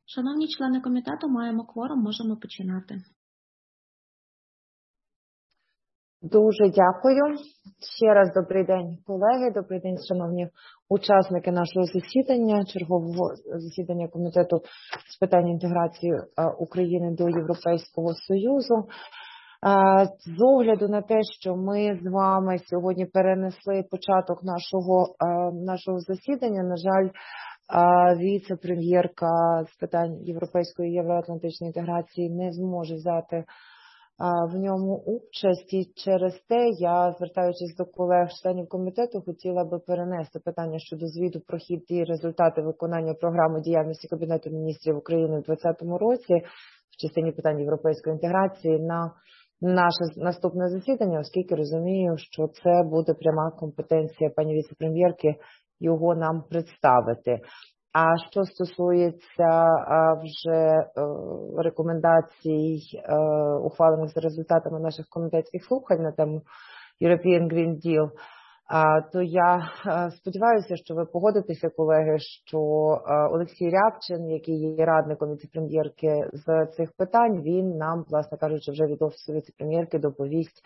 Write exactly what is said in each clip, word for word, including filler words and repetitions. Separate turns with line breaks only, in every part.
Шановні члени комітету, маємо кворум, можемо починати.
Дуже дякую. Ще раз добрий день, колеги, добрий день, шановні учасники нашого засідання, чергового засідання Комітету з питань інтеграції України до Європейського Союзу. З огляду на те, що ми з вами сьогодні перенесли початок нашого, нашого засідання, на жаль, віце-прем'єрка з питань європейської і євроатлантичної інтеграції не зможе взяти в ньому участь. І через те я, звертаючись до колег-членів комітету, хотіла би перенести питання щодо звіту про хід і результати виконання програми діяльності Кабінету міністрів України в двадцятому році в частині питань європейської інтеграції на наше наступне засідання, оскільки розумію, що це буде пряма компетенція пані віце-прем'єрки його нам представити. А що стосується вже рекомендацій, ухвалених за результатами наших комітетських слухань на тему European Green Deal, то я сподіваюся, що ви погодитеся, колеги, що Олексій Рябчин, який є радником віце-прем'єрки з цих питань, він нам, власне кажучи, вже від Офісу віце-прем'єрки доповість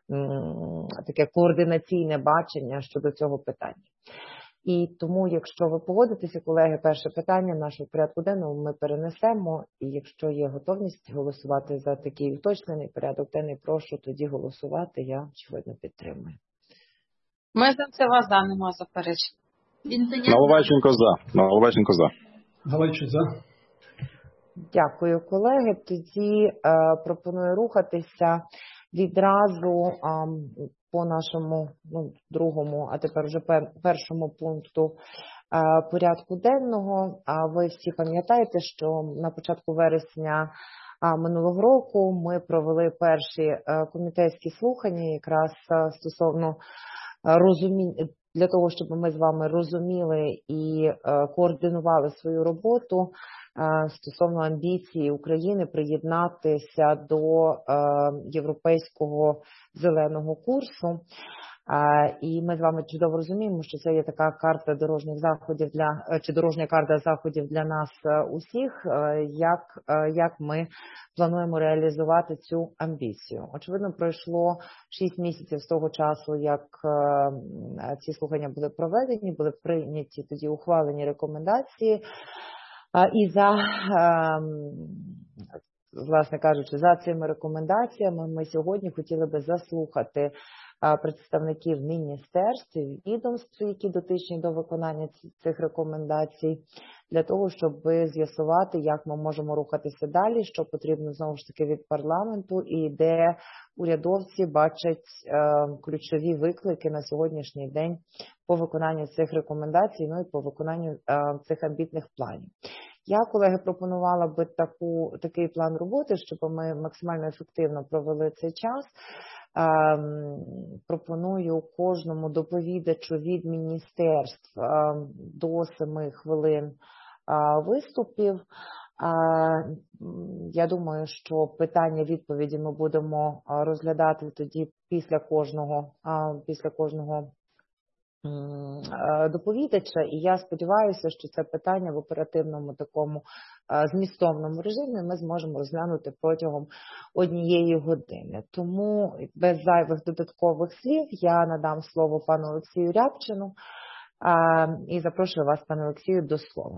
таке координаційне бачення щодо цього питання. І тому, якщо ви погодитеся, колеги, перше питання нашого порядку денного ми перенесемо, і якщо є готовність голосувати за такий уточнений порядок денний, прошу тоді голосувати, я, очевидно, підтримую.
Ми за це вас за, нема заперечень.
Наливайченко за. Наливайченко за.
Галайчук за.
Дякую, колеги. Тоді е, пропоную рухатися відразу е, по нашому ну, другому, а тепер вже першому пункту е, порядку денного. А ви всі пам'ятаєте, що на початку вересня а, минулого року ми провели перші е, комітетські слухання якраз е, стосовно розуміння, для того, щоб ми з вами розуміли і е, координували свою роботу е, стосовно амбіції України приєднатися до е, європейського зеленого курсу. Е, і ми з вами чудово розуміємо, що це є така карта дорожніх заходів для чи дорожня карта заходів для нас усіх, е, як, е, як ми плануємо реалізувати цю амбіцію. Очевидно, пройшло шість місяців з того часу, як е, ці слухання були проведені, були прийняті тоді ухвалені рекомендації. Е, і за, е, власне кажучи, за цими рекомендаціями ми сьогодні хотіли би заслухати представників міністерств і відомств, які дотичні до виконання цих рекомендацій, для того, щоб з'ясувати, як ми можемо рухатися далі, що потрібно знову ж таки від парламенту і де урядовці бачать е, ключові виклики на сьогоднішній день по виконанню цих рекомендацій, ну і по виконанню е, цих амбітних планів. Я, колеги, пропонувала би таку, такий план роботи, щоб ми максимально ефективно провели цей час. Пропоную кожному доповідачу від міністерств до семи хвилин виступів. Я думаю, що питання-відповіді ми будемо розглядати тоді після кожного, після кожного доповідача, і я сподіваюся, що це питання в оперативному такому змістовному режимі ми зможемо розглянути протягом однієї години. Тому без зайвих додаткових слів я надам слово пану Олексію Рябчину і запрошую вас, пане Олексію, до слова.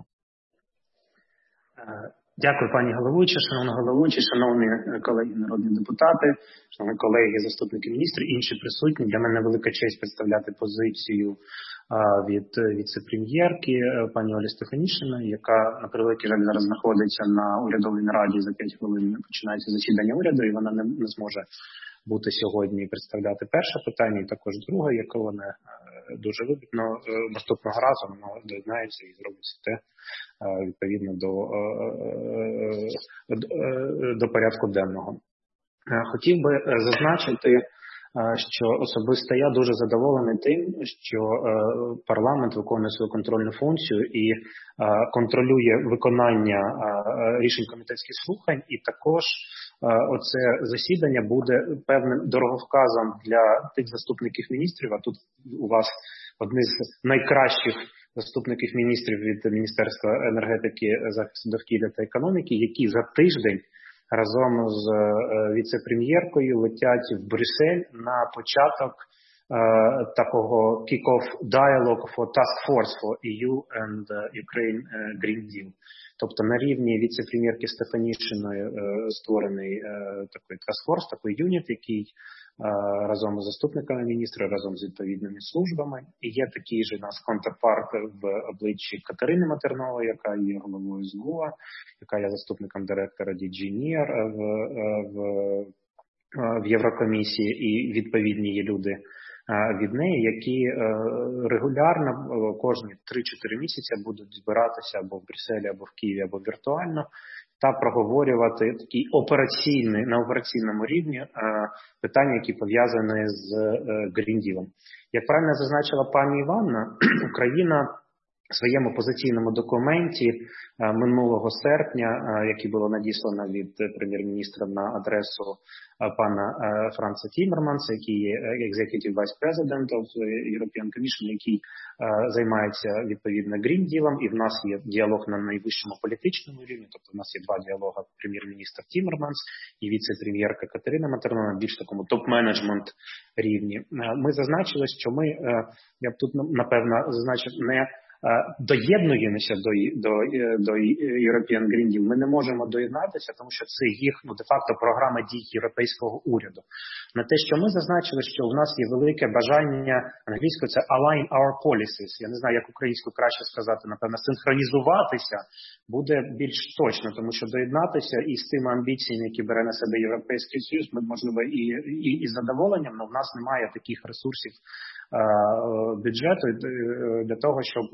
Дякую, пані головуюча, шановна головуюча, шановні колеги народні депутати, шановні колеги, заступники міністрів, інші присутні. Для мене велика честь представляти позицію від віце-прем'єрки пані Олі Стефанішиної, яка, на превеликий жаль, зараз знаходиться на урядовій нараді, за п'ять хвилин починається засідання уряду, і вона не, не зможе бути сьогодні і представляти перше питання, і також друге, яке вона дуже вигідно наступного разу вона доєднається і зробить те відповідно до, до, до порядку денного. Хотів би зазначити, що особисто я дуже задоволений тим, що парламент виконує свою контрольну функцію і контролює виконання рішень комітетських слухань, і також оце засідання буде певним дороговказом для тих заступників міністрів, а тут у вас одні з найкращих заступників міністрів від Міністерства енергетики, захисту довкілля та економіки, які за тиждень разом з віце-прем'єркою летять в Брюссель на початок такого kick-off dialogue for task force for і ю and Ukraine Green Deal. Тобто на рівні віце-прем'єрки Стефанішиної створений такий task force, такий юніт, який разом з заступниками міністра, разом з відповідними службами. І є такий же у нас контрпарт в обличчі Катерини Матернової, яка є головою ЗГУА, яка є заступником директора ді джі нір в, в, в Єврокомісії, і відповідні є люди від неї, які регулярно кожні три-чотири місяці будуть збиратися або в Брюсселі, або в Києві, або віртуально, та проговорювати такі операційні, на операційному рівні питання, які пов'язані з Green Deal. Як правильно зазначила пані Іванна, Україна в своєму позиційному документі минулого серпня, який було надіслано від прем'єр-міністра на адресу пана Франца Тіммерманса, який є Executive Vice President of European Commission, який займається відповідно Green Deal'ом, і в нас є діалог на найвищому політичному рівні, тобто в нас є два діалоги: прем'єр-міністр Тіммерманс і віце-прем'єрка Катерина Матернова на більш такому топ-менеджмент рівні. Ми зазначили, що ми, я б тут напевно зазначив, не доєднуємося до, до, до European Green Deal. Ми не можемо доєднатися, тому що це їх, ну, де-факто програма дій європейського уряду. На те, що ми зазначили, що в нас є велике бажання, англійською це align our policies, я не знаю, як українською краще сказати, напевно, синхронізуватися буде більш точно, тому що доєднатися і з тими амбіціями, які бере на себе Європейський Союз, ми, можливо, і, і, і з задоволенням, але в нас немає таких ресурсів бюджету для того, щоб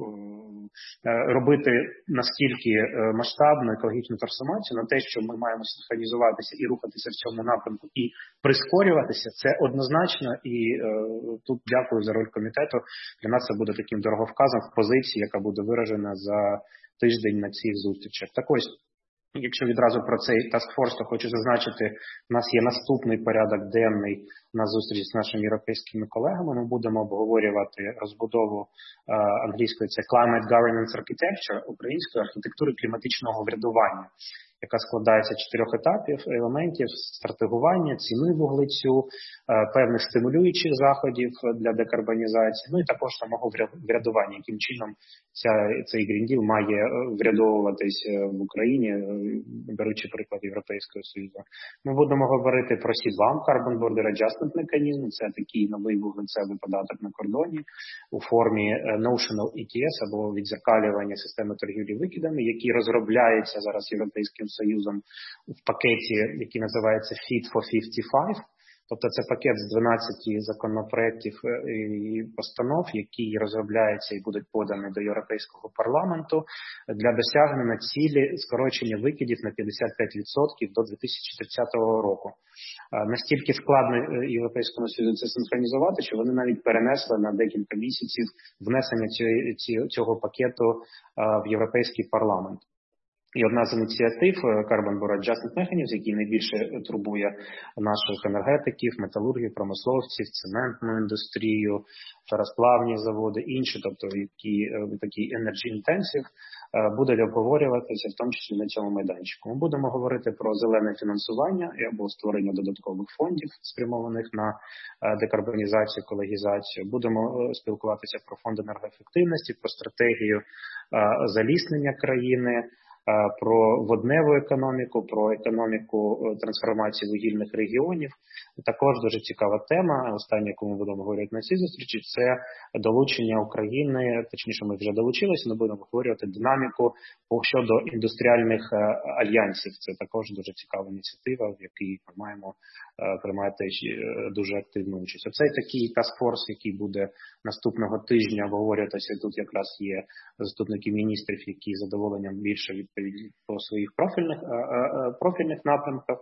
робити настільки масштабну екологічну трансформацію. На те, що ми маємо синхронізуватися і рухатися в цьому напрямку і прискорюватися, це однозначно, і тут дякую за роль комітету. Для нас це буде таким дороговказом в позиції, яка буде виражена за тиждень на цих зустрічах. Так ось, якщо відразу про цей таскфорс, то хочу зазначити, у нас є наступний порядок денний на зустрічі з нашими європейськими колегами. Ми будемо обговорювати розбудову англійської це Climate Governance Architecture, української архітектури кліматичного врядування, яка складається з чотирьох етапів, елементів: стратегування, ціни вуглецю, певних стимулюючих заходів для декарбонізації, ну і також самого врядування, яким чином ця, цей Green Deal має врядовуватись в Україні, беручи приклад Європейського Союзу. Ми будемо говорити про сі два, Carbon Border Adjustment Mechanism, це такий новий вуглецевий податок на кордоні у формі Notional і ті ес, або відзеркалювання системи торгівлі викидами, який розробляється зараз Європейським Союзом в пакеті, який називається Fit for п'ятдесят п'ять. Тобто це пакет з дванадцяти законопроєктів і постанов, які розробляються і будуть подані до Європейського парламенту для досягнення цілі скорочення викидів на п'ятдесят п'ять відсотків до дві тисячі тридцятого року. Настільки складно Європейському Союзу це синхронізувати, що вони навіть перенесли на декілька місяців внесення цього пакету в Європейський парламент. І одна з ініціатив Carbon Border Adjustment Mechanism, який найбільше турбує наших енергетиків, металургів, промисловців, цементну індустрію, феросплавні заводи, інші, тобто які такі energy intensive, буде обговорюватися, в тому числі на цьому майданчику. Ми будемо говорити про зелене фінансування або створення додаткових фондів, спрямованих на декарбонізацію, екологізацію. Будемо спілкуватися про фонд енергоефективності, про стратегію заліснення країни, про водневу економіку, про економіку трансформації вугільних регіонів. Також дуже цікава тема, остання, яку ми будемо говорити на цій зустрічі, це долучення України, точніше ми вже долучилися, ми будемо говорити динаміку щодо індустріальних альянсів. Це також дуже цікава ініціатива, в якій ми маємо приймати дуже активну участь. Оцей такий таскфорс, який буде наступного тижня обговорюватися, тут якраз є заступники міністрів, які з задоволенням більше відповідають по своїх профільних, профільних напрямках.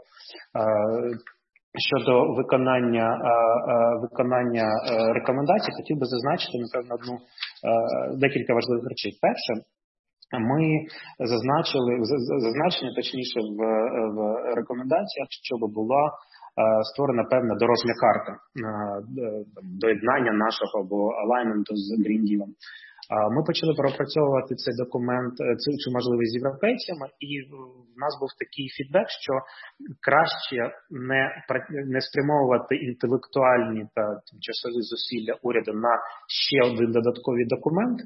Щодо виконання, виконання рекомендацій, хотів би зазначити, напевно, одну, декілька важливих речей. Перше, ми зазначили, зазначені, точніше, в, в рекомендаціях, щоб була створена певна дорожня карта доєднання нашого або алайнменту з Green Deal. Ми почали пропрацьовувати цей документ, цю, цю можливість з європейцями, і в нас був такий фідбек, що краще не, не спрямовувати інтелектуальні та тимчасові зусилля уряду на ще один додатковий документ,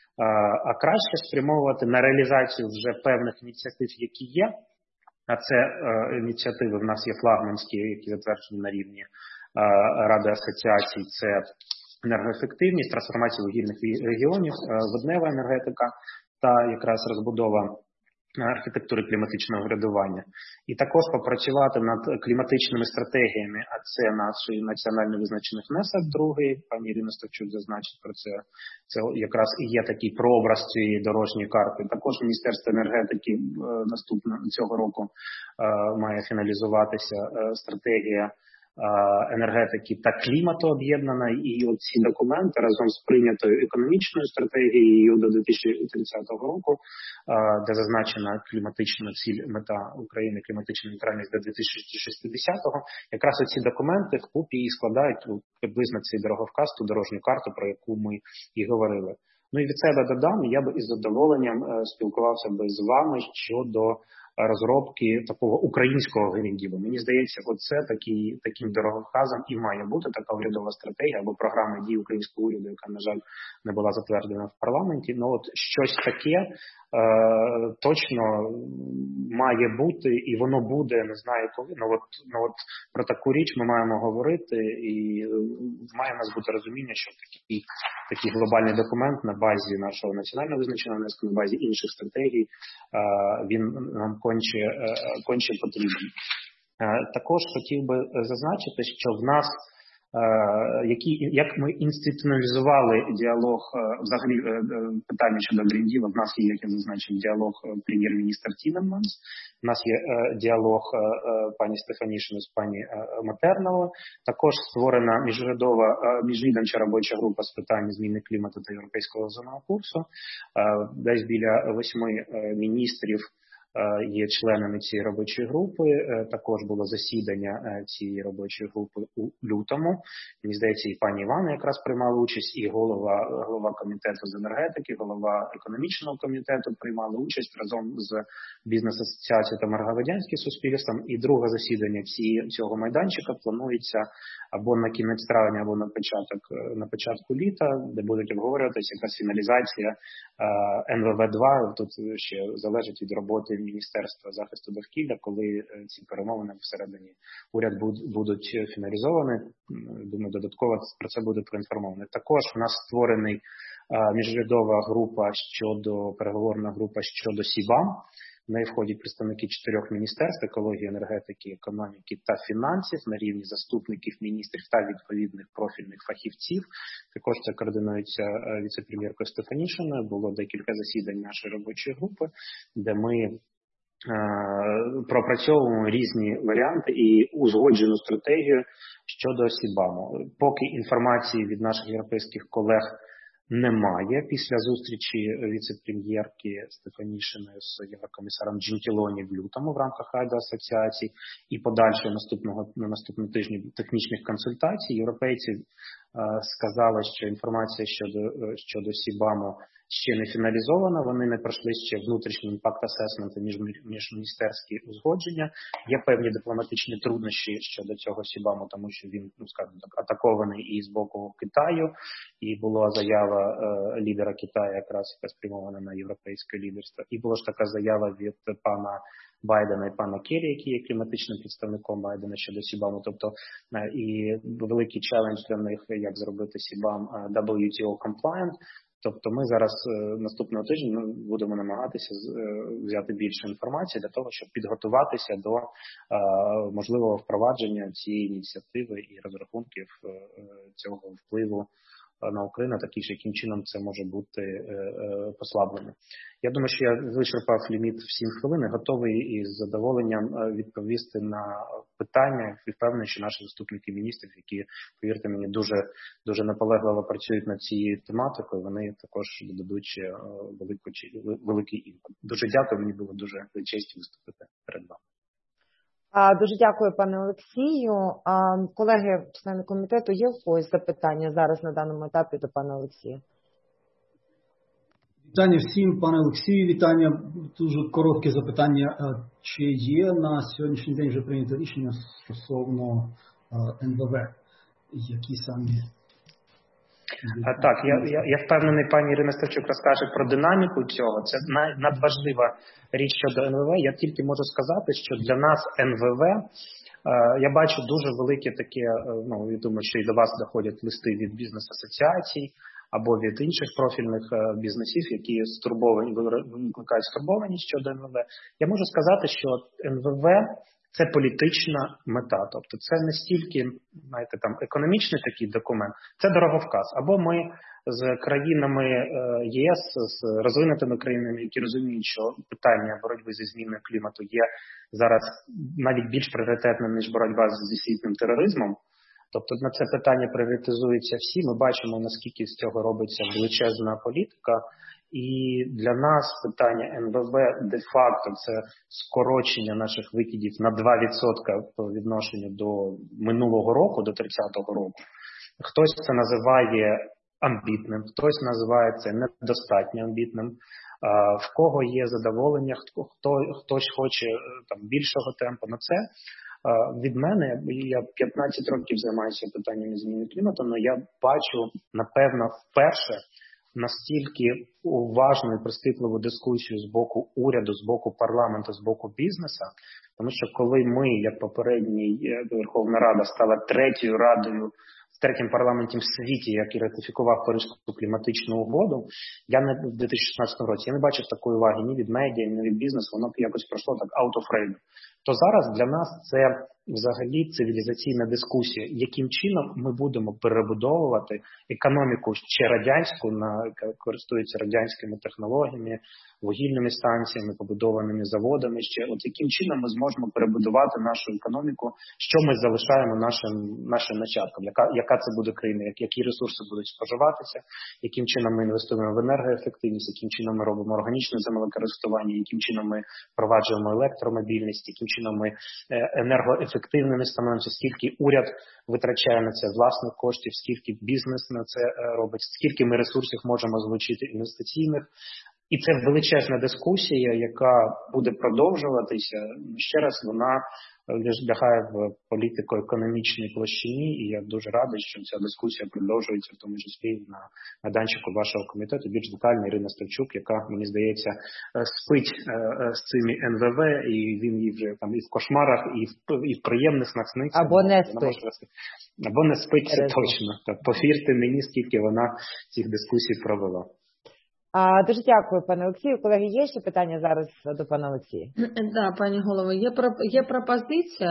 а краще спрямовувати на реалізацію вже певних ініціатив, які є. А це е, ініціативи в нас є флагманські, які затверджені на рівні е, Ради асоціацій. Це енергоефективність, трансформація вугільних регіонів, е, воднева енергетика та якраз розбудова архітектури кліматичного врядування. І також попрацювати над кліматичними стратегіями, а це наші національно визначених внесок, другий, пані Ірина Ставчук зазначить про це, це якраз і є такий прообраз цієї дорожньої карти. Також Міністерство енергетики наступного цього року має фіналізуватися стратегія енергетики та клімату об'єднана, і ці документи разом з прийнятою економічною стратегією до дві тисячі тридцятого року, де зазначена кліматична ціль, мета України, кліматична нейтральність до дві тисячі шістдесятого, якраз ці документи вкупі і складають приблизно цей дороговказ, ту дорожню карту, про яку ми і говорили. Ну і від себе додам, я би із задоволенням спілкувався би з вами щодо розробки такого українського грінділу. Мені здається, оце такий, таким дороговказом і має бути така урядова стратегія або програма дій українського уряду, яка, на жаль, не була затверджена в парламенті. Ну от щось таке е, точно має бути, і воно буде, не знаю коли. Ну от, ну от про таку річ ми маємо говорити, і має в нас бути розуміння, що такий, такий глобальний документ на базі нашого національного визначеного внеску, на базі інших стратегій, е, він нам конче, конче потрібен. Також хотів би зазначити, що в нас, які, як ми інституціоналізували діалог, взагалі питання щодо грінділа, в нас є, як я зазначив, діалог прем'єр-міністр Тімерманс, в нас є діалог пані Стефанішини з пані Матерновою, також створена міжурядова, міжвідомча робоча група з питань зміни клімату та європейського зеленого курсу, десь біля восьми міністрів є членами цієї робочої групи. Також було засідання цієї робочої групи у лютому. Мені здається, і пані Івана якраз приймала участь, і голова, голова комітету з енергетики, голова економічного комітету приймали участь разом з бізнес-асоціацією та громадянським суспільством. І друге засідання цієї, цього майданчика планується або на кінець травня, або на початок, на початку літа, де будуть обговорюватися якась фіналізація ен ве ве два. Тут ще залежить від роботи Міністерства захисту довкілля, коли ці перемовини всередині уряд будуть фіналізовані. Думаю, додатково про це буде проінформовано. Також у нас створений міжурядова група щодо, переговорна група щодо СІБАМ. В неї входять представники чотирьох міністерств: екології, енергетики, економіки та фінансів на рівні заступників міністрів та відповідних профільних фахівців. Також це координується віце-прем'єркою Стефанішиною. Було декілька засідань нашої робочої групи, де ми пропрацьовуємо різні варіанти і узгоджену стратегію щодо СІБАМу. Поки інформації від наших європейських колег немає, після зустрічі віце-прем'єрки Стефанішиної з єврокомісаром Джентілоні в лютому в рамках Ради асоціацій і подальшого наступного на наступному тижні технічних консультацій, європейці е, сказали, що інформація щодо щодо СІБАМу ще не фіналізована, вони не пройшли ще внутрішній імпакт-асесмент, ніж міжміністерські узгодження. Є певні дипломатичні труднощі щодо цього СІБАМу, тому що він, ну скажімо так, атакований і з боку Китаю, і була заява е, лідера Китаю, якраз яка спрямована на європейське лідерство. І була ж така заява від пана Байдена і пана Керрі, який є кліматичним представником Байдена щодо СІБАМу. Тобто е, і великий челендж для них, як зробити СІБАМ дабл ю ті о compliant. Тобто ми зараз наступного тижня ми будемо намагатися взяти більше інформації для того, щоб підготуватися до можливого впровадження цієї ініціативи і розрахунків цього впливу на Україну, такий ж, яким чином це може бути послаблено. Я думаю, що я вичерпав ліміт в сім хвилин, готовий із задоволенням відповісти на питання, і впевнений, що наші заступники міністрів, які, повірте мені, дуже, дуже наполегливо працюють над цією тематикою, вони також додадуть велику, великий імпакт. Дуже дякую, мені було дуже честь виступити перед вами.
Дуже дякую, пане Олексію. Колеги, члени комітету, є в когось запитання зараз на даному етапі до пана Олексія?
Вітання всім, пане Олексію, вітання. Дуже коротке запитання. Чи є на сьогоднішній день вже прийнято рішення стосовно ен ве ве? Які самі?
Так, я, я, я впевнений, пані Ірина Ставчук розкаже про динаміку цього. Це надважлива річ щодо ен ве ве. Я тільки можу сказати, що для нас ен ве ве, я бачу дуже велике таке, ну, я думаю, що і до вас доходять листи від бізнес-асоціацій, або від інших профільних бізнесів, які стурбовані, викликають стурбованість щодо ен ве ве. Я можу сказати, що ен ве ве – це політична мета. Тобто це не стільки, знаєте, там економічний такий документ, це дороговказ. Або ми з країнами ЄС, з розвинутими країнами, які розуміють, що питання боротьби зі зміною клімату є зараз навіть більш пріоритетним, ніж боротьба з зісвітним тероризмом. Тобто на це питання пріоритизуються всі. Ми бачимо, наскільки з цього робиться величезна політика. І для нас питання ен ве ве де-факто це скорочення наших викидів на два відсотки по відношенню до минулого року, до тридцятого року. Хтось це називає амбітним, хтось називає це недостатньо амбітним. В кого є задоволення, хто, хто хтось хоче там більшого темпу на це. Від мене, я п'ятнадцять років займаюся питаннями зміни клімату, але я бачу, напевно, вперше настільки уважну і прискіпливу дискусію з боку уряду, з боку парламенту, з боку бізнесу, тому що коли ми, як попередній Верховна Рада, стала третьою радою, третім парламентом в світі, який ратифікував Паризьку кліматичну угоду, я не в дві тисячі шістнадцятому році я не бачив такої уваги ні від медіа, ні від бізнесу, воно якось пройшло так out of radar. То зараз для нас це взагалі цивілізаційна дискусія, яким чином ми будемо перебудовувати економіку ще радянську, на яка користується радянськими технологіями, вугільними станціями, побудованими заводами, ще от яким чином ми зможемо перебудувати нашу економіку, що ми залишаємо нашим нашим нащадкам, яка яка це буде країна, які ресурси будуть споживатися, яким чином ми інвестуємо в енергоефективність, яким чином ми робимо органічне землекористування, яким чином ми впроваджуємо електромобільність, яким чином ми енергоефективними становимося, скільки уряд витрачає на це власних коштів, скільки бізнес на це робить, скільки ми ресурсів можемо залучити інвестиційних. І це величезна дискусія, яка буде продовжуватися. Ще раз, вона лягає в політико-економічній площині, і я дуже радий, що ця дискусія продовжується, в тому числі на майданчику вашого комітету. Більш детально Ірина Ставчук, яка, мені здається, спить з цими ен ве ве, і він її вже там і в кошмарах, і в, і в приємних снах сниться.
Або не спить.
Або не спить, це точно. Так, повірте мені, скільки вона цих дискусій провела.
А, дуже дякую, пане Олексію. Колеги, є ще питання зараз до пана Олексія?
Да, пані голово, є є пропозиція,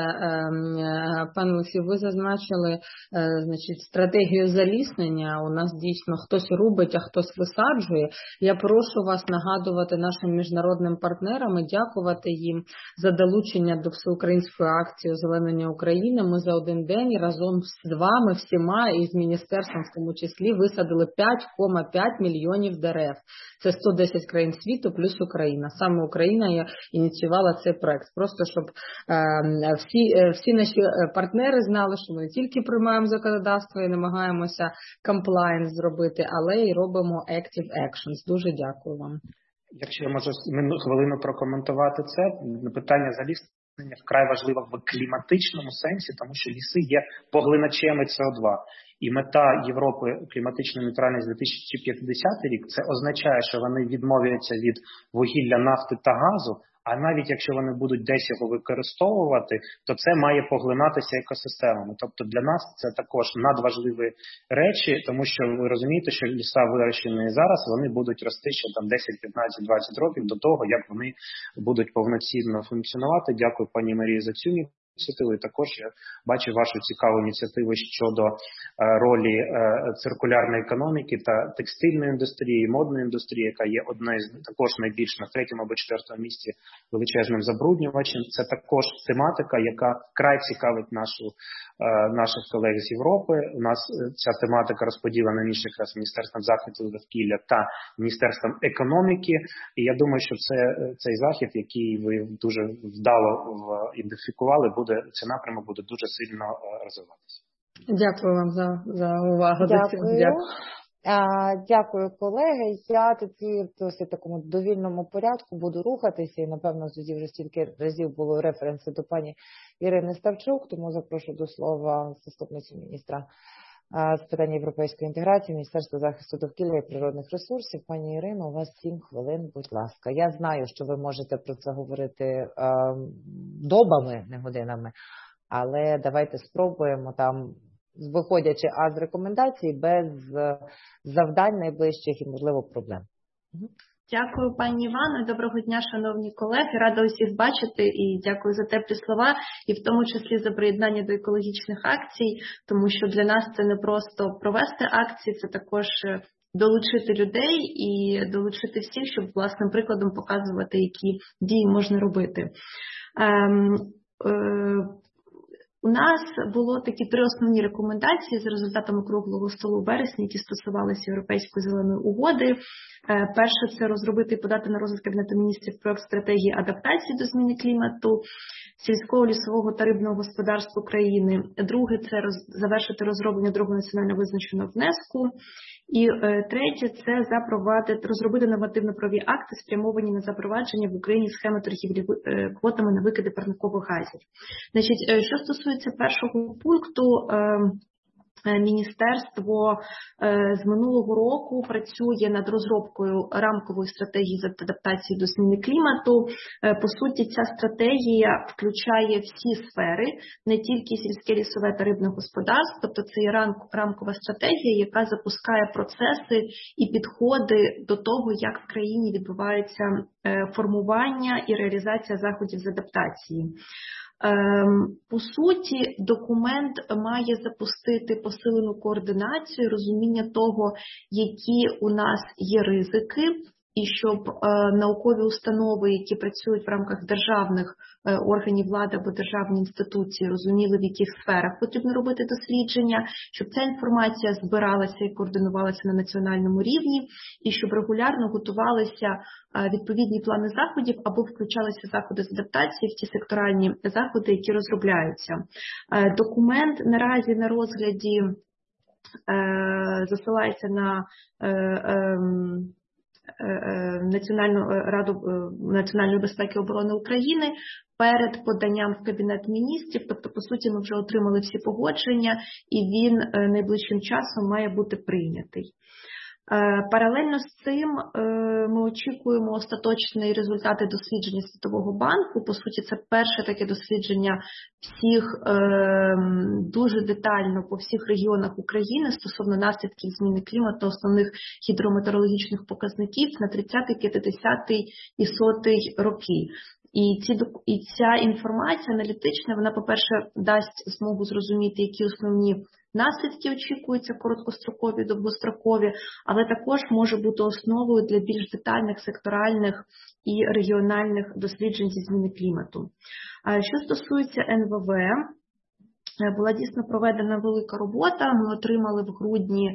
пане Олексію, ви зазначили, значить, стратегію заліснення. У нас дійсно хтось рубить, а хтось висаджує. Я прошу вас нагадувати нашим міжнародним партнерам і дякувати їм за долучення до всеукраїнської акції озеленення України. Ми за один день разом з вами всіма і з міністерством в тому числі висадили п'ять цілих п'ять мільйонів дерев. Це сто десять країн світу плюс Україна. Саме Україна ініціювала цей проект. Просто щоб е, всі, всі наші партнери знали, що ми не тільки приймаємо законодавство і намагаємося комплаєнс зробити, але й робимо active actions. Дуже дякую вам.
Якщо я можу хвилину прокоментувати це, питання заліснення вкрай важливо в кліматичному сенсі, тому що ліси є поглиначами це о два. І мета Європи кліматичної нейтральності дві тисячі п'ятдесятий рік, це означає, що вони відмовляться від вугілля, нафти та газу, а навіть якщо вони будуть десь його використовувати, то це має поглинатися екосистемами. Тобто для нас це також надважливі речі, тому що ви розумієте, що ліса вирощені зараз, вони будуть рости ще там десять, п'ятнадцять, двадцять років до того, як вони будуть повноцінно функціонувати. Дякую, пані Марії, за цю ініціативу. І також я бачу вашу цікаву ініціативу щодо е, ролі е, циркулярної економіки та текстильної індустрії, і модної індустрії, яка є одною з також найбільш на третьому або четвертому місці величезним забруднювачем. Це також тематика, яка край цікавить нашу, е, наших колег з Європи. У нас ця тематика розподілена між якраз Міністерством захисту довкілля та Міністерством економіки. І я думаю, що це цей захід, який ви дуже вдало ідентифікували, буде цей напрямок буде дуже сильно розвиватися.
Дякую вам за, за увагу.
Дякую.
Дякую.
Дякую, колеги. Я тоді в досить такому довільному порядку буду рухатися, і, напевно, тоді вже стільки разів було референси до пані Ірини Ставчук, тому запрошую до слова заступницю міністра з питань європейської інтеграції, Міністерства захисту довкілля і природних ресурсів. Пані Ірино, у вас сім хвилин, будь ласка. Я знаю, що ви можете про це говорити е, добами, не годинами, але давайте спробуємо там, виходячи а з рекомендацій, без завдань найближчих і, можливо, проблем.
Дякую, пані Івано. Доброго дня, шановні колеги. Рада усіх бачити і дякую за теплі слова, і в тому числі за приєднання до екологічних акцій, тому що для нас це не просто провести акції, це також долучити людей і долучити всіх, щоб власним прикладом показувати, які дії можна робити. Ем, е, У нас було такі три основні рекомендації за результатами круглого столу у вересні, які стосувалися Європейської зеленої угоди. Перше – це розробити і подати на розгляд Кабінету міністрів проект стратегії адаптації до зміни клімату, сільського, лісового та рибного господарства України. Друге – це роз... завершити розроблення другого національно визначеного внеску. І е, третє – це запровадити, розробити нормативно-правові акти, спрямовані на запровадження в Україні схеми торгівлі е, квотами на викиди парникових газів. Значить, е, що стосується першого пункту, е, Міністерство з минулого року працює над розробкою рамкової стратегії з адаптації до зміни клімату. По суті, ця стратегія включає всі сфери, не тільки сільське, лісове та рибне господарство, тобто це є рамкова стратегія, яка запускає процеси і підходи до того, як в країні відбувається формування і реалізація заходів з адаптації. По суті, документ має запустити посилену координацію, розуміння того, які у нас є ризики, і щоб е, наукові установи, які працюють в рамках державних е, органів влади або державні інституції, розуміли, в яких сферах потрібно робити дослідження, щоб ця інформація збиралася і координувалася на національному рівні, і щоб регулярно готувалися е, відповідні плани заходів або включалися заходи з адаптації в ті секторальні заходи, які розробляються. Е, документ наразі на розгляді е, засилається на е, е, Національну раду національної безпеки і оборони України перед поданням в Кабінет міністрів, тобто, по суті, ми вже отримали всі погодження, і він найближчим часом має бути прийнятий. Паралельно з цим ми очікуємо остаточні результати дослідження Світового банку. По суті, це перше таке дослідження всіх дуже детально по всіх регіонах України стосовно наслідків зміни клімату, основних гідрометеорологічних показників на тридцятий, п'ятдесятий і сотий роки. І, ці, і ця інформація аналітична, вона, по-перше, дасть змогу зрозуміти, які основні наслідки очікуються, короткострокові, довгострокові, але також може бути основою для більш детальних секторальних і регіональних досліджень зі зміни клімату. Що стосується ен ве ве, була дійсно проведена велика робота. Ми отримали в грудні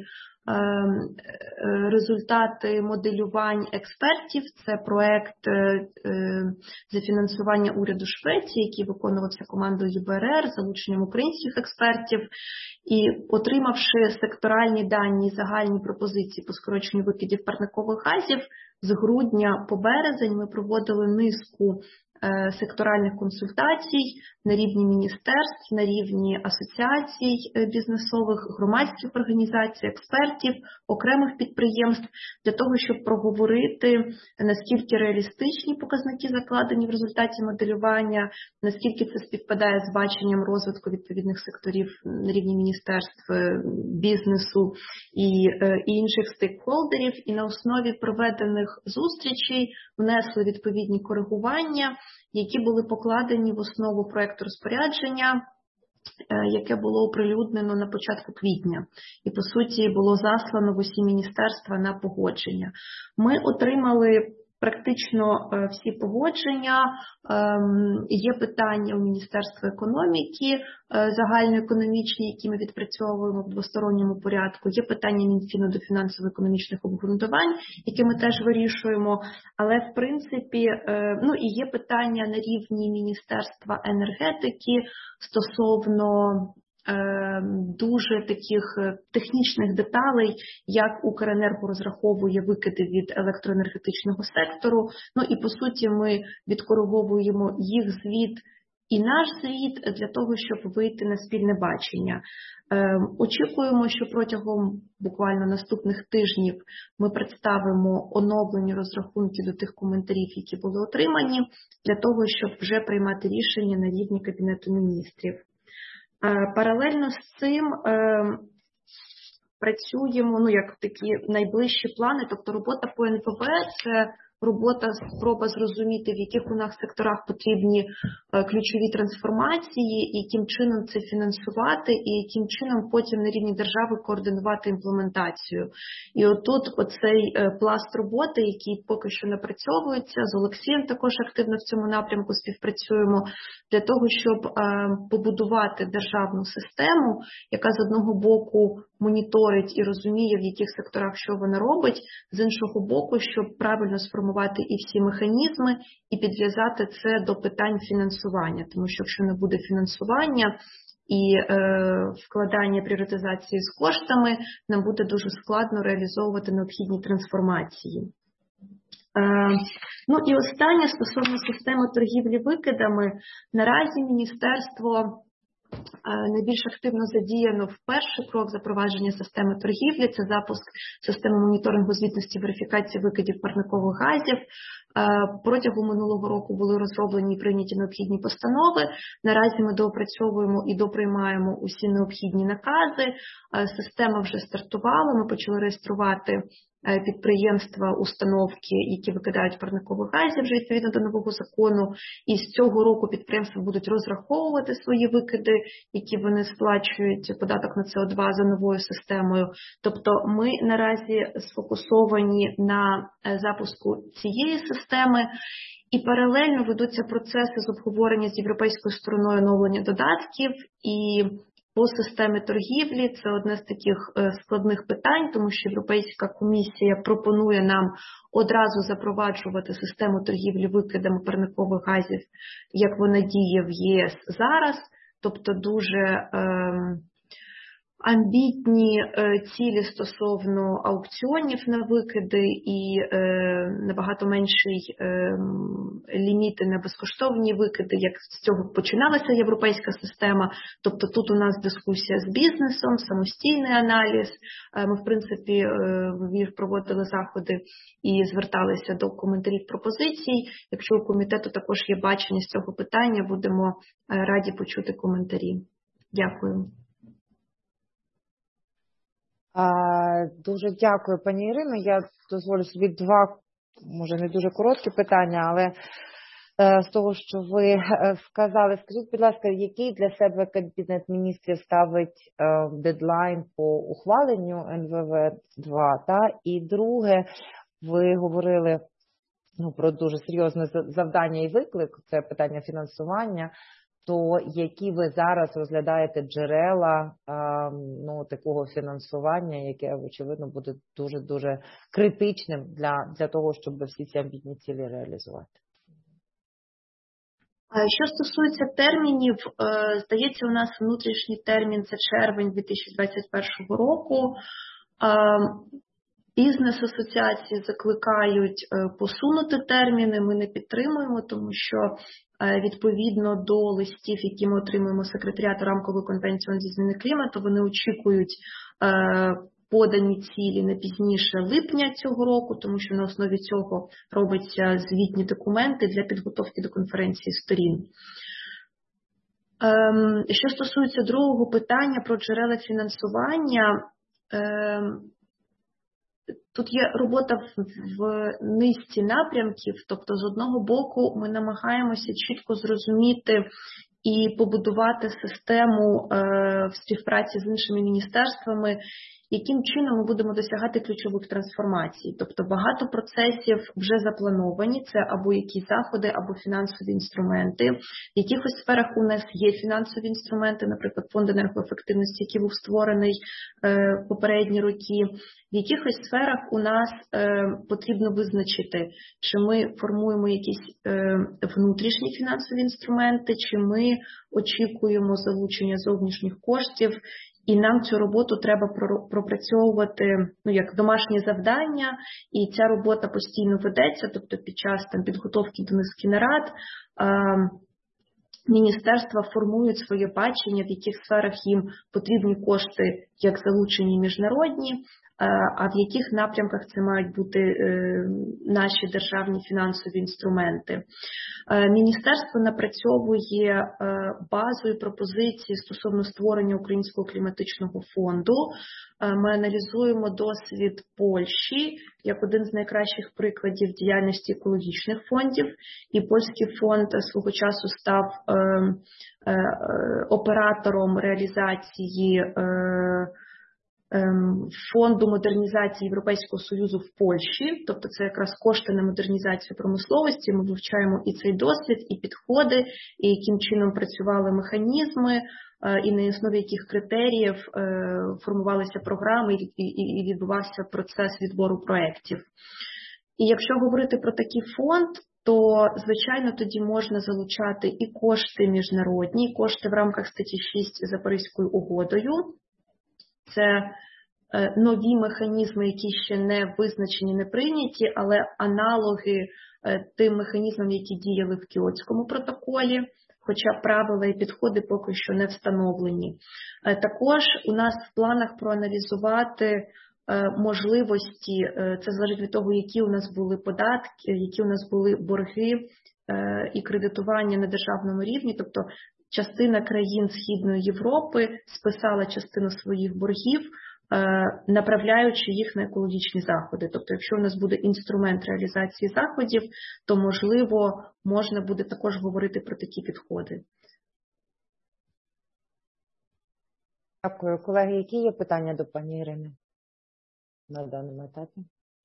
результати моделювань експертів. Це проект за фінансування уряду Швеції, який виконувався командою ю бе ер ер з залученням українських експертів. І отримавши секторальні дані і загальні пропозиції по скороченню викидів парникових газів, з грудня по березень ми проводили низку секторальних консультацій на рівні міністерств, на рівні асоціацій бізнесових, громадських організацій, експертів, окремих підприємств, для того, щоб проговорити, наскільки реалістичні показники закладені в результаті моделювання, наскільки це співпадає з баченням розвитку відповідних секторів на рівні міністерств, бізнесу і, і інших стейкхолдерів. І на основі проведених зустрічей внесли відповідні коригування, які були покладені в основу проекту розпорядження, яке було оприлюднено на початку квітня. І, по суті, було заслано в усі міністерства на погодження. Ми отримали практично всі погодження. Є питання у Міністерства економіки, загальноекономічні, які ми відпрацьовуємо в двосторонньому порядку. Є питання Мінфіну до фінансово-економічних обґрунтувань, які ми теж вирішуємо. Але, в принципі, ну і є питання на рівні Міністерства енергетики стосовно дуже таких технічних деталей, як Укренерго розраховує викиди від електроенергетичного сектору. Ну і по суті ми відкориговуємо їх звіт і наш звіт для того, щоб вийти на спільне бачення. Очікуємо, що протягом буквально наступних тижнів ми представимо оновлені розрахунки до тих коментарів, які були отримані, для того, щоб вже приймати рішення на рівні Кабінету міністрів. Паралельно з цим працюємо, ну, як такі найближчі плани, тобто робота по ен ве ве – це робота, спроба зрозуміти, в яких у нас секторах потрібні ключові трансформації, яким чином це фінансувати і яким чином потім на рівні держави координувати імплементацію. І отут оцей пласт роботи, який поки що напрацьовується, з Олексієм також активно в цьому напрямку співпрацюємо, для того, щоб побудувати державну систему, яка з одного боку моніторить і розуміє, в яких секторах що вона робить, з іншого боку, щоб правильно сформувати і всі механізми, і підв'язати це до питань фінансування. Тому що якщо не буде фінансування і е, вкладання пріоритизації з коштами, нам буде дуже складно реалізовувати необхідні трансформації. Е, ну і останнє, стосовно системи торгівлі викидами, наразі міністерство найбільш активно задіяно в перший крок запровадження системи торгівлі, це запуск системи моніторингу звітності верифікації викидів парникових газів. Протягом минулого року були розроблені і прийняті необхідні постанови. Наразі ми доопрацьовуємо і доприймаємо усі необхідні накази. Система вже стартувала, ми почали реєструвати підприємства, установки, які викидають парникових газів вже відповідно до нового закону. І з цього року підприємства будуть розраховувати свої викиди, які вони сплачують податок на це о два за новою системою. Тобто ми наразі сфокусовані на запуску цієї системи. І паралельно ведуться процеси з обговорення з європейською стороною оновлення додатків і по системі торгівлі. Це одне з таких складних питань, тому що Європейська комісія пропонує нам одразу запроваджувати систему торгівлі викидами парникових газів, як вона діє в є ес зараз, тобто дуже ем, амбітні цілі стосовно аукціонів на викиди і е, набагато менший е, ліміти на безкоштовні викиди, як з цього починалася європейська система. Тобто тут у нас дискусія з бізнесом, самостійний аналіз. Ми, в принципі, е, проводили заходи і зверталися до коментарів пропозицій. Якщо у комітету також є бачення з цього питання, будемо раді почути коментарі. Дякую.
Дуже дякую, пані Ірино. Я дозволю собі два, може не дуже короткі питання, але з того, що ви сказали, скажіть, будь ласка, який для себе Кабінет міністрів ставить дедлайн по ухваленню ен ве ве два? Та? І друге, ви говорили ну, про дуже серйозне завдання і виклик, це питання фінансування. То які ви зараз розглядаєте джерела ну, такого фінансування, яке, очевидно, буде дуже-дуже критичним для, для того, щоб всі ці амбітні цілі реалізувати?
Що стосується термінів, здається, у нас внутрішній термін – це червень дві тисячі двадцять першого року. Бізнес-асоціації закликають посунути терміни, ми не підтримуємо, тому що відповідно до листів, які ми отримуємо з секретаріату Рамкової конвенції зі зміни клімату, вони очікують подані цілі не пізніше липня цього року, тому що на основі цього робляться звітні документи для підготовки до конференції сторін. Що стосується другого питання про джерела фінансування, тут є робота в низці напрямків, тобто з одного боку ми намагаємося чітко зрозуміти і побудувати систему в співпраці з іншими міністерствами, яким чином ми будемо досягати ключових трансформацій. Тобто багато процесів вже заплановані, це або якісь заходи, або фінансові інструменти. В якихось сферах у нас є фінансові інструменти, наприклад, фонд енергоефективності, який був створений е, попередні роки. В якихось сферах у нас е, потрібно визначити, чи ми формуємо якісь е, внутрішні фінансові інструменти, чи ми очікуємо залучення зовнішніх коштів, і нам цю роботу треба пропрацьовувати, ну, як домашнє завдання, і ця робота постійно ведеться, тобто під час там підготовки до низки нарад е, міністерства формують своє бачення, в яких сферах їм потрібні кошти, як залучені міжнародні, а в яких напрямках це мають бути наші державні фінансові інструменти. Міністерство напрацьовує базу і пропозиції стосовно створення Українського кліматичного фонду. Ми аналізуємо досвід Польщі як один з найкращих прикладів діяльності екологічних фондів. І польський фонд свого часу став оператором реалізації фонду модернізації Європейського Союзу в Польщі, тобто це якраз кошти на модернізацію промисловості. Ми вивчаємо і цей досвід, і підходи, і яким чином працювали механізми, і на основі яких критеріїв формувалися програми і відбувався процес відбору проєктів. І якщо говорити про такий фонд, то, звичайно, тоді можна залучати і кошти міжнародні, і кошти в рамках статті шість за Паризькою угодою. Це нові механізми, які ще не визначені, не прийняті, але аналоги тим механізмам, які діяли в Кіотському протоколі, хоча правила і підходи поки що не встановлені. Також у нас в планах проаналізувати можливості, це залежить від того, які у нас були податки, які у нас були борги і кредитування на державному рівні, тобто частина країн Східної Європи списала частину своїх боргів, направляючи їх на екологічні заходи. Тобто, якщо у нас буде інструмент реалізації заходів, то, можливо, можна буде також говорити про такі підходи.
Дякую. Колеги, які є питання до пані Ірини на даному етапі?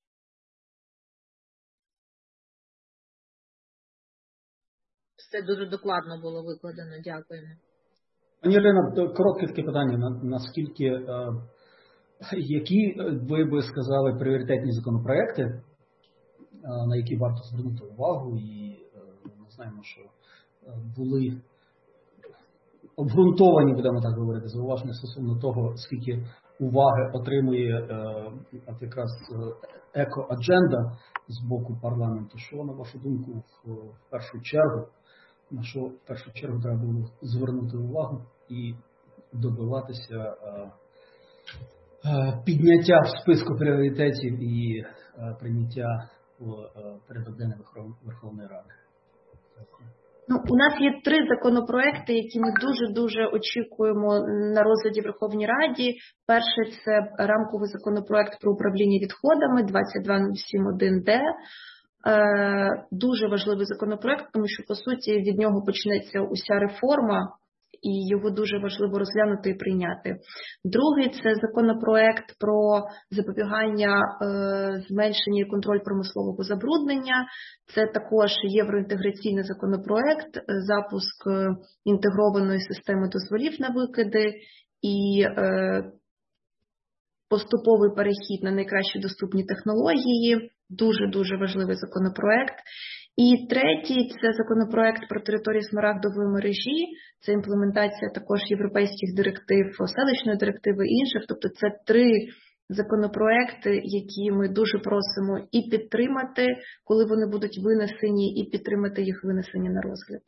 Все дуже докладно було викладено. Дякуємо.
Пані Ірина, коротке таке питання. Наскільки, е, які ви би сказали пріоритетні законопроекти, е, на які варто звернути увагу, і е, ми знаємо, що були обґрунтовані, будемо так говорити, зауваження стосовно того, скільки уваги отримує е, от якраз еко-адженда з боку парламенту. Що, на вашу думку, в, в першу чергу, на що в першу чергу треба було звернути увагу і добиватися е, е, підняття в списку пріоритетів і е, прийняття в е, порядок денний Верховної Ради? Дякую.
Ну, у нас є три законопроекти, які ми дуже-дуже очікуємо на розгляді Верховній Раді. Перший – це рамковий законопроект про управління відходами двадцять два нуль сім один Д. Дуже важливий законопроект, тому що, по суті, від нього почнеться уся реформа, і його дуже важливо розглянути і прийняти. Другий – це законопроект про запобігання, е, зменшення і контроль промислового забруднення. Це також євроінтеграційний законопроект, запуск інтегрованої системи дозволів на викиди і е, поступовий перехід на найкращі доступні технології. Дуже-дуже важливий законопроект. І третій – це законопроект про території смарагдової мережі, це імплементація також європейських директив, селищної директиви і інших. Тобто це три законопроекти, які ми дуже просимо і підтримати, коли вони будуть винесені, і підтримати їх винесення на розгляд.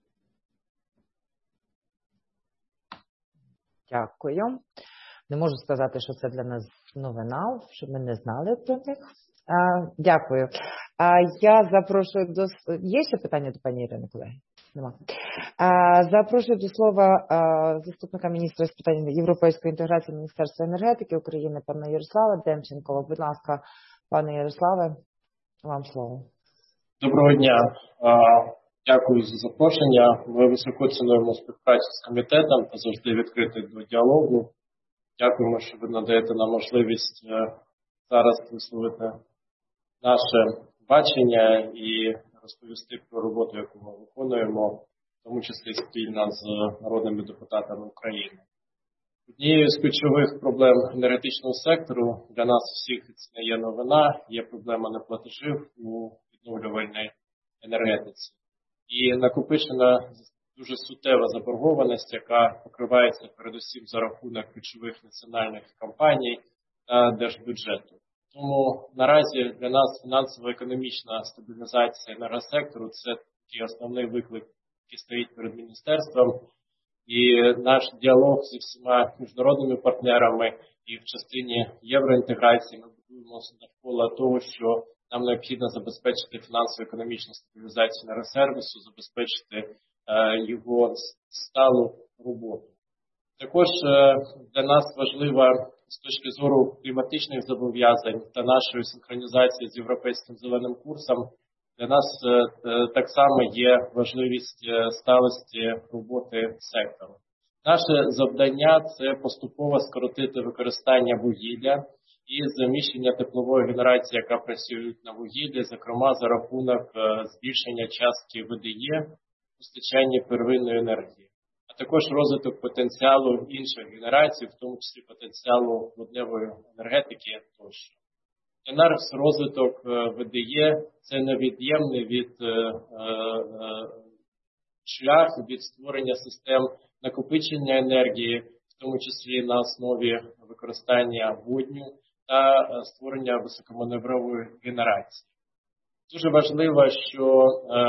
Дякую. Не можу сказати, що це для нас новина, щоб ми не знали про них. Дякую. Я запрошую до... Є ще питання до пані Ірини, колеги? Нема. Запрошую до слова заступника міністра з питань європейської інтеграції Міністерства енергетики України, пана Ярослава Демченкова. Будь ласка, пане Ярославе, вам слово.
Доброго дня. Дякую за запрошення. Ми високо цінуємо співпрацю з комітетом та завжди відкриті до діалогу. Дякуємо, що ви надаєте нам можливість зараз висловити наше бачення і розповісти про роботу, яку ми виконуємо, в тому числі спільно з народними депутатами України. Однією з ключових проблем енергетичного сектору для нас всіх це не є новина, є проблема неплатежів у відновлювальній енергетиці. І накопичена дуже суттєва заборгованість, яка покривається передусім за рахунок ключових національних компаній та держбюджету. Тому наразі для нас фінансово-економічна стабілізація енергосектору – це такий основний виклик, який стоїть перед міністерством. І наш діалог зі всіма міжнародними партнерами і в частині євроінтеграції ми будуємо навколо того, що нам необхідно забезпечити фінансово-економічну стабілізацію енергосервісу, забезпечити е, його сталу роботу. Також е, для нас важлива з точки зору кліматичних зобов'язань та нашої синхронізації з Європейським зеленим курсом, для нас е, так само є важливість сталості роботи сектору. Наше завдання – це поступово скоротити використання вугілля і заміщення теплової генерації, яка працює на вугіллі, зокрема за рахунок збільшення частки В Д Е в постачанні первинної енергії, а також розвиток потенціалу інших генерацій, в тому числі потенціалу водневої енергетики тощо. Для нас розвиток В Д Е – це невід'ємний від е, е, шлях від створення систем накопичення енергії, в тому числі на основі використання водню та створення високоманеврової генерації. Дуже важливо, що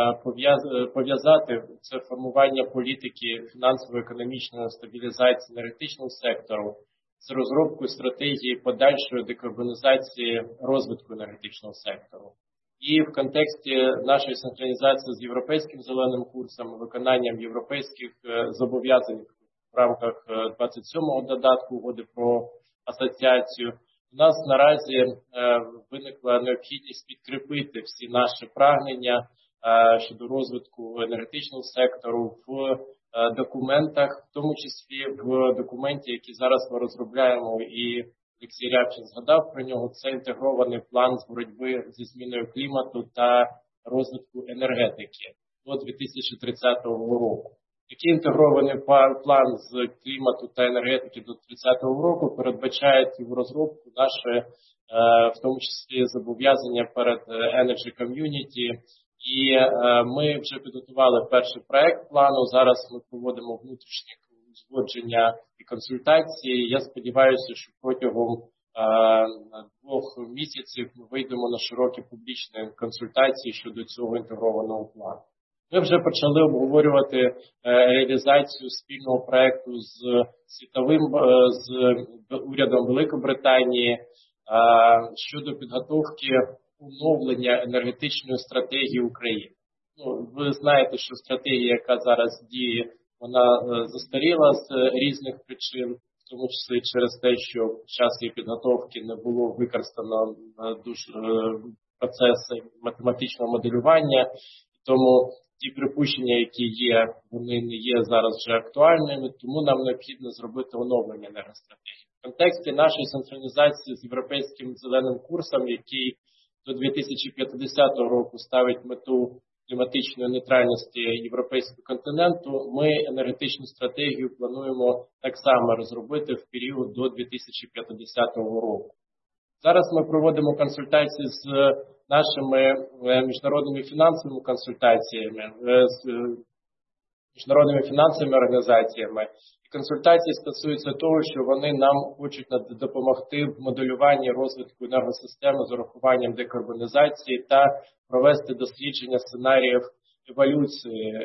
пов'язати це формування політики фінансово-економічної стабілізації енергетичного сектору з розробкою стратегії подальшої декарбонізації розвитку енергетичного сектору. І в контексті нашої синхронізації з Європейським зеленим курсом, виконанням європейських зобов'язань в рамках двадцять сьомого додатку угоди про асоціацію, у нас наразі виникла необхідність підкріпити всі наші прагнення щодо розвитку енергетичного сектору в документах, в тому числі в документі, який зараз ми розробляємо, і Олексій Рябчин згадав про нього, це інтегрований план з боротьби зі зміною клімату та розвитку енергетики до дві тисячі тридцятого року. Такий інтегрований план з клімату та енергетики до тридцятого року передбачає його розробку наші, в тому числі, зобов'язання перед Energy Community. І ми вже підготували перший проект плану, зараз ми проводимо внутрішні узгодження і консультації. Я сподіваюся, що протягом двох місяців ми вийдемо на широкі публічні консультації щодо цього інтегрованого плану. Ми вже почали обговорювати реалізацію спільного проекту з світовим, з урядом Великобританії щодо підготовки оновлення енергетичної стратегії України. Ну, ви знаєте, що стратегія, яка зараз діє, вона застаріла з різних причин, в тому числі через те, що в час її підготовки не було використано дуже процеси математичного моделювання, тому ті припущення, які є, вони не є зараз вже актуальними, тому нам необхідно зробити оновлення енергостратегії. В контексті нашої синхронізації з Європейським зеленим курсом, який до дві тисячі п'ятдесятого року ставить мету кліматичної нейтральності європейського континенту, ми енергетичну стратегію плануємо так само розробити в період до дві тисячі п'ятдесятого року. Зараз ми проводимо консультації з нашими міжнародними фінансовими консультаціями, з міжнародними фінансовими організаціями. І консультації стосуються того, що вони нам хочуть допомогти в моделюванні розвитку енергосистеми з урахуванням декарбонізації та провести дослідження сценаріїв еволюції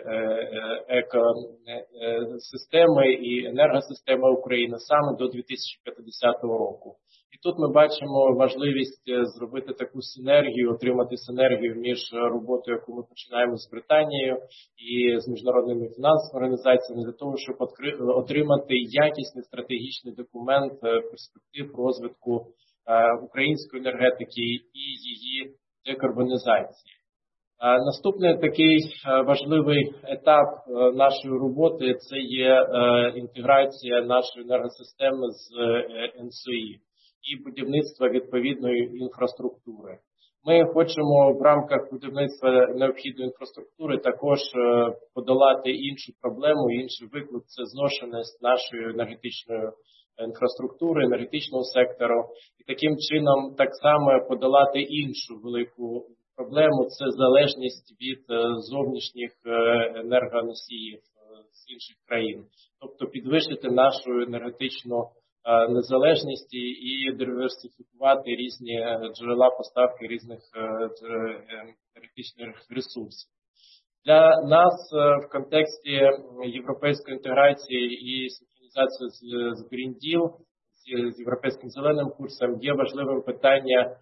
екосистеми і енергосистеми України саме до дві тисячі п'ятдесятого року. І тут ми бачимо важливість зробити таку синергію, отримати синергію між роботою, яку ми починаємо з Британією і з міжнародними фінансовими організаціями, для того, щоб отримати якісний стратегічний документ перспектив розвитку української енергетики і її декарбонізації. Наступний такий важливий етап нашої роботи – це є інтеграція нашої енергосистеми з ен ес о і і будівництво відповідної інфраструктури. Ми хочемо в рамках будівництва необхідної інфраструктури також подолати іншу проблему, інший виклик – це зношеність нашої енергетичної інфраструктури, енергетичного сектору. І таким чином так само подолати іншу велику проблему – це залежність від зовнішніх енергоносіїв з інших країн. Тобто підвищити нашу енергетичну незалежність і диверсифікувати різні джерела поставки різних енергетичних ресурсів. Для нас в контексті європейської інтеграції і синхронізації з Green Deal, з європейським зеленим курсом, є важливим питання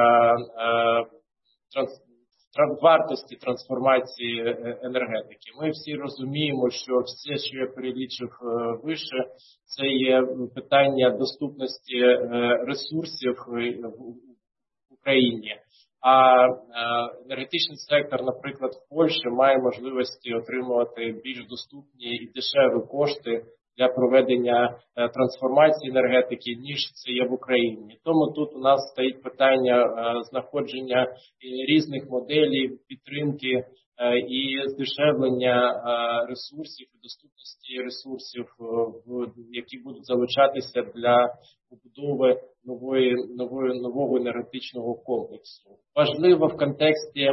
вартості трансформації енергетики. Ми всі розуміємо, що все, що я перелічив вище, це є питання доступності ресурсів в Україні. А енергетичний сектор, наприклад, в Польщі має можливості отримувати більш доступні і дешеві кошти для проведення трансформації енергетики, ніж це є в Україні. Тому тут у нас стоїть питання знаходження різних моделей підтримки і здешевлення ресурсів і доступності ресурсів, які будуть залучатися для побудови нової, нової, нового енергетичного комплексу. Важливо в контексті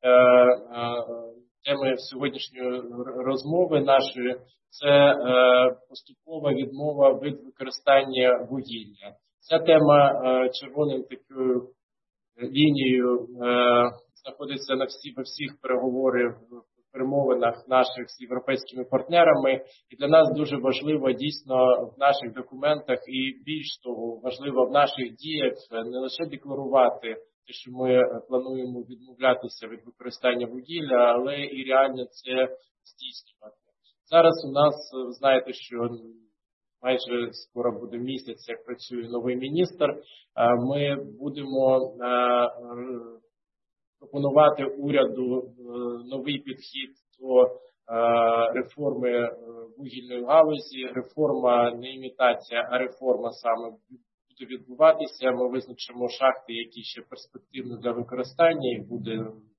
теми сьогоднішньої розмови нашої це е, поступова відмова від використання вугілля. Ця тема е, червоною такою лінією е, знаходиться на всі, во всіх переговорах, перемовинах наших з європейськими партнерами. І для нас дуже важливо дійсно в наших документах і більш того, важливо в наших діях не лише декларувати те, що ми плануємо відмовлятися від використання вугілля, але і реально це здійснювати. Зараз у нас, ви знаєте, що майже скоро буде місяць, як працює новий міністр. Ми будемо пропонувати уряду новий підхід до реформи вугільної галузі. Реформа не імітація, а реформа саме буде відбуватися. Ми визначимо шахти, які ще перспективні для використання, і буде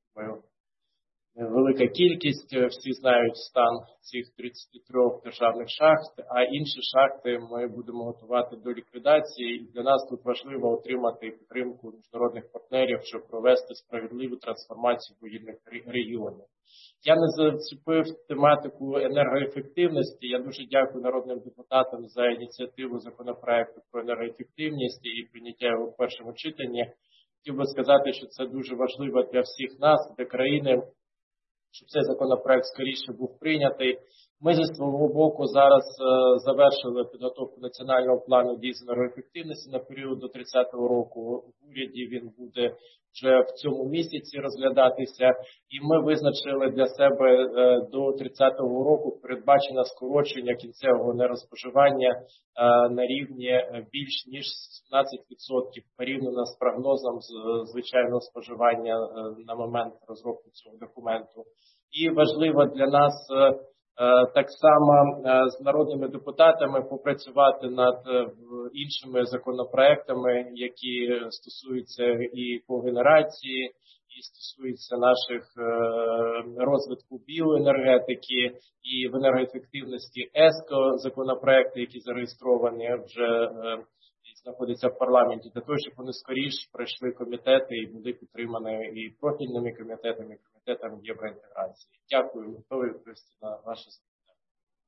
велика кількість, всі знають стан цих тридцяти трьох державних шахт, а інші шахти ми будемо готувати до ліквідації. І для нас тут важливо отримати підтримку міжнародних партнерів, щоб провести справедливу трансформацію вугільних регіонів. Я не зачепив тематику енергоефективності. Я дуже дякую народним депутатам за ініціативу законопроекту про енергоефективність і прийняття його в першому читанні. Хотів би сказати, що це дуже важливо для всіх нас, для країни, щоб цей законопроект скоріше був прийнятий. Ми зі свого боку зараз е, завершили підготовку національного плану дій з енергоефективності на період до тридцятого року. В уряді він буде вже в цьому місяці розглядатися. І ми визначили для себе е, до тридцятого року передбачено скорочення кінцевого енергоспоживання е, на рівні більш ніж сімнадцять відсотків порівняно з прогнозом з звичайного споживання е, на момент розробки цього документу. І важливо для нас е, так само з народними депутатами попрацювати над іншими законопроектами, які стосуються і когенерації, і стосуються наших розвитку біоенергетики, і в енергоефективності ЕСКО законопроекти, які зареєстровані вже знаходяться в парламенті, для того, щоб вони скоріше пройшли комітети і були підтримані і профільними комітетами, і комітетами євроінтеграції. Дякую, готові відповісти на ваше запитання.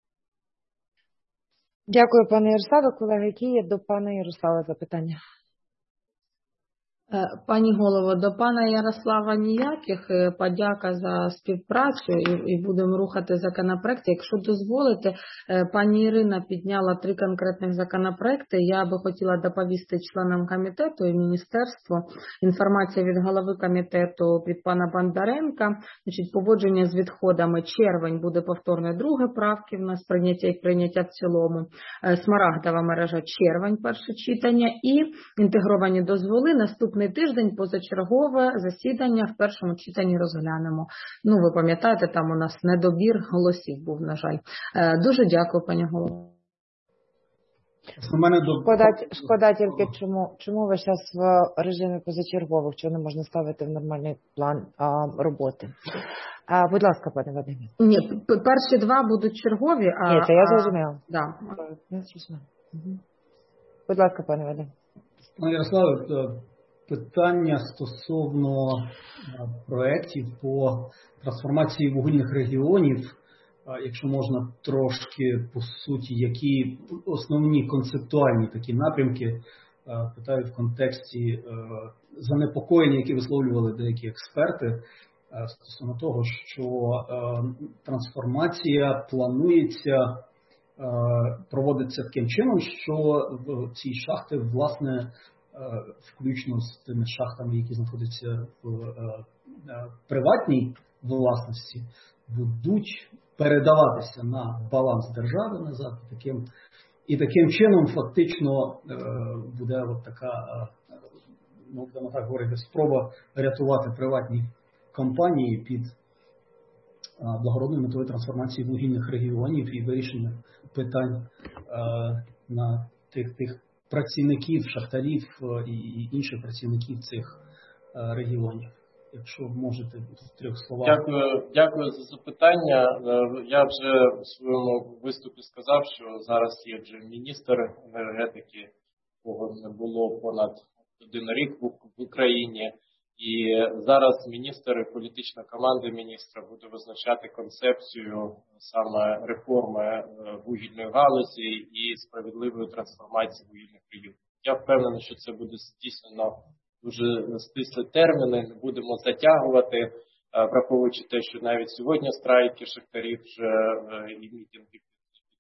Дякую, пане Ярославе. Колеги, які є до пана Ярослава запитання?
Пані голово, до пана Ярослава ніяких. Подяка за співпрацю і, і будемо рухати законопроекти. Якщо дозволите, пані Ірина підняла три конкретних законопроекти. Я би хотіла доповісти членам комітету і міністерству. Інформація від голови комітету від пана Бондаренка. Значить, поводження з відходами. Червень буде повторне друге правки. В нас прийняття і прийняття в цілому. Смарагдова мережа червень перше читання. І інтегровані дозволи. Наступне наступний тиждень позачергове засідання в першому читанні розглянемо. Ну, ви пам'ятаєте, там у нас недобір голосів був, на жаль. Дуже дякую, пані голово.
Шкода, шкода тільки, чому, чому ви зараз в режимі позачергових, чого не можна ставити в нормальний план а, роботи. А, будь ласка, пане Вадиме.
Ні, перші два будуть чергові, а...
Ні, це я зрозуміла.
Да.
Я зрозуміла. Угу. Будь ласка, пане Вадиме.
Ну, Ярославе, питання стосовно проєктів по трансформації вугільних регіонів, якщо можна трошки по суті, які основні концептуальні такі напрямки, питаю в контексті занепокоєння, які висловлювали деякі експерти, стосовно того, що трансформація планується, проводиться таким чином, що в ці шахти, власне, включно з тими шахтами, які знаходяться в приватній власності, будуть передаватися на баланс держави назад. І таким, і таким чином фактично буде от така, ну, будемо так говорити, спроба рятувати приватні компанії під благородною метою трансформації вугільних регіонів і вирішення питань на тих, тих працівників, шахтарів і інших працівників цих регіонів. Якщо можете в трьох словах.
Дякую, дякую за запитання. Я вже в своєму виступі сказав, що зараз є вже міністр енергетики, кого не було понад один рік в Україні. І зараз міністр і політична команда міністра буде визначати концепцію саме реформи вугільної галузі і справедливої трансформації вугільних регіонів. Я впевнений, що це буде здійснено дуже стислі терміни, не будемо затягувати, враховуючи те, що навіть сьогодні страйки шахтарів вже і мітинги під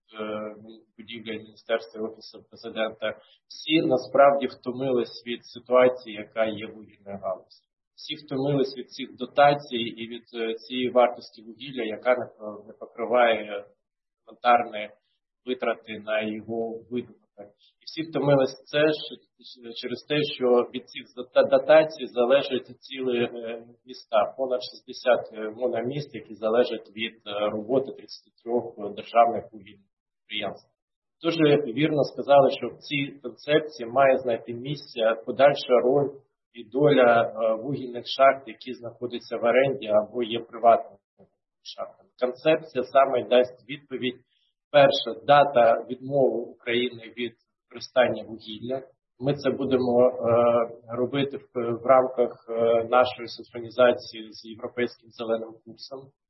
будівлею Міністерства і Офісу Президента, всі насправді втомились від ситуації, яка є в вугільній галузі. Всі втомились від цих дотацій і від цієї вартості вугілля, яка не покриває елементарні витрати на його видобуток. І всі втомились це через те, що від цих дотацій залежать цілі міста, понад шістдесят мономіст, які залежать від роботи тридцяти трьох державних вугільних підприємств. Дуже вірно сказали, що в цій концепції має знайти місце подальша роль і доля вугільних шахт, які знаходяться в оренді або є приватними шахтами. Концепція саме дасть відповідь. Перша, дата відмови України від використання вугілля. Ми це будемо е, робити в, в рамках е, нашої синхронізації з європейським зеленим курсом. Е,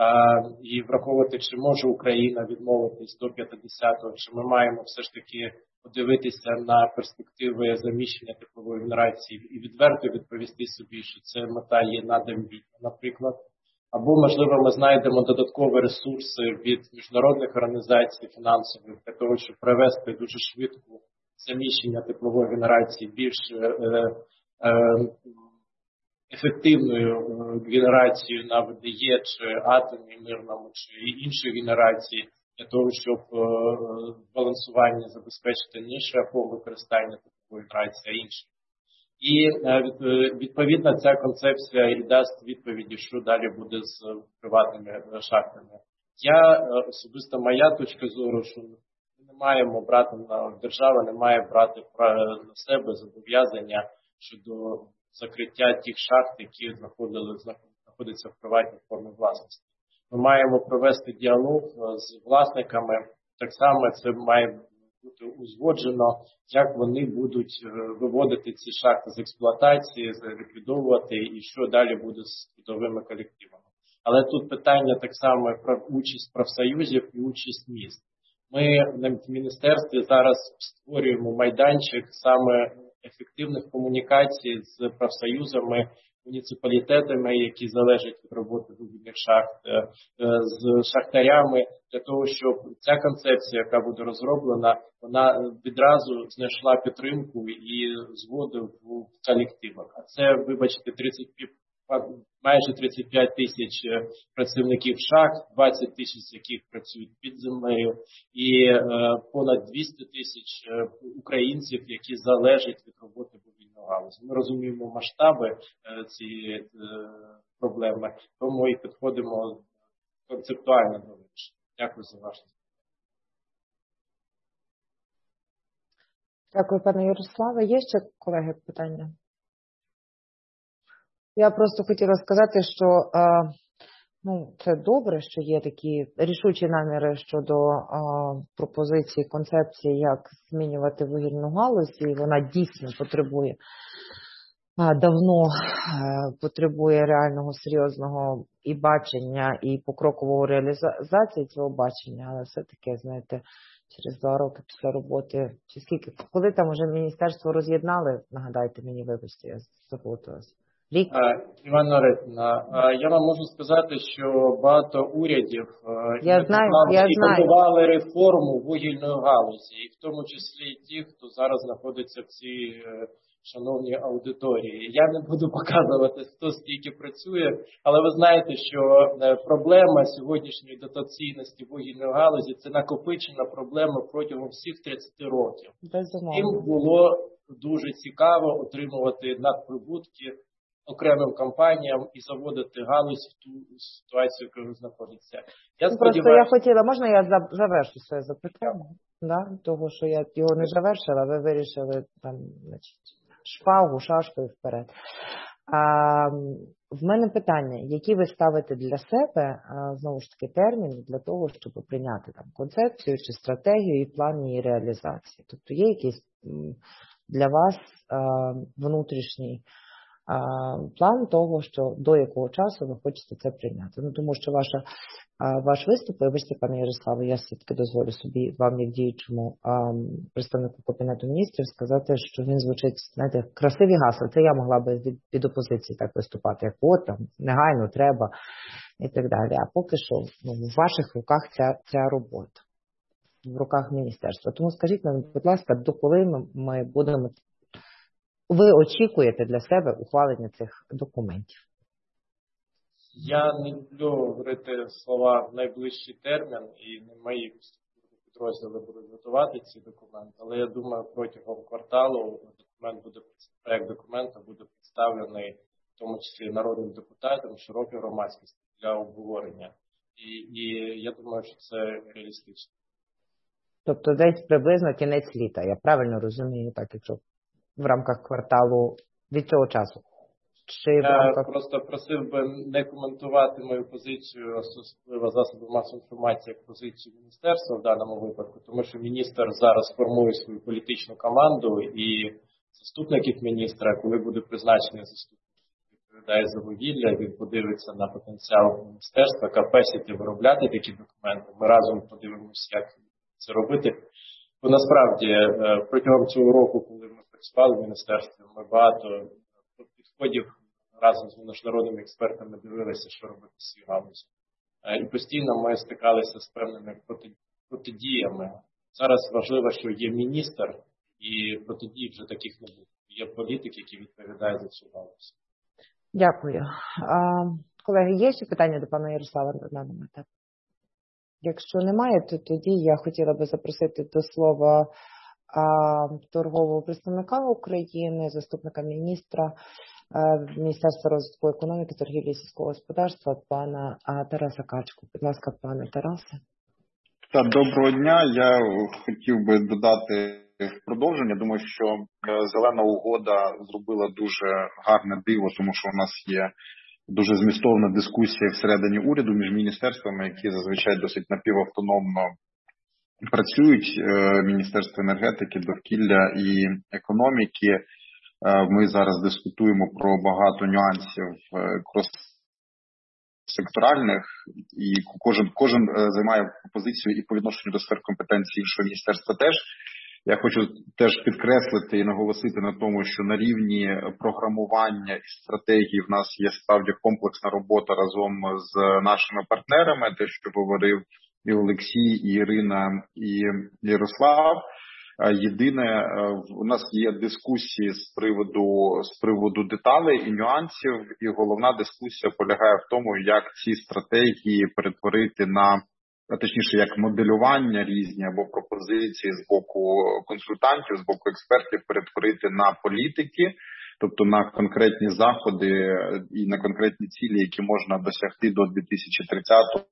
і враховувати, чи може Україна відмовитись до п'ятдесятого, чи ми маємо все ж таки подивитися на перспективи заміщення теплової генерації і відверто відповісти собі, що це мета є надамбітна, наприклад. Або, можливо, ми знайдемо додаткові ресурси від міжнародних організацій фінансових для того, щоб привести дуже швидко заміщення теплової генерації більш е, е, ефективною генерацією на ВДЕ, чи атомі мирному, чи іншої генерації, для того, щоб е, балансування забезпечити не шляхом використання теплової генерації, а інших. І відповідно ця концепція і дасть відповіді, що далі буде з приватними шахтами. Я особисто, моя точка зору, що ми не маємо брати на держава, не має брати на себе зобов'язання щодо закриття тих шахт, які знаходили, знаходяться в приватній формі власності. Ми маємо провести діалог з власниками. Так само це має бути узгоджено, як вони будуть виводити ці шахти з експлуатації, ліквідовувати і що далі буде з трудовими колективами. Але тут питання так само про участь профсоюзів і участь міст. Ми в міністерстві зараз створюємо майданчик саме ефективних комунікацій з профсоюзами, муніципалітетами, які залежать від роботи вугільних шахт, з шахтарями, для того, щоб ця концепція, яка буде розроблена, вона відразу знайшла підтримку і згоду в колективах. А це, вибачте, тридцять, майже тридцять п'ять тисяч працівників шахт, двадцять тисяч з яких працюють під землею, і понад двісті тисяч українців, які залежать від роботи вугільних вугільну галузь. Ми розуміємо масштаби цієї проблеми, тому і підходимо концептуально до вирішення. Дякую за ваше.
Дякую, пане Ярославе. Є ще, колеги, питання? Я просто хотіла сказати, що ну, це добре, що є такі рішучі наміри щодо а, пропозиції, концепції, як змінювати вугільну галузь, і вона дійсно потребує, а, давно а, потребує реального, серйозного і бачення, і покрокового реалізації цього бачення, але все-таки, знаєте, через два роки після роботи, чи скільки, коли там вже міністерство роз'єднали, нагадайте мені, вибачте, я заплуталась. Рік?
Іванна Орестівна, я вам можу сказати, що багато урядів
я знаю, я
готували реформу вугільної галузі, і в тому числі і ті, хто зараз знаходиться в цій шановній аудиторії. Я не буду показувати, хто скільки працює, але ви знаєте, що проблема сьогоднішньої дотаційності вугільної галузі – це накопичена проблема протягом всіх тридцяти років. Їм було дуже цікаво отримувати надприбутки окремим компаніям і заводити галузь в ту ситуацію, в якій знаходиться. Я
ну,
сподіваюся...
Просто я хотіла, можна я завершу своє запитання? Да? Того, що я його не завершила, ви вирішили там, значить, шпагу, шашкою вперед. А, в мене питання, які ви ставите для себе, а, знову ж таки, терміни для того, щоб прийняти там концепцію чи стратегію і план її реалізації? Тобто є якийсь для вас а, внутрішній план того, що до якого часу ви хочете це прийняти. Ну, тому що ваша, ваш виступ, вибачте, пане Ярославе, я все-таки дозволю собі вам, як діючому представнику Кабінету міністрів, сказати, що він звучить, знаєте, красиві гасла. Це я могла би від, від опозиції так виступати, як от там, негайно, треба і так далі. А поки що ну, в ваших руках ця, ця робота, в руках міністерства. Тому скажіть нам, будь ласка, доколи ми, ми будемо ви очікуєте для себе ухвалення цих документів?
Я не люблю говорити слова в найближчий термін, і не мої підрозділи будуть готувати ці документи, але я думаю, протягом кварталу документ буде, проект документу буде представлений, в тому числі народним депутатам, широкій громадськості для обговорення. І, і я думаю, що це реалістично.
Тобто десь приблизно кінець літа, я правильно розумію, так, якщо в рамках кварталу від цього часу? Чи в
Я
рамках...
просто просив би не коментувати мою позицію, особливо засоби масової інформації, як позицію міністерства в даному випадку, тому що міністр зараз формує свою політичну команду і заступників міністра, коли буде призначений заступник, який відповідає за вугілля, він подивиться на потенціал міністерства, capacity виробляти такі документи. Ми разом подивимося, як це робити. Бо насправді протягом цього року, коли ми працювали в міністерстві, ми багато підходів разом з міжнародними експертами дивилися, що робити з цією галузю. І постійно ми стикалися з певними протидіями. Зараз важливо, що є міністр, і протидій вже таких не буде. Є політик, який відповідає за цю галузь.
Дякую. А, колеги, є ще питання до пана Ярослава на даному етапі? Якщо немає, то тоді я хотіла би запросити до слова а, торгового представника України, заступника міністра а, Міністерства розвитку економіки, торгівлі і сільського господарства, пана а, Тараса Качку. Будь ласка, пане Тарасе.
Так, доброго дня. Я хотів би додати в продовження. Думаю, що Зелена угода зробила дуже гарне диво, тому що у нас є дуже змістовна дискусія всередині уряду між міністерствами, які зазвичай досить напівавтономно працюють. Міністерство енергетики, довкілля і економіки. Ми зараз дискутуємо про багато нюансів крос-секторальних, і кожен, кожен займає позицію і по відношенню до сфер компетенції іншого міністерства теж. Я хочу теж підкреслити і наголосити на тому, що на рівні програмування і стратегії в нас є справді комплексна робота разом з нашими партнерами, те, що говорив і Олексій, і Ірина, і Ярослав. Єдине, у нас є дискусії з приводу, з приводу деталей і нюансів, і головна дискусія полягає в тому, як ці стратегії перетворити на а точніше як моделювання різні або пропозиції з боку консультантів, з боку експертів перетворити на політики, тобто на конкретні заходи і на конкретні цілі, які можна досягти до дві тисячі тридцятого,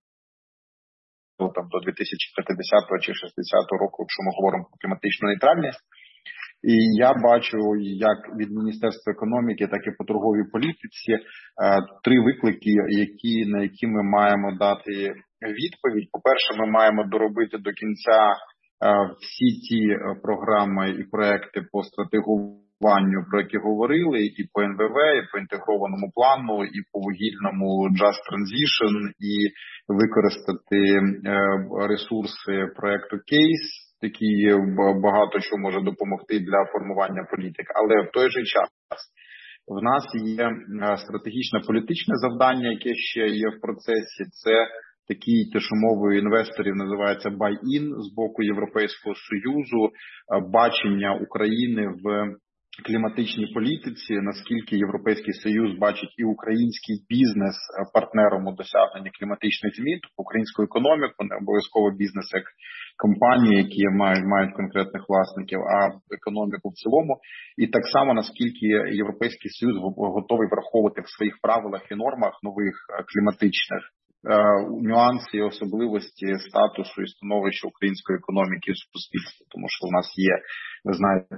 там, до дві тисячі п'ятдесятого чи шістдесятого року, якщо ми говоримо про кліматичну нейтральність. І я бачу, як від Міністерства економіки, так і по торговій політиці, три виклики, які, на які ми маємо дати відповідь. По-перше, ми маємо доробити до кінця всі ті програми і проекти по стратегуванню, про які говорили, і по ен ве ве, і по інтегрованому плану, і по вугільному Just Transition, і використати ресурси проекту Кейс, які багато що може допомогти для формування політик. Але в той же час в нас є стратегічне політичне завдання, яке ще є в процесі. Це такий, те, що мовою інвесторів називається buy-in з боку Європейського Союзу, бачення України в кліматичній політиці, наскільки Європейський Союз бачить і український бізнес партнером у досягненні кліматичних змін, тобто українську економіку, не обов'язково бізнес як компанії, які мають, мають конкретних власників, а економіку в цілому. І так само, наскільки Європейський Союз готовий враховувати в своїх правилах і нормах нових кліматичних нюанси і особливості статусу і становища української економіки в суспільстві. Тому що у нас є, ви знаєте,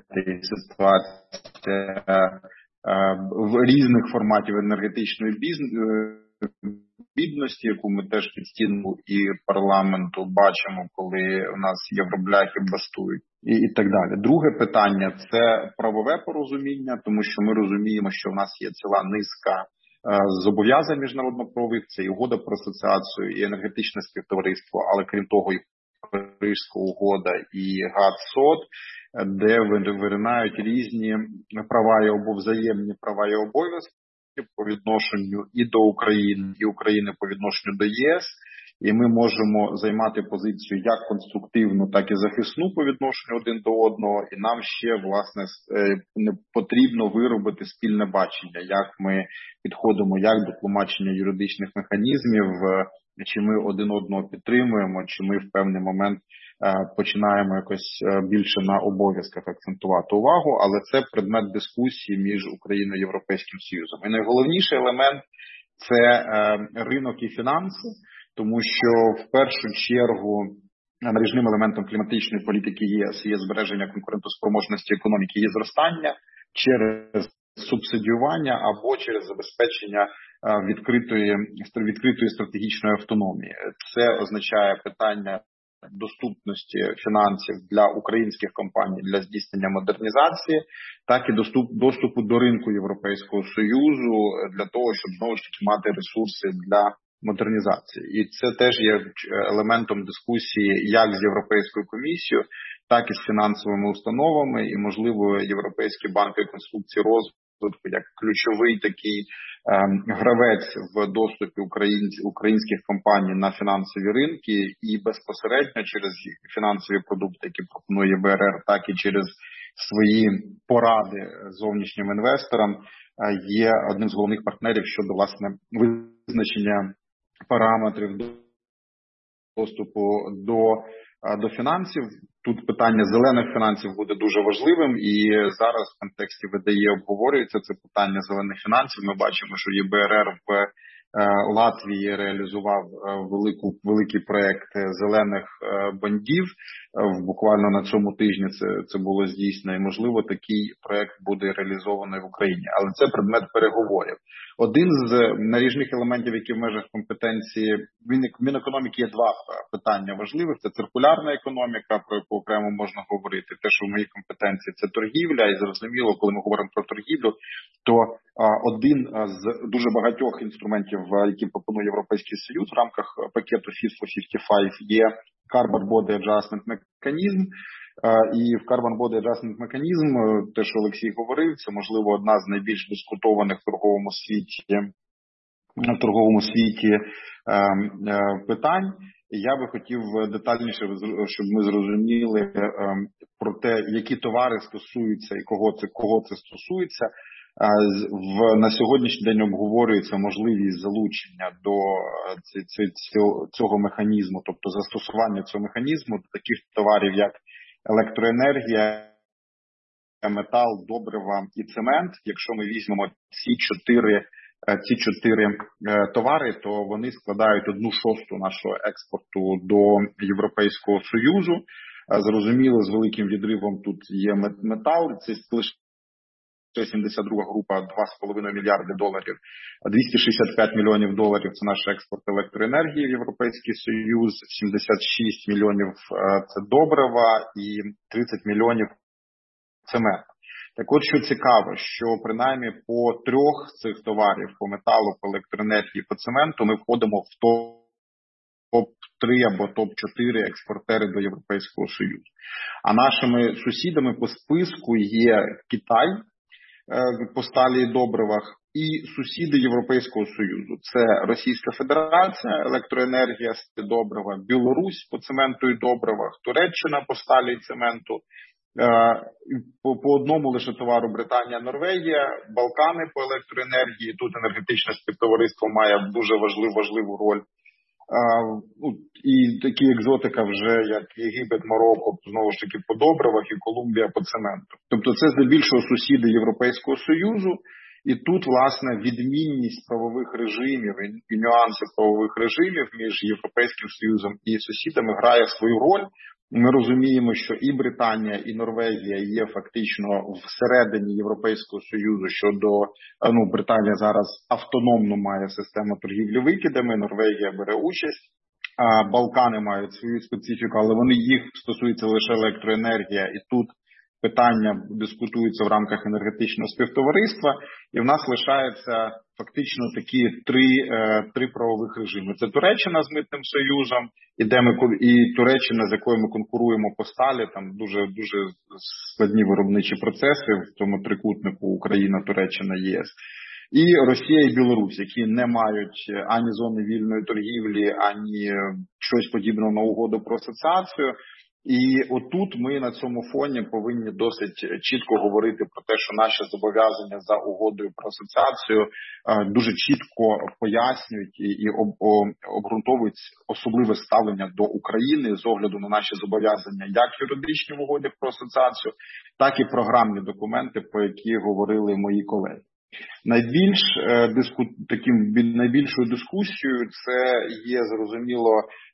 ситуація в різних форматів енергетичної бідності, яку ми теж під стіну і парламенту бачимо, коли у нас євробляхи бастують і, і так далі. Друге питання – це правове порозуміння, тому що ми розуміємо, що в нас є ціла низка зобов'язань міжнародно-правових, це і угода про асоціацію, і енергетичне співтовариство, але крім того і Паризька угода, і ГАТ-СОТ, де виринають різні права і взаємні права і обов'язки по відношенню і до України, і України по відношенню до ЄС. І ми можемо займати позицію як конструктивну, так і захисну по відношенню один до одного. І нам ще, власне, не потрібно виробити спільне бачення, як ми підходимо як до тлумачення юридичних механізмів, чи ми один одного підтримуємо, чи ми в певний момент починаємо якось більше на обов'язках акцентувати увагу. Але це предмет дискусії між Україною і Європейським Союзом. І найголовніший елемент – це ринок і фінанси. Тому що в першу чергу наріжним елементом кліматичної політики ЄС є збереження конкурентоспроможності економіки і зростання через субсидіювання або через забезпечення відкритої, відкритої стратегічної автономії. Це означає питання доступності фінансів для українських компаній для здійснення модернізації, так і доступ, доступу до ринку Європейського Союзу для того, щоб знову ж таки мати ресурси для модернізації. І це теж є елементом дискусії як з Європейською комісією, так і з фінансовими установами, і, можливо, Європейський банк реконструкції розвитку як ключовий такий е, гравець в доступі українських компаній на фінансові ринки і безпосередньо через фінансові продукти, які пропонує Є Бе Ер Ер, так і через свої поради зовнішнім інвесторам, е, є одним з головних партнерів щодо, власне, визначення параметрів доступу до, до фінансів. Тут питання зелених фінансів буде дуже важливим, і зараз в контексті Ве Де Є обговорюється це питання зелених фінансів. Ми бачимо, що Є Бе Ер Ер в Латвії реалізував велику, великий проєкт зелених бондів. Буквально на цьому тижні це, це було здійснено, і, можливо, такий проєкт буде реалізований в Україні. Але це предмет переговорів. Один з наріжних елементів, які в межах компетенції Мінекономіки, є два питання важливих. Це циркулярна економіка, про яку окремо можна говорити. Те, що в моїй компетенції – це торгівля. І зрозуміло, коли ми говоримо про торгівлю, то один з дуже багатьох інструментів, які пропонує Європейський Союз в рамках пакету Fit for п'ятдесят п'ять, є Carbon Border Adjustment Mechanism. І в Carbon Border Adjustment Mechanism, те, що Олексій говорив, це, можливо, одна з найбільш дискутованих в торговому світі, в торговому світі питань. Я би хотів детальніше, щоб ми зрозуміли про те, які товари стосуються і кого це, кого це стосується. В, на сьогоднішній день обговорюється можливість залучення до цього, цього механізму, тобто застосування цього механізму до таких товарів, як електроенергія, метал, добрива і цемент. Якщо ми візьмемо ці чотири, ці чотири товари, то вони складають одну шосту нашого експорту до Європейського Союзу. Зрозуміло, з великим відривом тут є метал, це лише сімдесят друга група, два з половиною мільярди доларів, двісті шістдесят п'ять мільйонів доларів – це наш експорт електроенергії в Європейський Союз, сімдесят шість мільйонів – це добрива і тридцять мільйонів – цемент. Так от, що цікаво, що принаймні по трьох цих товарів, по металу, по електроенергії, по цементу, ми входимо в топ три або топ чотири експортери до Європейського Союзу. А нашими сусідами по списку є Китай, по сталі і добривах, і сусіди Європейського Союзу. Це Російська Федерація, електроенергія, добрива, Білорусь по цементу і добривах, Туреччина по сталі і цементу, по, по одному лише товару Британія, Норвегія, Балкани по електроенергії. Тут енергетичне співтовариство має дуже важливу, важливу роль. І такі екзотика вже, як Єгипет, Марокко, знову ж таки, по добривах, і Колумбія по цементу. Тобто це здебільшого сусіди Європейського Союзу, і тут, власне, відмінність правових режимів і нюанси правових режимів між Європейським Союзом і сусідами грає свою роль. Ми розуміємо, що і Британія, і Норвегія є фактично всередині Європейського Союзу щодо, ну, Британія зараз автономно має систему торгівлі викидами, Норвегія бере участь, а Балкани мають свою специфіку, але вони їх стосується лише електроенергія, і тут питання дискутуються в рамках енергетичного співтовариства, і в нас лишається фактично такі три, е, три правових режими. Це Туреччина з митним союзом, і, де ми, і Туреччина, з якою ми конкуруємо по сталі, там дуже, дуже складні виробничі процеси в цьому трикутнику Україна, Туреччина, ЄС. І Росія і Білорусь, які не мають ані зони вільної торгівлі, ані щось подібного на угоду про асоціацію. І отут ми на цьому фоні повинні досить чітко говорити про те, що наші зобов'язання за угодою про асоціацію дуже чітко пояснюють і обґрунтовують особливе ставлення до України з огляду на наші зобов'язання як юридичні в угоді про асоціацію, так і програмні документи, про які говорили мої колеги. Найбільш диску... таким найбільшою дискусією це є, зрозуміло,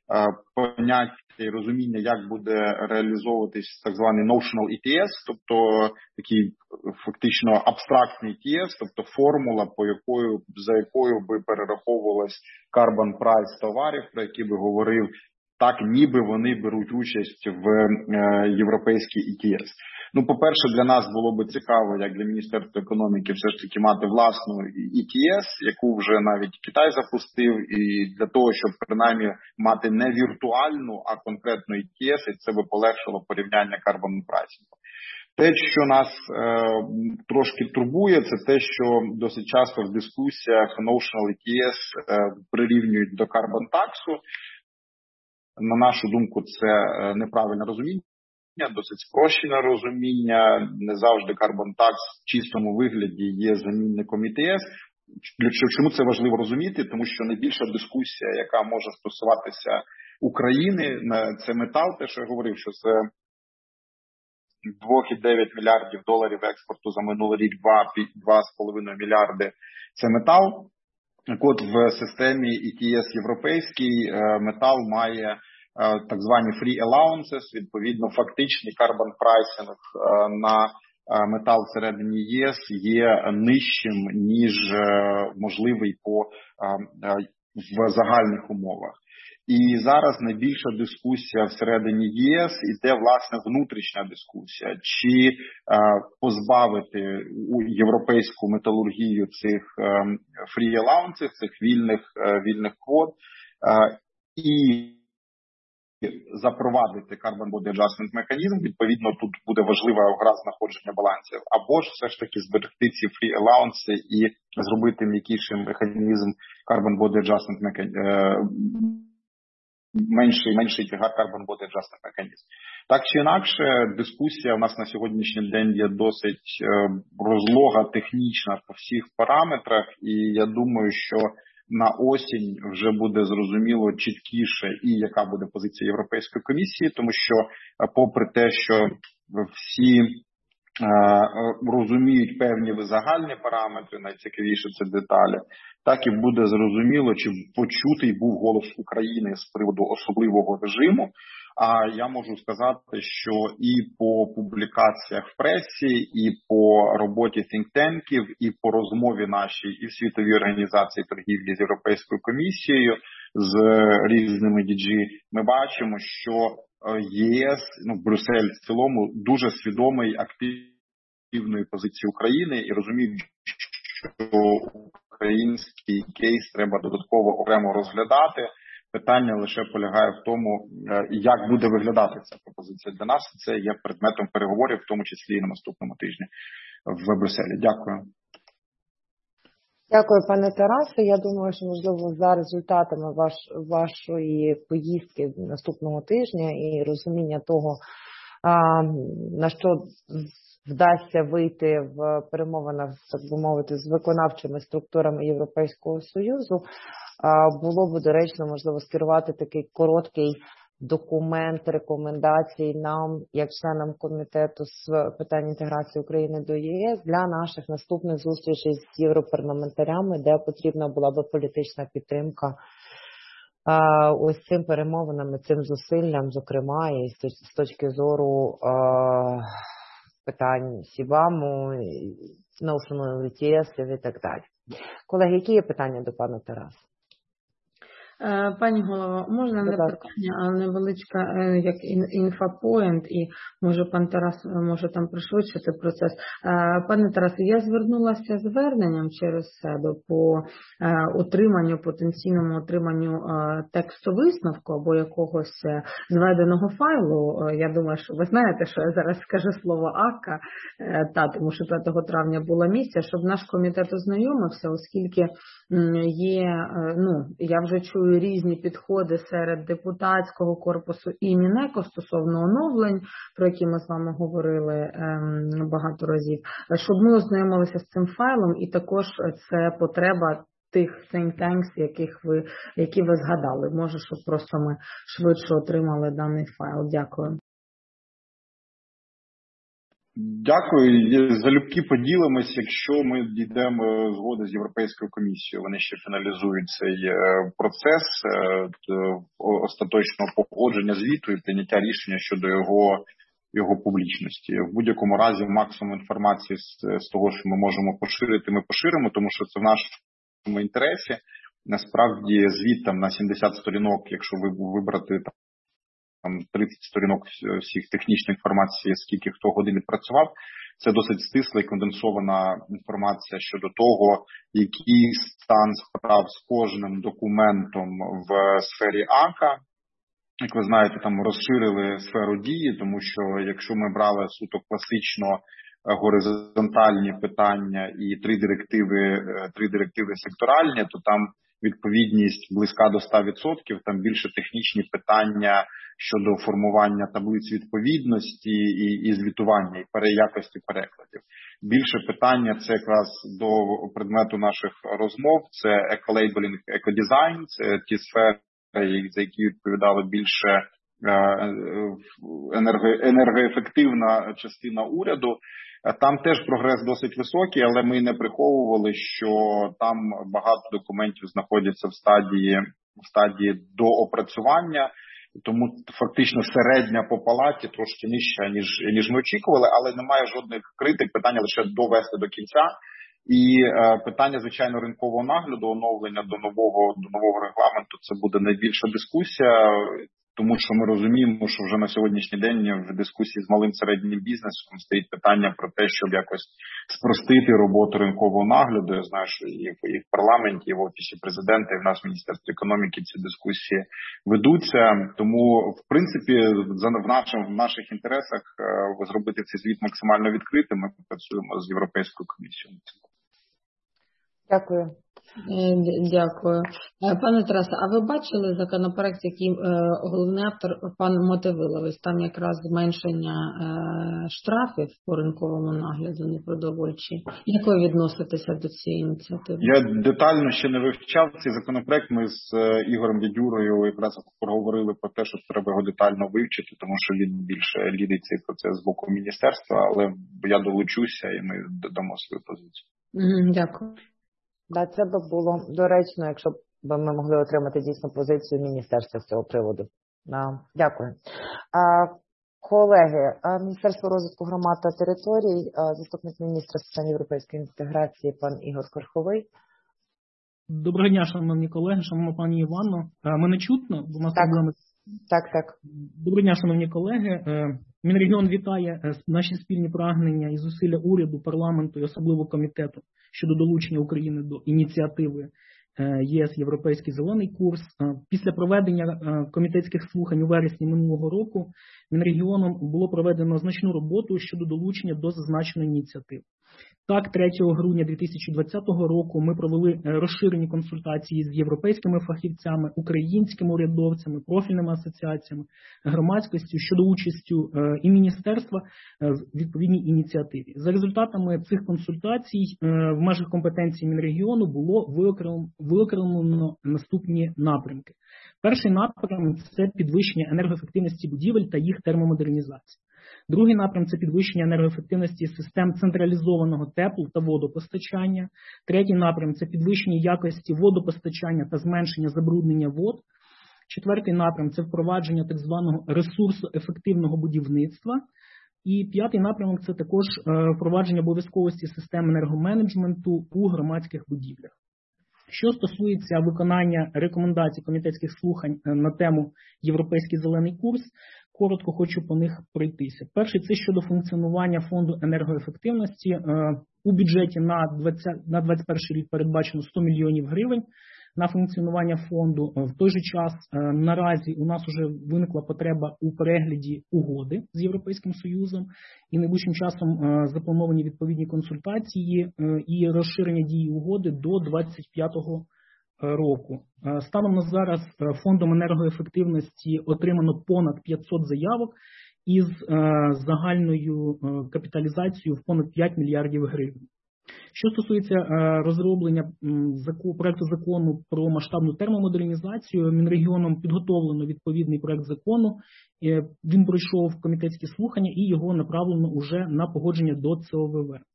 поняття і розуміння, як буде реалізовуватись так званий notional і ті ес, тобто такий фактично абстрактний і ті ес, тобто формула, по якою, за якою би перераховувалась carbon price товарів, про які би говорив, так ніби вони беруть участь в е, європейській і ті ес. Ну, по-перше, для нас було би цікаво, як для Міністерства економіки, все ж таки мати власну і ті ес, яку вже навіть Китай запустив, і для того, щоб принаймні мати не віртуальну, а конкретну і ті ес, і це би полегшило порівняння carbon pricing. Те, що нас е, трошки турбує, це те, що досить часто в дискусіях notional і ті ес е, прирівнюють до carbon tax-у. На нашу думку, це неправильне розуміння, досить спрощене розуміння. Не завжди carbon tax в чистому вигляді є замінником і ті ес. Чому це важливо розуміти? Тому що найбільша дискусія, яка може стосуватися України, це метал, те, що я говорив, що це два цілих дев'ять мільярдів доларів експорту за минулий рік, два з половиною мільярди – це метал. Так от, в системі і ті ес європейський метал має так звані free allowances, відповідно фактичний carbon pricing на метал всередині ЄС є нижчим, ніж можливий по, в загальних умовах. І зараз найбільша дискусія всередині ЄС іде, власне, внутрішня дискусія. Чи е, позбавити у європейську металургію цих е, free allowances, цих вільних, е, вільних квот, е, і запровадити carbon border adjustment механізм. Відповідно, тут буде важлива гра знаходження балансів. Або ж все ж таки зберегти ці free allowances і зробити м'якіший механізм carbon border adjustment механізм. менший, менший тягар Carbon Border Adjustment Mechanism. Так чи інакше, дискусія у нас на сьогоднішній день є досить розлога, технічна по всіх параметрах, і я думаю, що на осінь вже буде зрозуміло чіткіше і яка буде позиція Європейської комісії, тому що попри те, що всі розуміють певні загальні параметри, найцікавіше це деталі, так і буде зрозуміло, чи почутий був голос України з приводу особливого режиму. А я можу сказати, що і по публікаціях в пресі, і по роботі think-танків, і по розмові нашій і в Світовій організації торгівлі з Європейською комісією, з різними ді джі, ми бачимо, що ЄС, ну, Брюссель в цілому дуже свідомий активної позиції України і розуміють, що український кейс треба додатково окремо розглядати. Питання лише полягає в тому, як буде виглядати ця пропозиція для нас. Це є предметом переговорів, в тому числі і на наступному тижні в Брюсселі. Дякую.
Дякую, пане Тарасе. Я думаю, що, можливо, за результатами ваш, вашої поїздки наступного тижня і розуміння того, а, на що вдасться вийти в перемовинах, так би мовити, з виконавчими структурами Європейського Союзу, було б доречно, можливо, скерувати такий короткий документ рекомендацій нам, як членам комітету з питань інтеграції України до ЄС, для наших наступних зустрічей з європарламентарями, де потрібна була б політична підтримка а, ось цим перемовинам, цим зусиллям, зокрема, і з точки зору а, питань Сібаму, National і ті ес і так далі. Колеги, які є питання до пана Тараса?
Пані голова, можна не питання, а невеличка як інфопоінт, і може пан Тарас може там пришвидшити процес. Пане Тарасе, я звернулася зверненням через себе по отриманню, потенційному отриманню тексту висновку або якогось зведеного файлу. Я думаю, що ви знаєте, що я зараз скажу слово АККА, та, тому що п'ятого травня була місія, щоб наш комітет ознайомився, оскільки є, ну, я вже чую різні підходи серед депутатського корпусу і Мінеко стосовно оновлень, про які ми з вами говорили ем, багато разів, щоб ми ознайомилися з цим файлом, і також це потреба тих think tanks, яких ви, які ви згадали. Може, щоб просто ми швидше отримали даний файл. Дякую.
Дякую. Залюбки поділимось, якщо ми дійдемо згоди з Європейською комісією. Вони ще фіналізують цей процес остаточного погодження звіту і прийняття рішення щодо його, його публічності. В будь-якому разі максимум інформації з, з того, що ми можемо поширити, ми поширимо, тому що це в нашому інтересі. Насправді звіт там на сімдесят сторінок, якщо ви вибрати там, там тридцять сторінок всіх технічної інформації, скільки хто годин відпрацював, це досить стисла і конденсована інформація щодо того, який стан справ з кожним документом в сфері АККА. Як ви знаєте, там розширили сферу дії, тому що якщо ми брали суто класично горизонтальні питання і три директиви, три директиви секторальні, то там відповідність близька до ста відсотків, там більше технічні питання щодо формування таблиць відповідності і, і звітування, і переякості перекладів. Більше питання це якраз до предмету наших розмов, це еколейбелінг, екодизайн, це ті сфери, за які відповідали більше енерго, енергоефективна частина уряду. Там теж прогрес досить високий, але ми не приховували, що там багато документів знаходяться в стадії, в стадії доопрацювання, тому фактично середня по палаті трошки нижча, ніж, ніж ми очікували, але немає жодних критик, питання лише довести до кінця. І е, питання, звичайно, ринкового нагляду, оновлення до нового, до нового регламенту, це буде найбільша дискусія, тому що ми розуміємо, що вже на сьогоднішній день в дискусії з малим середнім бізнесом стоїть питання про те, щоб якось спростити роботу ринкового нагляду. Я знаю, що і в, і в парламенті, і в Офісі Президента, і в нас в Міністерстві економіки ці дискусії ведуться. Тому, в принципі, в, нашим, в наших інтересах зробити цей звіт максимально відкритим. Ми працюємо з Європейською комісією.
Дякую.
Дякую. Пане Тарасе, а ви бачили законопроект, який головний автор пан Мотовиловець, там якраз зменшення штрафів по ринковому нагляду непродовольчі. Як ви відноситеся до цієї ініціативи?
Я детально ще не вивчав цей законопроект. Ми з Ігорем Дядюрою якраз поговорили про те, що треба його детально вивчити, тому що він більше лідить цей процес з боку міністерства, але я долучуся і ми додамо свою позицію.
Дякую.
Да, це б було доречно, якщо б ми могли отримати дійсно позицію міністерства з цього приводу. Да. Дякую. А, колеги, Міністерство розвитку громад та територій, заступник міністра з питань європейської інтеграції, пан Ігор Корховий.
Доброго дня, шановні колеги, шановна пані Іванно. Мене чутно? Бо у нас
так.
проблеми.
Так, так.
Доброго дня, шановні колеги. Мінрегіон вітає наші спільні прагнення і зусилля уряду, парламенту і особливо комітету щодо долучення України до ініціативи ЄС «Європейський зелений курс». Після проведення комітетських слухань у вересні минулого року Мінрегіоном було проведено значну роботу щодо долучення до зазначеної ініціативи. Так, третього грудня дві тисячі двадцятого року ми провели розширені консультації з європейськими фахівцями, українськими урядовцями, профільними асоціаціями, громадськістю щодо участю і міністерства в відповідній ініціативі. За результатами цих консультацій в межах компетенції Мінрегіону було виокремлено наступні напрямки. Перший напрям – це підвищення енергоефективності будівель та їх термомодернізація. Другий напрям – це підвищення енергоефективності систем централізованого тепло- та водопостачання. Третій напрям – це підвищення якості водопостачання та зменшення забруднення вод. Четвертий напрям – це впровадження так званого ресурсоефективного будівництва. І п'ятий напрямок – це також впровадження обов'язковості систем енергоменеджменту у громадських будівлях. Що стосується виконання рекомендацій комітетських слухань на тему «Європейський зелений курс», коротко хочу по них пройтися. Перший – це щодо функціонування фонду енергоефективності. У бюджеті на двадцять перший рік передбачено сто мільйонів гривень на функціонування фонду. В той же час наразі у нас вже виникла потреба у перегляді угоди з Європейським Союзом і найближчим часом заплановані відповідні консультації і розширення дії угоди до двадцять п'ятого року. Станом на зараз фондом енергоефективності отримано понад п'ятсот заявок із загальною капіталізацією в понад п'ять мільярдів гривень. Що стосується розроблення проекту закону про масштабну термомодернізацію, Мінрегіоном підготовлено відповідний проект закону, він пройшов комітетські слухання і його направлено уже на погодження до Це О В В.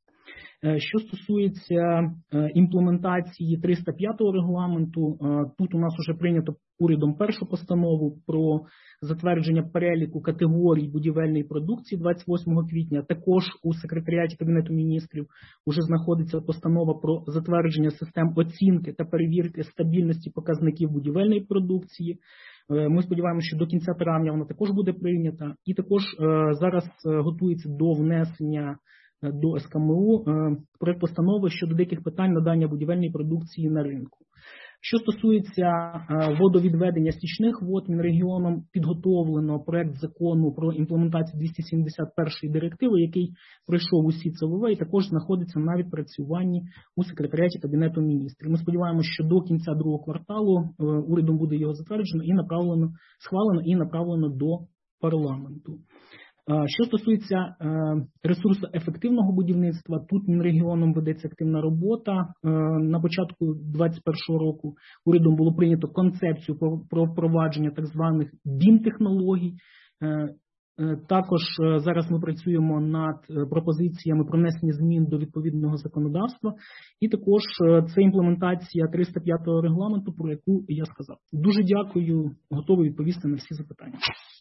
Що стосується імплементації триста п'ятого регламенту, тут у нас вже прийнято урядом першу постанову про затвердження переліку категорій будівельної продукції двадцять восьмого квітня. Також у секретаріаті Кабінету міністрів вже знаходиться постанова про затвердження систем оцінки та перевірки стабільності показників будівельної продукції. Ми сподіваємося, що до кінця травня вона також буде прийнята. І також зараз готується до внесення до С К М У проект постанови щодо деяких питань надання будівельної продукції на ринку. Що стосується водовідведення стічних вод, Мінрегіоном підготовлено проект закону про імплементацію двісті сімдесят першої директиви, який пройшов усі Це О В В і також знаходиться на відпрацюванні у секретаріаті Кабінету міністрів. Ми сподіваємося, що до кінця другого кварталу урядом буде його затверджено і направлено, схвалено і направлено до парламенту. Що стосується ресурсоефективного будівництва, тут Мінрегіоном ведеться активна робота. На початку двадцять першого року урядом було прийнято концепцію про впровадження так званих бім-технологій. Також зараз ми працюємо над пропозиціями про внесення змін до відповідного законодавства. І також це імплементація триста п'ятого регламенту, про яку я сказав. Дуже дякую, готовий відповісти на всі запитання.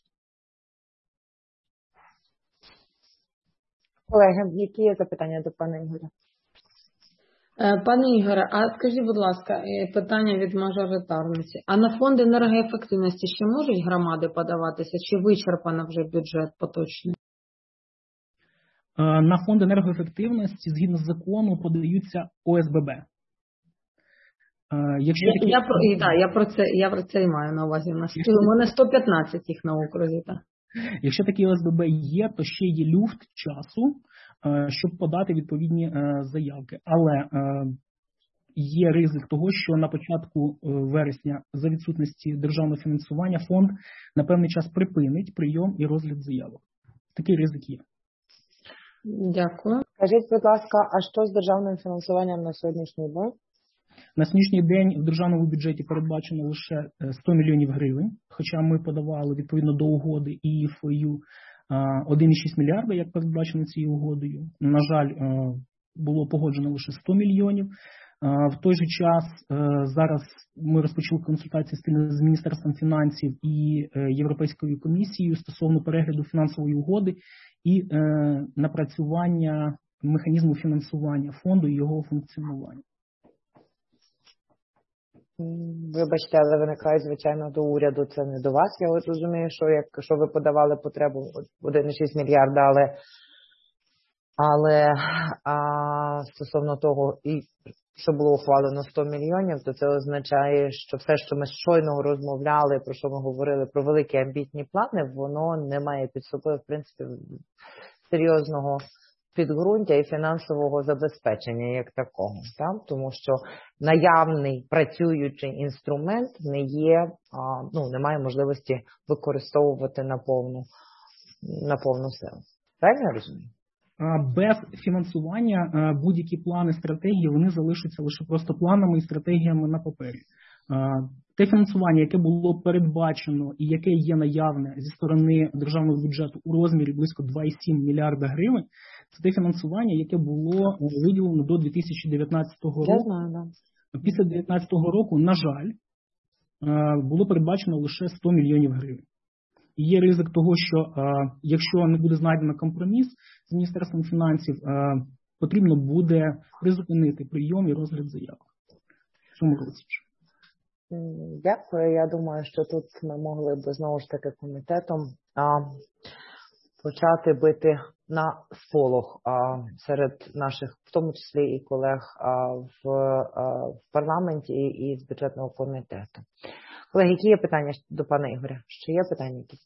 Колеги, які є запитання до пана Ігоря?
Пане Ігоре, а скажіть, будь ласка, питання від мажоритарниці. А на фонд енергоефективності ще можуть громади подаватися, чи вичерпано вже бюджет поточний?
На фонд енергоефективності, згідно з закону, подаються О С Б Б.
Якщо я, такі... я, про, да, я, про це, я про це і маю на увазі. У мене сто п'ятнадцять їх на окрузі, так?
Якщо такі О С Б Б є, то ще є люфт часу, щоб подати відповідні заявки. Але є ризик того, що на початку вересня за відсутності державного фінансування фонд на певний час припинить прийом і розгляд заявок. Такий ризик є.
Дякую.
Скажіть, будь ласка, а що з державним фінансуванням на сьогоднішній день?
На сьогоднішній день в державному бюджеті передбачено лише сто мільйонів гривень, хоча ми подавали відповідно до угоди і ФОЮ один цілих шість мільярда, як передбачено цією угодою. На жаль, було погоджено лише сто мільйонів. В той же час зараз ми розпочали консультації спільно з Міністерством фінансів і Європейською комісією стосовно перегляду фінансової угоди і напрацювання механізму фінансування фонду і його функціонування.
Вибачте, але виникають, звичайно, до уряду. Це не до вас. Я от розумію, що якщо ви подавали потребу один цілих шість мільярда, але, але а, стосовно того, і що було ухвалено сто мільйонів, то це означає, що все, що ми щойно розмовляли, про що ми говорили, про великі амбітні плани, воно не має під собою, в принципі, серйозного підґрунтя і фінансового забезпечення як такого. Так? Тому що наявний працюючий інструмент не є, ну, не має можливості використовувати на повну, на повну силу. Правильно я розумію?
Без фінансування будь-які плани, стратегії, вони залишаться лише просто планами і стратегіями на папері. Те фінансування, яке було передбачено і яке є наявне зі сторони державного бюджету у розмірі близько два цілих сім мільярда гривень, це те фінансування, яке було виділено до дві тисячі дев'ятнадцятого року.
Знаю, да.
Після дві тисячі дев'ятнадцятого року, на жаль, було передбачено лише сто мільйонів гривень. І є ризик того, що якщо не буде знайдено компроміс з Міністерством фінансів, потрібно буде призупинити прийом і розгляд заявок в цьому році.
Дякую. Я думаю, що тут ми могли б знову ж таки комітетом а, почати бити на сполох а, серед наших, в тому числі і колег а, в, а, в парламенті і, і з бюджетного комітету. Колеги, які є питання до пана Ігоря? Ще є питання якісь?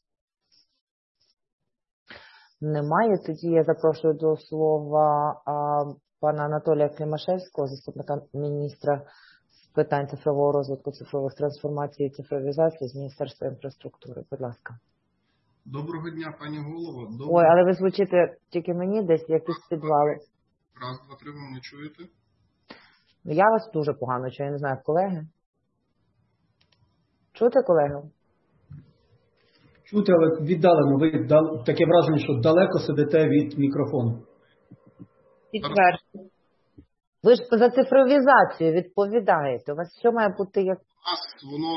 Немає. Тоді я запрошую до слова а, пана Анатолія Климашевського, заступника міністра з питань цифрового розвитку, цифрових трансформацій і цифровізації з Міністерства інфраструктури. Будь ласка.
Доброго дня, пані голово. Доброго...
Ой, але ви звучите тільки мені десь якісь підвали.
Раз, два, три, ви мене чуєте?
Я вас дуже погано чую, я не знаю, колеги. Чути, колеги?
Чути, але віддалено. Ви дал... таке враження, що далеко сидите від мікрофону.
Підтверджую. Ви ж за цифровізацію відповідаєте. У вас що має бути як...
У нас воно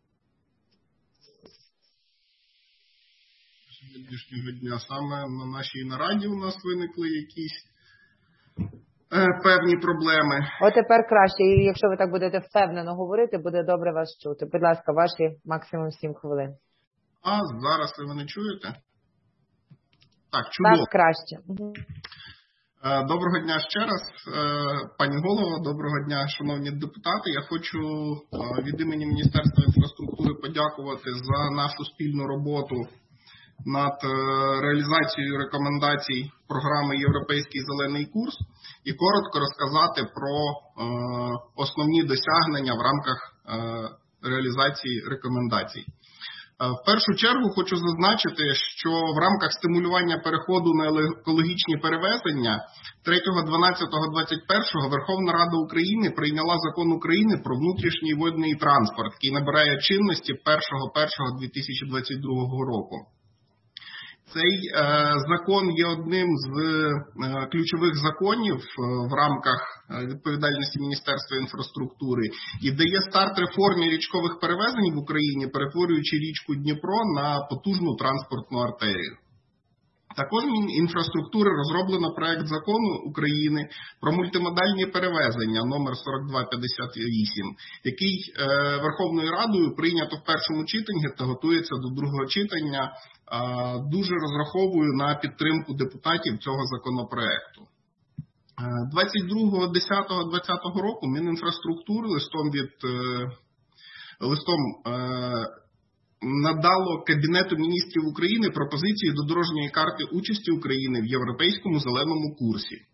сьогоднішнього дня саме на нашій нараді у нас виникли якісь е, певні проблеми.
От тепер краще. І якщо ви так будете впевнено говорити, буде добре вас чути. Будь ласка, ваші максимум сім хвилин.
А зараз ви мене чуєте? Так, чудово.
Так, краще.
Доброго дня ще раз, пані голово, доброго дня, шановні депутати. Я хочу від імені Міністерства інфраструктури подякувати за нашу спільну роботу над реалізацією рекомендацій програми «Європейський зелений курс» і коротко розказати про основні досягнення в рамках реалізації рекомендацій. В першу чергу хочу зазначити, що в рамках стимулювання переходу на екологічні перевезення третього дванадцятого двадцять першого Верховна Рада України прийняла Закон України про внутрішній водний транспорт, який набирає чинності першого першого дві тисячі двадцять другого року. Цей е, закон є одним з е, ключових законів е, в рамках відповідальності Міністерства інфраструктури і дає старт реформі річкових перевезень в Україні, перетворюючи річку Дніпро на потужну транспортну артерію. Також Мінінфраструктури розроблено проект закону України про мультимодальні перевезення номер сорок два п'ятдесят вісім, який е, Верховною Радою прийнято в першому читанні та готується до другого читання. Е, дуже розраховую на підтримку депутатів цього законопроекту. двадцять другого десятого двадцятого року Мінінфраструктури листом від е, листом е, надало Кабінету міністрів України пропозиції до дорожньої карти участі України в Європейському зеленому курсі.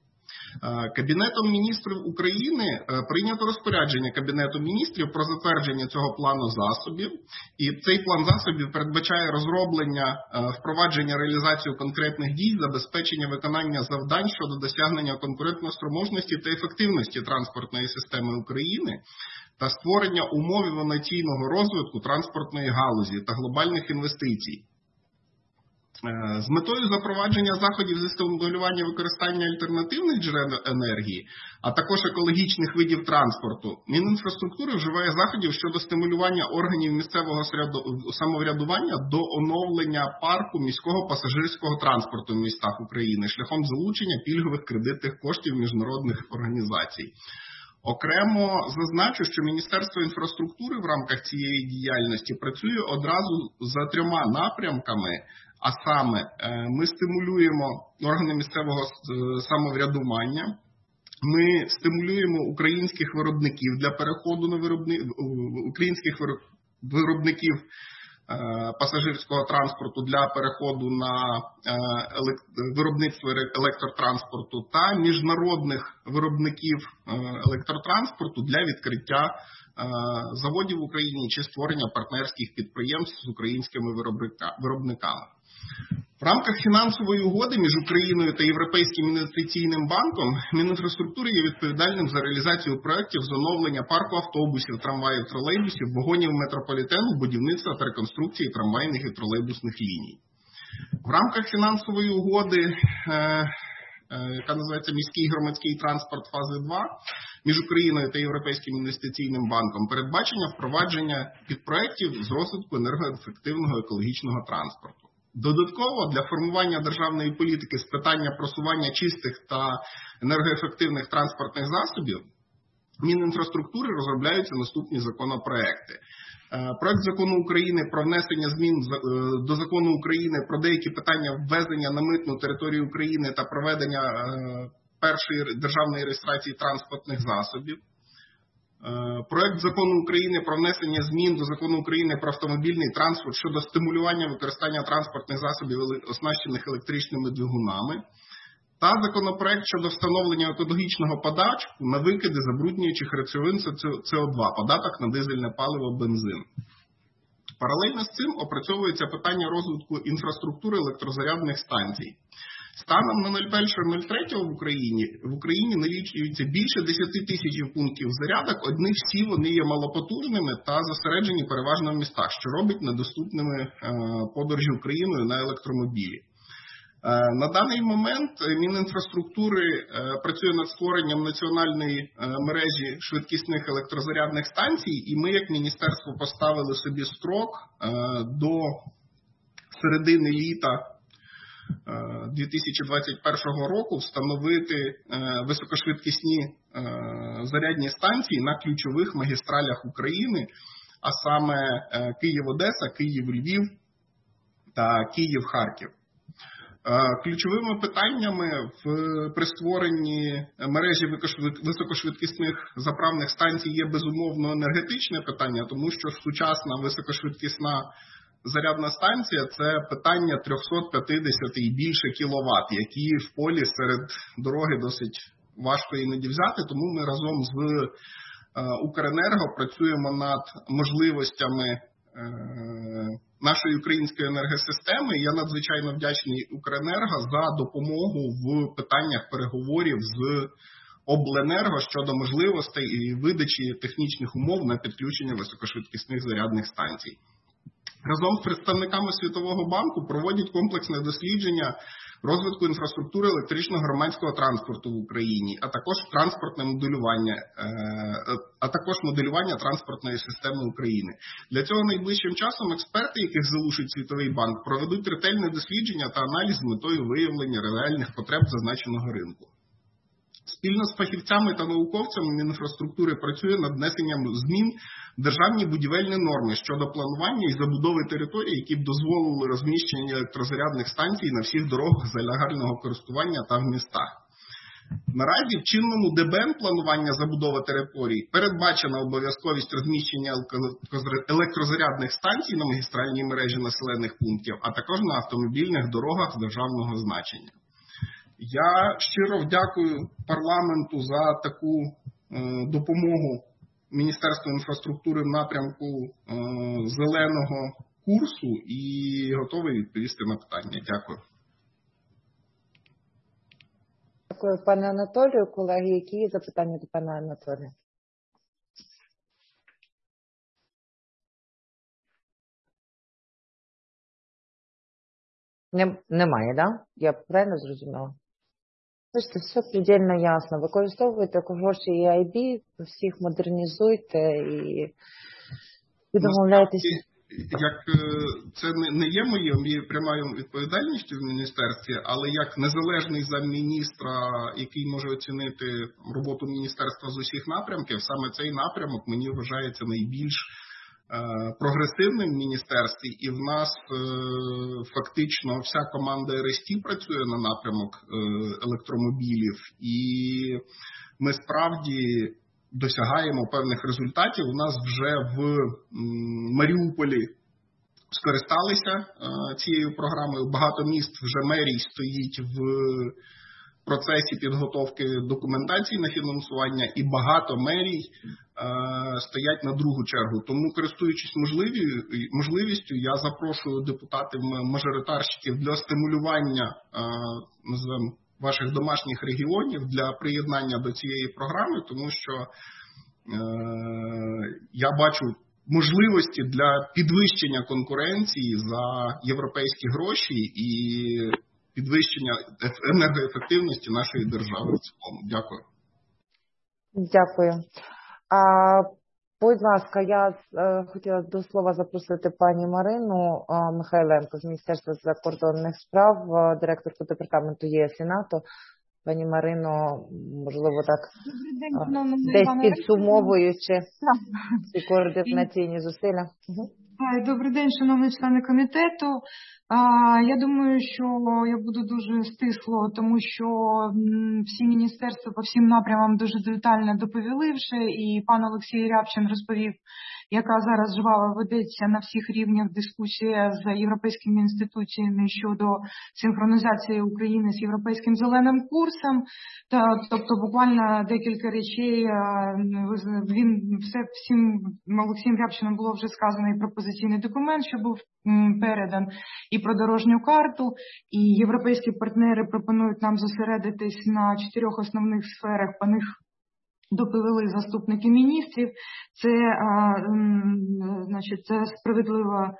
Кабінетом міністрів України прийнято розпорядження Кабінету міністрів про затвердження цього плану засобів. І цей план засобів передбачає розроблення, впровадження, реалізацію конкретних дій, забезпечення виконання завдань щодо досягнення конкурентоспроможності та ефективності транспортної системи України та створення умов інноваційного розвитку транспортної галузі та глобальних інвестицій. З метою запровадження заходів зі стимулювання використання альтернативних джерел енергії, а також екологічних видів транспорту, Мінінфраструктури вживає заходів щодо стимулювання органів місцевого самоврядування до оновлення парку міського пасажирського транспорту в містах України шляхом залучення пільгових кредитних коштів міжнародних організацій. Окремо зазначу, що Міністерство інфраструктури в рамках цієї діяльності працює одразу за трьома напрямками, а саме ми стимулюємо органи місцевого самоврядування, ми стимулюємо українських виробників для переходу на виробни... українських виробників пасажирського транспорту для переходу на виробництво електротранспорту та міжнародних виробників електротранспорту для відкриття заводів в Україні чи створення партнерських підприємств з українськими виробниками. В рамках фінансової угоди між Україною та Європейським інвестиційним банком Мінінфраструктури є відповідальним за реалізацію проєктів з оновлення парку автобусів, трамваїв, тролейбусів, вагонів метрополітену, будівництва та реконструкції трамвайних і тролейбусних ліній. В рамках фінансової угоди, яка називається «Міський громадський транспорт фази два», між Україною та Європейським інвестиційним банком передбачення впровадження підпроєктів з розвитку енергоефективного екологічного транспорту. Додатково для формування державної політики з питання просування чистих та енергоефективних транспортних засобів Мінінфраструктури розробляються наступні законопроекти. Проект закону України про внесення змін до закону України про деякі питання ввезення на митну територію України та проведення першої державної реєстрації транспортних засобів. Проект закону України про внесення змін до закону України про автомобільний транспорт щодо стимулювання використання транспортних засобів, оснащених електричними двигунами. Та законопроект щодо встановлення екологічного податку на викиди забруднюючих речовин С О два, податок на дизельне паливо, бензин. Паралельно з цим опрацьовується питання розвитку інфраструктури електрозарядних станцій. Станом на перше нуль три в Україні, в Україні налічується більше десять тисяч пунктів зарядок, одні всі вони є малопотужними та зосереджені переважно в містах, що робить недоступними подорожі Україною на електромобілі. На даний момент Мінінфраструктури працює над створенням національної мережі швидкісних електрозарядних станцій, і ми, як міністерство, поставили собі строк до середини літа дві тисячі двадцять першого року встановити високошвидкісні зарядні станції на ключових магістралях України, а саме Київ-Одеса, Київ-Львів та Київ-Харків. Ключовими питаннями в, при створенні мережі високошвидкісних заправних станцій є безумовно енергетичне питання, тому що сучасна високошвидкісна зарядна станція – це питання триста п'ятдесят і більше кіловат, які в полі серед дороги досить важко іноді взяти, тому ми разом з Укренерго працюємо над можливостями нашої української енергосистеми. Я надзвичайно вдячний Укренерго за допомогу в питаннях переговорів з Обленерго щодо можливостей і видачі технічних умов на підключення високошвидкісних зарядних станцій. Разом з представниками Світового банку проводять комплексне дослідження розвитку інфраструктури електричного громадського транспорту в Україні, а також транспортне моделювання, а також моделювання транспортної системи України. Для цього найближчим часом експерти, яких залучить Світовий банк, проведуть ретельне дослідження та аналіз з метою виявлення реальних потреб зазначеного ринку. Спільно з фахівцями та науковцями Мінінфраструктури працює над внесенням змін в державні будівельні норми щодо планування і забудови територій, які б дозволили розміщення електрозарядних станцій на всіх дорогах загального користування та в містах. Наразі в чинному Д Б Н планування забудови територій передбачена обов'язковість розміщення електрозарядних станцій на магістральній мережі населених пунктів, а також на автомобільних дорогах державного значення. Я щиро вдякую парламенту за таку допомогу Міністерству інфраструктури в напрямку зеленого курсу і готовий відповісти на питання. Дякую.
Дякую, пане Анатолію. Колеги, які є запитання до пана Анатолія? Немає, так? Да? Я правильно зрозуміла? Бачите, все предельно ясно. Використовуйте гроші і ай бі, всіх модернізуйте і домовляйтеся.
Як це не є моєю прямою відповідальністю в міністерстві, але як незалежний замміністра, який може оцінити роботу міністерства з усіх напрямків, саме цей напрямок мені вважається найбільш прогресивним в міністерстві, і в нас фактично вся команда ар ес ті працює на напрямок електромобілів, і ми справді досягаємо певних результатів. У нас вже в Маріуполі скористалися цією програмою, багато міст вже мерій стоїть в процесі підготовки документації на фінансування, і багато мерій е, стоять на другу чергу. Тому, користуючись можливістю, я запрошую депутатів-мажоритарщиків для стимулювання е, називаємо, ваших домашніх регіонів для приєднання до цієї програми, тому що е, я бачу можливості для підвищення конкуренції за європейські гроші і підвищення енергоефективності нашої держави в цілому. Дякую.
Дякую. А, будь ласка, я е, хотіла до слова запросити пані Марину е, Михайленко з Міністерства закордонних справ, е, директорку департаменту ЄС і НАТО. Пані Марино, можливо, так день, десь підсумовуючи ці координаційні зусилля. Угу.
Добрий день, шановні члени комітету. Я думаю, що я буду дуже стисло, тому що всі міністерства по всім напрямам дуже детально доповіли вже, і пан Олексій Рябчин розповів, яка зараз жваво ведеться на всіх рівнях дискусія з європейськими інституціями щодо синхронізації України з європейським зеленим курсом. Тобто буквально декілька речей, він все всім Олексієм Рябчином було вже сказано і пропозиційний документ, що був передан, і про дорожню карту, і європейські партнери пропонують нам зосередитись на чотирьох основних сферах, по них доповіли заступники міністрів. Це, а, значить, це справедлива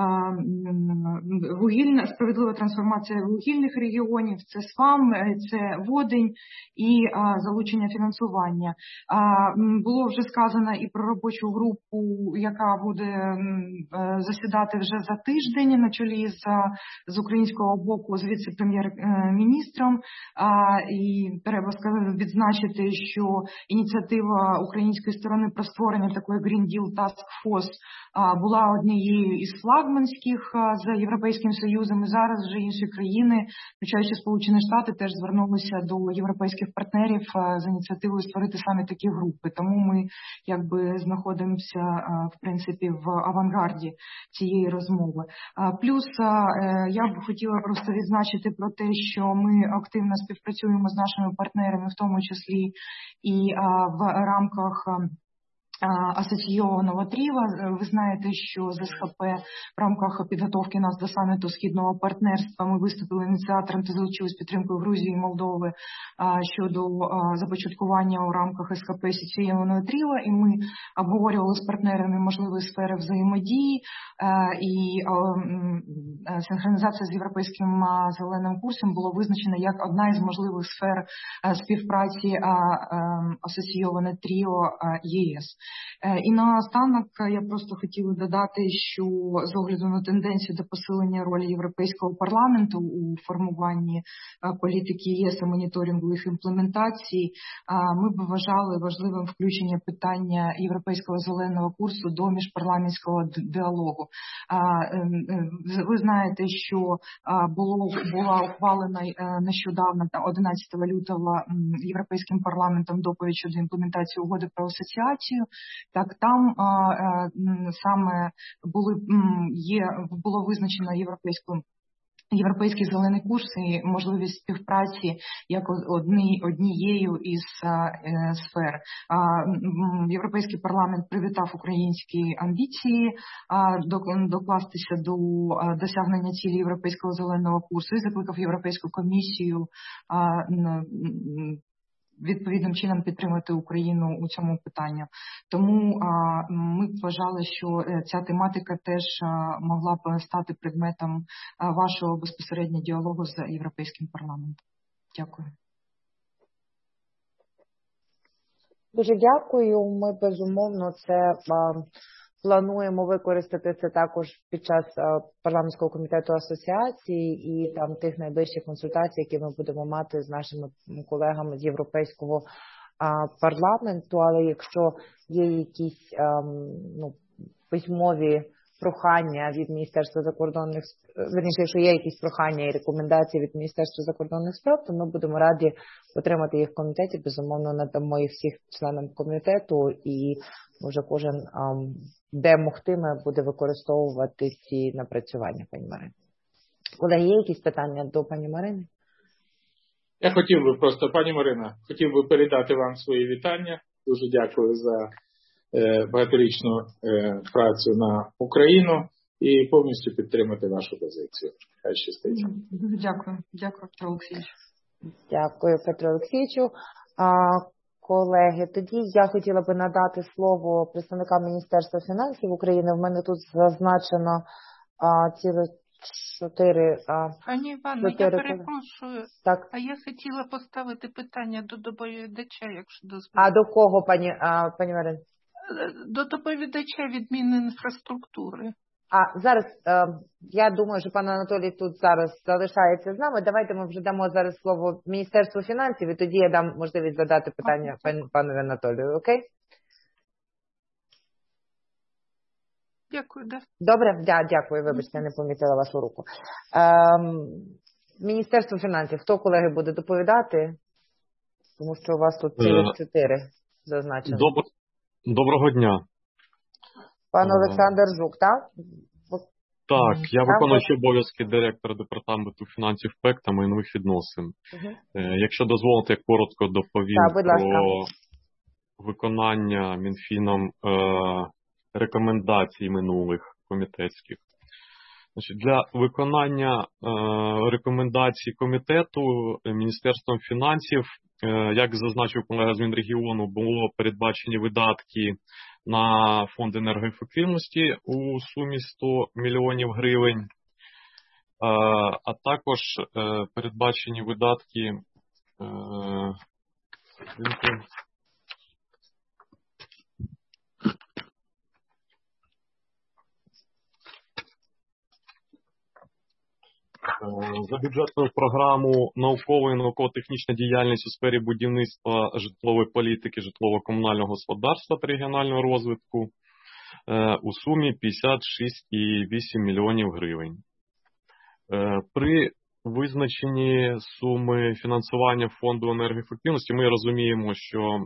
вугільна, справедлива трансформація вугільних регіонів, це СВАМ, це Водень і а, залучення фінансування. А, було вже сказано і про робочу групу, яка буде а, засідати вже за тиждень на чолі з, з українського боку з віце-прем'єр-міністром. А, і треба сказати, відзначити, що ініціатива української сторони про створення такої Green Deal Task Force а, була однією із флагманських з Європейським Союзом, і зараз вже інші країни, включаючи Сполучені Штати, теж звернулися до європейських партнерів з ініціативою створити саме такі групи. Тому ми якби знаходимося в принципі в авангарді цієї розмови. Плюс я б хотіла просто відзначити про те, що ми активно співпрацюємо з нашими партнерами, в тому числі і в рамках асоційованого тріва. Ви знаєте, що з ес ха пе в рамках підготовки нас до саміту Східного партнерства ми виступили ініціатором та залучились підтримкою Грузії і Молдови щодо започаткування у рамках ес ха пе асоційованого тріва, і ми обговорювали з партнерами можливі сфери взаємодії, і синхронізація з європейським зеленим курсом було визначено як одна із можливих сфер співпраці асоційоване тріо ЄС. І наостанок я просто хотіла додати, що з огляду на тенденцію до посилення ролі Європейського парламенту у формуванні політики ЄС і моніторингу їх імплементації, ми б вважали важливим включення питання Європейського зеленого курсу до міжпарламентського діалогу. Ви знаєте, що було, була ухвалена нещодавно, одинадцятого лютого, Європейським парламентом доповідь щодо імплементації угоди про асоціацію. Так, там а, а, саме були, є, було визначено Європейською Європейський зелений курс і можливість співпраці як одні, однією із а, е, сфер. А, м, Європейський парламент привітав українські амбіції а, докластися до а, досягнення цілі Європейського зеленого курсу і закликав Європейську комісію а, м, відповідним чином підтримати Україну у цьому питанні. Тому а, ми вважали, що ця тематика теж а, могла б стати предметом а, вашого безпосереднього діалогу з Європейським парламентом. Дякую.
Дуже дякую. Ми, безумовно, це а, плануємо використати це також під час а, парламентського комітету асоціації і там тих найближчих консультацій, які ми будемо мати з нашими колегами з Європейського а, парламенту. Але якщо є якісь а, ну, письмові прохання від Міністерства закордонних справ, верніше, якщо є якісь прохання і рекомендації від Міністерства закордонних справ, то ми будемо раді отримати їх в комітеті. Безумовно, надамо їх всіх членам комітету і вже кожен, де могтиме, буде використовувати ці напрацювання, пані Марино. Колеги, є якісь питання до пані Марини?
Я хотів би просто, пані Марина, хотів би передати вам свої вітання. Дуже дякую за багаторічну працю на Україну і повністю підтримати вашу позицію. Хай щастить.
Дякую. Дякую, Петро Олексійович.
Дякую, Петро Олексійовичу. А, колеги, тоді я хотіла би надати слово представникам Міністерства фінансів України. В мене тут зазначено а, ціле чотири... А,
Пані Івано,
чотири...
я перепрошую,
так.
А я хотіла поставити питання до доповідача, якщо дозволите.
А до кого, пані, а, пані Марин?
До доповідача від Мінінфраструктури.
А зараз, е, я думаю, що пан Анатолій тут зараз залишається з нами. Давайте ми вже дамо зараз слово Міністерству фінансів, і тоді я дам можливість задати питання пан, панові Анатолію, окей?
Дякую, да.
Добре, да, дякую, вибачте, не помітила вашу руку. Е, Міністерство фінансів, хто, колеги, буде доповідати? Тому що у вас тут цілих чотири зазначено.
Добр... Доброго дня.
Пан Олександр Жук, так?
Так, я виконуючий обов'язки директора департаменту фінансів ПЕК та майнових відносин. Угу. Якщо дозволите, я коротко доповім так, про виконання Мінфіном е, рекомендацій минулих комітетських. Значить, для виконання е, рекомендацій комітету Міністерством фінансів, е, як зазначив колега з Мінрегіону, було передбачені видатки на фонд енергоефективності у сумі сто мільйонів гривень, е, а також е, передбачені видатки е, за бюджетну програму «Наукова і науково-технічна діяльність у сфері будівництва, житлової політики, житлово-комунального господарства та регіонального розвитку» у сумі п'ятдесят шість цілих вісім мільйонів гривень. При визначенні суми фінансування фонду енергоефективності ми розуміємо, що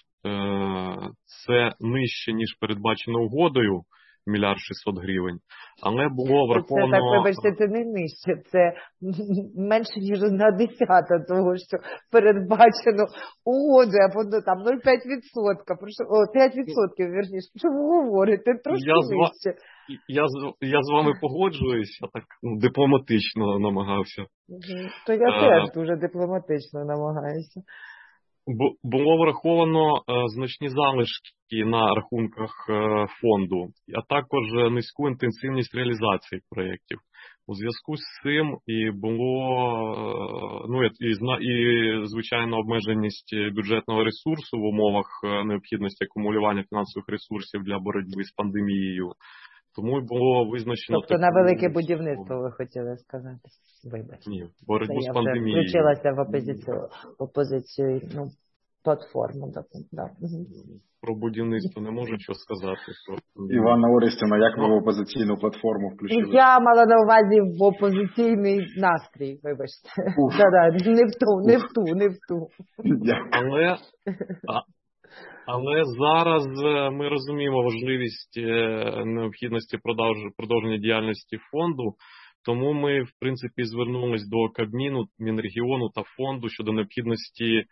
це нижче, ніж передбачено угодою, мільярд шістсот гривень, але було враховано...
Це так, вибачте, це не нижче, це менше, ніж одна десята того, що передбачено угодою, або ну, там нуль цілих п'ять десятих відсотка, о, п'ять відсотків, вірніше, що ви говорите, трошки
я
нижче.
З, я, я з вами погоджуюсь, я так ну, дипломатично намагався.
Угу. То я теж а... дуже дипломатично намагаюся.
Було враховано значні залишки на рахунках фонду, а також низьку інтенсивність реалізації проєктів. У зв'язку з цим і було, ну, і, і звичайно, обмеженість бюджетного ресурсу в умовах необхідності акумулювання фінансових ресурсів для боротьби з пандемією. Тому і було визначено...
Тобто на велике будівництво ви хотіли сказати? Вибачте.
Ні, боротьбу з
я
пандемією.
Я включилася в опозицію, в опозицію ну, платформу. Да.
Про будівництво не можу що сказати. Про...
Іванна Орестівна, як ви в опозиційну платформу включили?
Я мала на увазі в опозиційний настрій, вибачте. Да-да, не в ту, не в ту, не в ту.
Але... Але зараз ми розуміємо важливість необхідності продовження діяльності фонду, Тому ми, в принципі, звернулись до Кабміну, Мінрегіону та фонду щодо необхідності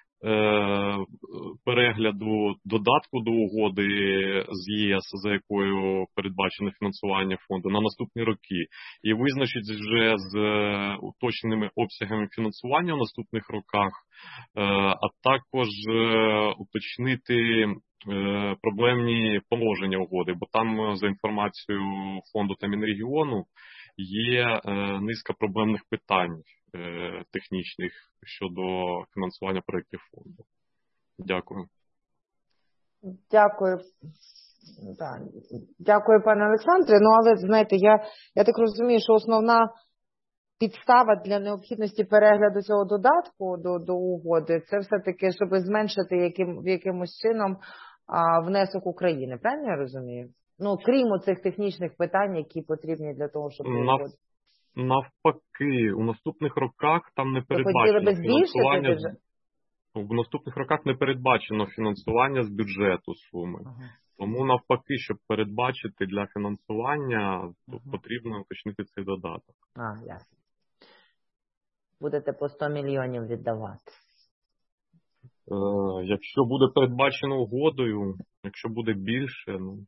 перегляду додатку до угоди з ЄС, за якою передбачено фінансування фонду на наступні роки, і визначить вже з уточненими обсягами фінансування в наступних роках, а також уточнити проблемні положення угоди, бо там, за інформацією фонду та Мінрегіону, є низка проблемних питань технічних щодо фінансування проєктів фонду. Дякую.
Дякую. Так. Дякую, пане Олександре. Ну, але, знаєте, я, я так розумію, що основна підстава для необхідності перегляду цього додатку до, до угоди, це все-таки, щоб зменшити яким, якимось чином а, внесок України. Правильно я розумію? Ну, крім цих технічних питань, які потрібні для того, щоб...
Нав... Навпаки, у наступних роках там не передбачено фінансування. В наступних роках не передбачено фінансування з бюджету суми. Ага. Тому навпаки, щоб передбачити для фінансування, ага. потрібно уточнити цей додаток.
А, ясно. Будете по сто мільйонів віддавати.
Е, якщо буде передбачено угодою, якщо буде більше, ну...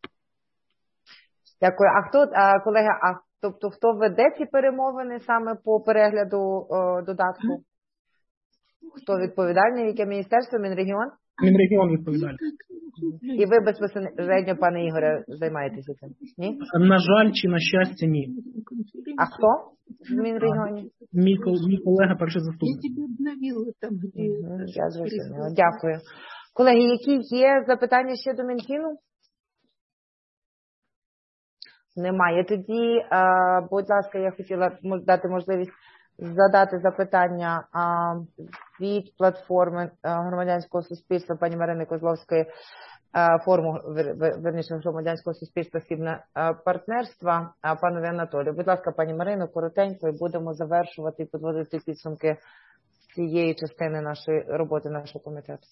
Дякую. А хто, а, колеги, а тобто хто веде ці перемовини саме по перегляду о, додатку? Хто відповідальний? Яке міністерство? Мінрегіон?
Мінрегіон відповідальний.
І ви безпосередньо, пане Ігоре, займаєтеся цим? Ні?
На жаль, чи на щастя, ні.
А хто в Мінрегіоні?
Мій, мій колега, перший заступник.
Угу, я зрозуміла. Дякую. Колеги, які є запитання ще до Мінфіну? Немає. Тоді, будь ласка, я хотіла дати можливість задати запитання від платформи громадянського суспільства пані Марини Козловської, форуму, верніше, громадянського суспільства «Східне партнерство», панові Анатолію. Будь ласка, пані Марино, коротенько, і будемо завершувати і підводити підсумки цієї частини нашої роботи, нашого комітету.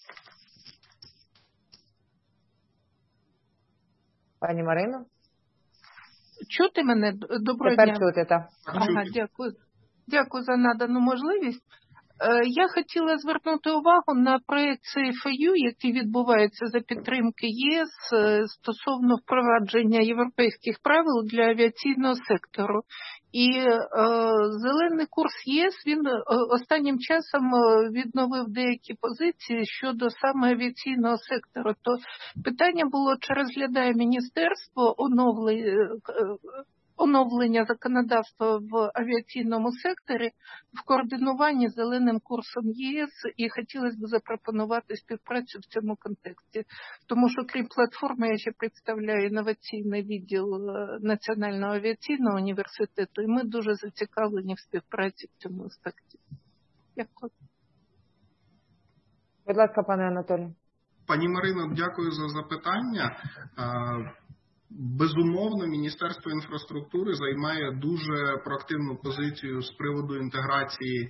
Пані Марино?
Чути мене? Доброго
Тепер
дня.
чути, так.
Ага, дякую. Дякую за надану можливість. Я хотіла звернути увагу на проєкт сі еф ай ю, який відбувається за підтримки ЄС стосовно впровадження європейських правил для авіаційного сектору. І е, зелений курс ЄС, він останнім часом відновив деякі позиції щодо саме авіаційного сектору. То питання було, чи розглядає міністерство оновлення, оновлення законодавства в авіаційному секторі в координуванні з зеленим курсом ЄС, і хотілося б запропонувати співпрацю в цьому контексті. Тому що, крім платформи, я ще представляю інноваційний відділ Національного авіаційного університету, і ми дуже зацікавлені в співпраці в цьому аспекті. Дякую.
Будь ласка, пане Анатолію.
Пані Марино, дякую за запитання. Безумовно, Міністерство інфраструктури займає дуже проактивну позицію з приводу інтеграції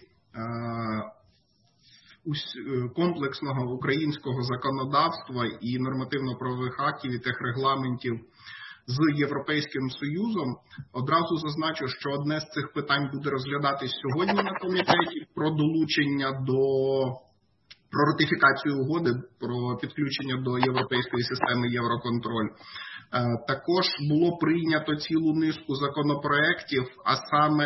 комплексного українського законодавства і нормативно-правових актів і техрегламентів з Європейським Союзом. Одразу зазначу, що одне з цих питань буде розглядатись сьогодні на комітеті про долучення до, про ратифікацію угоди, про підключення до європейської системи Євроконтроль. Також було прийнято цілу низку законопроєктів, а саме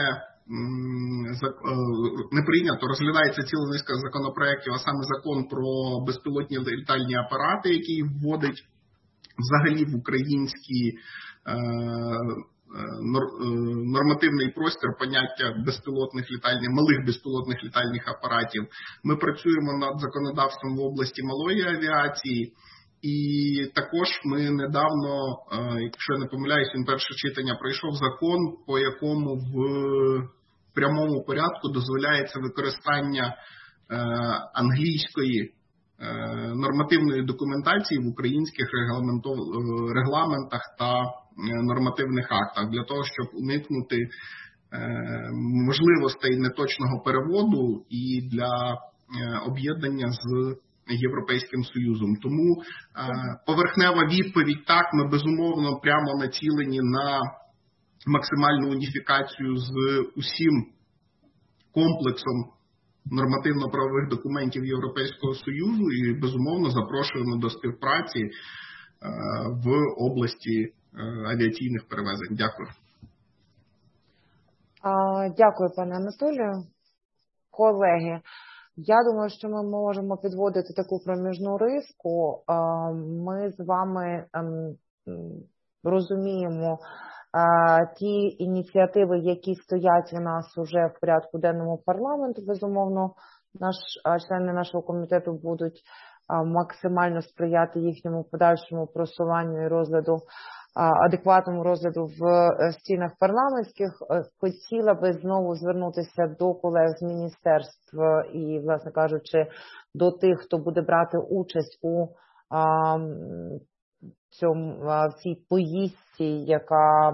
не прийнято, розглядається ціла низка законопроєктів, а саме закон про безпілотні літальні апарати, який вводить взагалі в український нормативний простір поняття безпілотних літальних, малих безпілотних літальних апаратів. Ми працюємо над законодавством в області малої авіації. І також ми недавно, якщо я не помиляюсь, він перше читання пройшов закон, по якому в прямому порядку дозволяється використання англійської нормативної документації в українських регламентах та нормативних актах для того, щоб уникнути можливостей неточного переводу і для об'єднання з Європейським Союзом. Тому поверхнева відповідь: так, ми безумовно прямо націлені на максимальну уніфікацію з усім комплексом нормативно-правових документів Європейського Союзу і, безумовно, запрошуємо до співпраці в області авіаційних перевезень. Дякую.
Дякую, пане Анатолію. Колеги, я думаю, що ми можемо підводити таку проміжну риску. Ми з вами розуміємо ті ініціативи, які стоять у нас уже в порядку денному парламенту. Безумовно, наш, члени нашого комітету будуть максимально сприяти їхньому подальшому просуванню і розгляду, адекватному розгляду в стінах парламентських. Хотіла би знову звернутися до колег з міністерств і, власне кажучи, до тих, хто буде брати участь у цьому, в цій поїздці, яка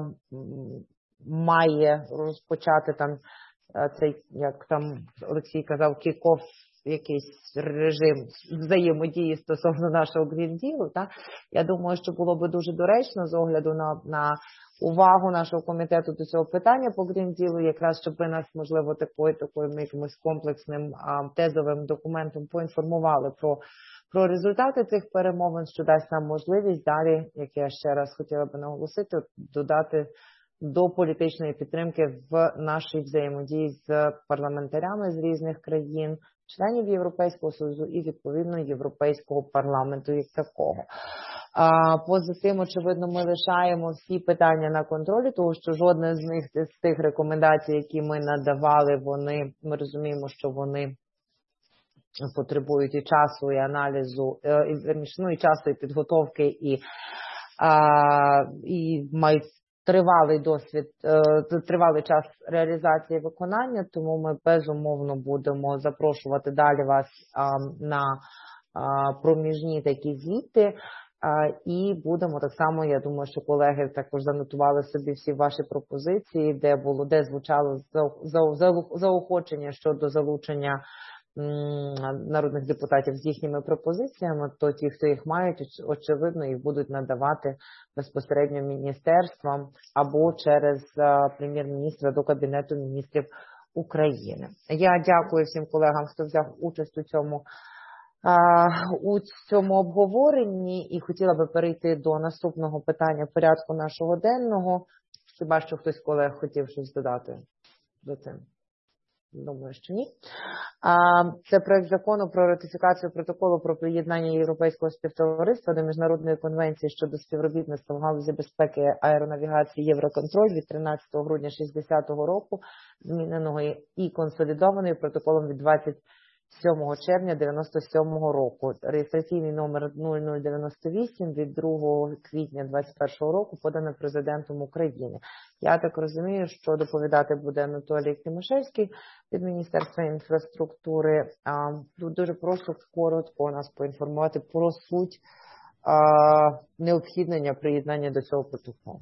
має розпочати там цей, як там Олексій казав, кік-офф, якийсь режим взаємодії стосовно нашого Green Deal, так? Я думаю, що було би дуже доречно з огляду на, на увагу нашого комітету до цього питання по Green Deal, якраз щоб ви нас, можливо, такою, такою якимось комплексним а, тезовим документом поінформували про, про результати цих перемовин, що дасть нам можливість далі, як я ще раз хотіла би наголосити, додати до політичної підтримки в нашій взаємодії з парламентарями з різних країн, членів Європейського Союзу і, відповідно, Європейського парламенту як такого. А, поза тим, очевидно, ми лишаємо всі питання на контролі, тому що жодна з них, з тих рекомендацій, які ми надавали, вони, ми розуміємо, що вони потребують і часу, і аналізу, і, ну, і часу, і підготовки, і, а, і мають тривалий досвід, тривалий час реалізації виконання, тому ми безумовно будемо запрошувати далі вас на проміжні такі звіти і будемо так само, я думаю, що колеги також занотували собі всі ваші пропозиції, де було, де звучало заохочення щодо залучення народних депутатів з їхніми пропозиціями, то ті, хто їх мають, очевидно, їх будуть надавати безпосередньо міністерствам або через прем'єр-міністра до Кабінету міністрів України. Я дякую всім колегам, хто взяв участь у цьому, у цьому обговоренні, і хотіла би перейти до наступного питання порядку нашого денного. Хіба що хтось з колег хотів щось додати до цим? Думаю, що ні. Це проект закону про ратифікацію протоколу про приєднання Європейського співтовариства до Міжнародної конвенції щодо співробітництва в галузі безпеки аеронавігації «Євроконтроль» від тринадцятого грудня шістдесятого року, зміненого і консолідований протоколом від двадцять сьомого червня дев'яносто сьомого року. Реєстраційний номер нуль нуль дев'яносто вісім від другого квітня двадцять першого року, подано Президентом України. Я так розумію, що доповідати буде Анатолій Тимошевський від Міністерства інфраструктури. Дуже прошу коротко нас поінформувати про суть необхіднення приєднання до цього протоколу.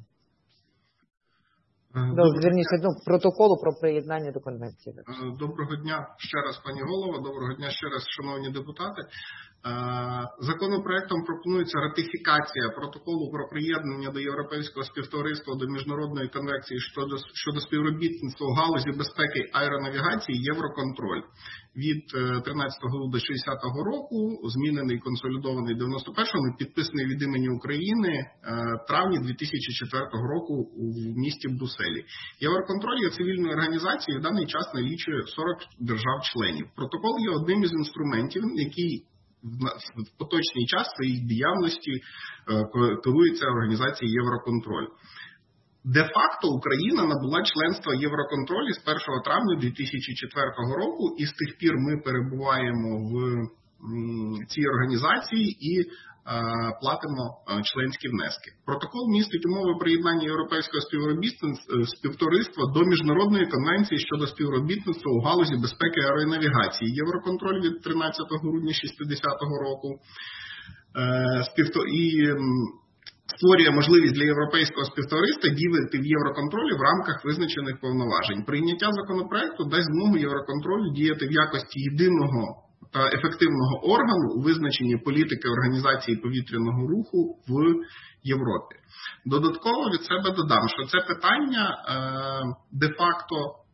До, вірніше, ну, протоколу про приєднання до конвенції.
Доброго дня ще раз, пані голово, доброго дня ще раз, шановні депутати. Законопроектом пропонується ратифікація протоколу про приєднання до Європейського співтовариства до Міжнародної конвенції щодо, щодо співробітництва у галузі безпеки аеронавігації «Євроконтроль» від тринадцятого грудня шістдесятого року, змінений і консолідований дев'яносто першому, підписаний від імені України травні дві тисячі четвертого року в місті Брюсселі. «Євроконтроль» є цивільною організацією, в даний час налічує сорок держав-членів. Протокол є одним із інструментів, який в поточний час своїй діяльності керується організацією «Євроконтроль». Де-факто Україна набула членства Євроконтролі з першого травня дві тисячі четвертого року, і з тих пір ми перебуваємо в цій організації і е, платимо членські внески. Протокол містить умови приєднання Європейського співтовариства до Міжнародної конвенції щодо співробітництва у галузі безпеки аеронавігації «Євроконтроль» від тринадцятого грудня шістдесятого року. Е, співто... і, створює можливість для Європейського співтовариства діяти в Євроконтролі в рамках визначених повноважень. Прийняття законопроекту дасть змогу Євроконтролю діяти в якості єдиного та ефективного органу у визначенні політики організації повітряного руху в Європі. Додатково від себе додам, що це питання де-факто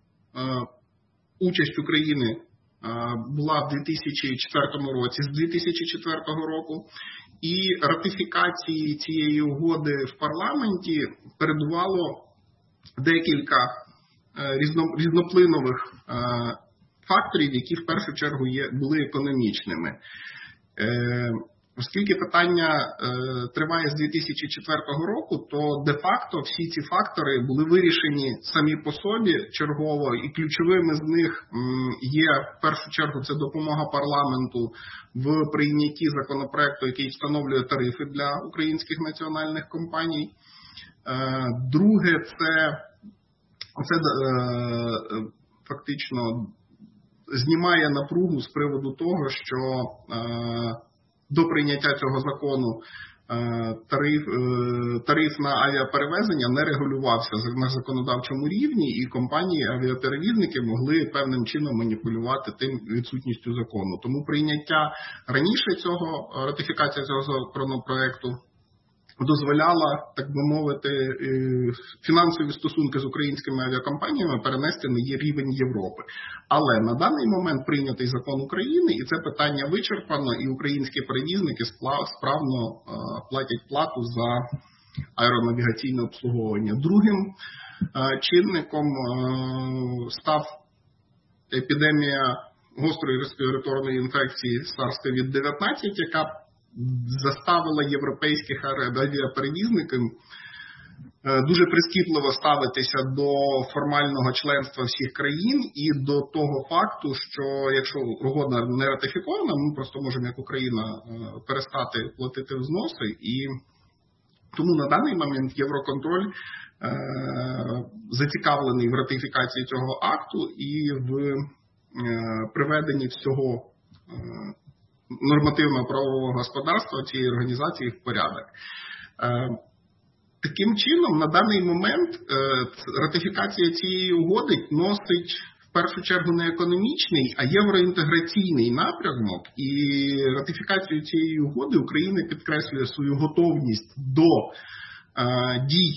участь України була в дві тисячі четвертому році, з дві тисячі четвертого року, і ратифікації цієї угоди в парламенті передувало декілька різноплинових факторів, які в першу чергу є, були економічними. Оскільки питання е, триває з дві тисячі четвертого року, то де-факто всі ці фактори були вирішені самі по собі чергово, і ключовими з них м, є в першу чергу це допомога парламенту в прийнятті законопроекту, який встановлює тарифи для українських національних компаній. Е, друге, це, це е, фактично знімає напругу з приводу того, що е, до прийняття цього закону тариф, тариф на авіаперевезення не регулювався на законодавчому рівні, і компанії-авіаперевізники могли певним чином маніпулювати тим відсутністю закону. Тому прийняття раніше цього, ратифікація цього законопроекту дозволяла, так би мовити, фінансові стосунки з українськими авіакомпаніями перенести на рівень Європи. Але на даний момент прийнятий закон України, і це питання вичерпано, і українські перевізники справно платять плату за аеронавігаційне обслуговування. Другим чинником став епідемія гострої респіраторної інфекції SARS-ковід дев'ятнадцять, яка заставила європейських авіаперевізників дуже прискіпливо ставитися до формального членства всіх країн і до того факту, що якщо угода не ратифікована, ми просто можемо як Україна перестати платити взноси, і тому на даний момент Євроконтроль зацікавлений в ратифікації цього акту і в приведенні всього нормативно-правового господарства цієї організації в порядок. Таким чином, на даний момент ратифікація цієї угоди носить в першу чергу не економічний, а євроінтеграційний напрямок. І ратифікацією цієї угоди Україна підкреслює свою готовність до дій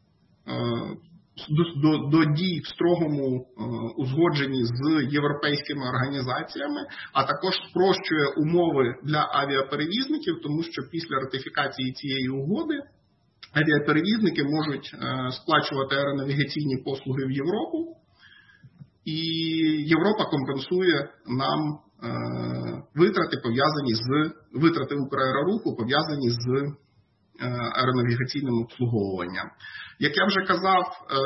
До, до, до дій в строгому е, узгодженні з європейськими організаціями, а також спрощує умови для авіаперевізників, тому що після ратифікації цієї угоди авіаперевізники можуть е, сплачувати аеронавігаційні послуги в Європу, і Європа компенсує нам е, витрати, пов'язані з витрати Украероруху, пов'язані з аеронавігаційним обслуговуванням. Як я вже казав,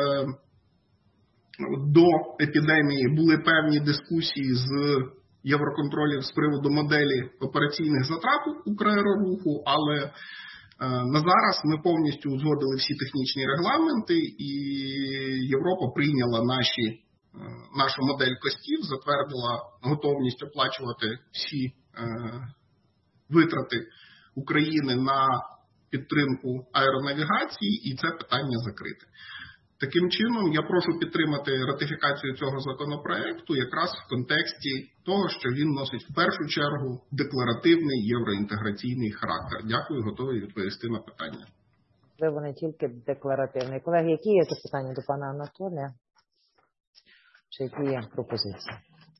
до епідемії були певні дискусії з Євроконтролем з приводу моделі операційних затрат Украероруху, але на зараз ми повністю узгодили всі технічні регламенти, і Європа прийняла наші, нашу модель костів, затвердила готовність оплачувати всі витрати України на підтримку аеронавігації, і це питання закрите. Таким чином, я прошу підтримати ратифікацію цього законопроекту якраз в контексті того, що він носить в першу чергу декларативний євроінтеграційний характер. Дякую, готовий відповісти на питання.
Це не тільки декларативний. Колеги, які є запитання до пана Анатолія? Чи які є пропозиції?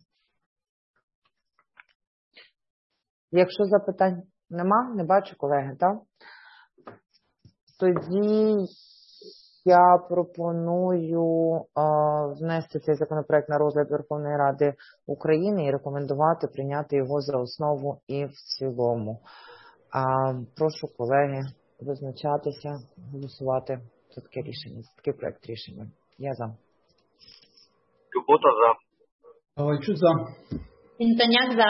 Якщо запитань нема, не бачу, колеги, так? Тоді я пропоную а, внести цей законопроект на розгляд Верховної Ради України і рекомендувати прийняти його за основу і в цілому. А, прошу, колеги, визначатися, голосувати за таке рішення, за такий проект рішення. Я за.
Любота за.
Ковальчук за.
Інтоняк за.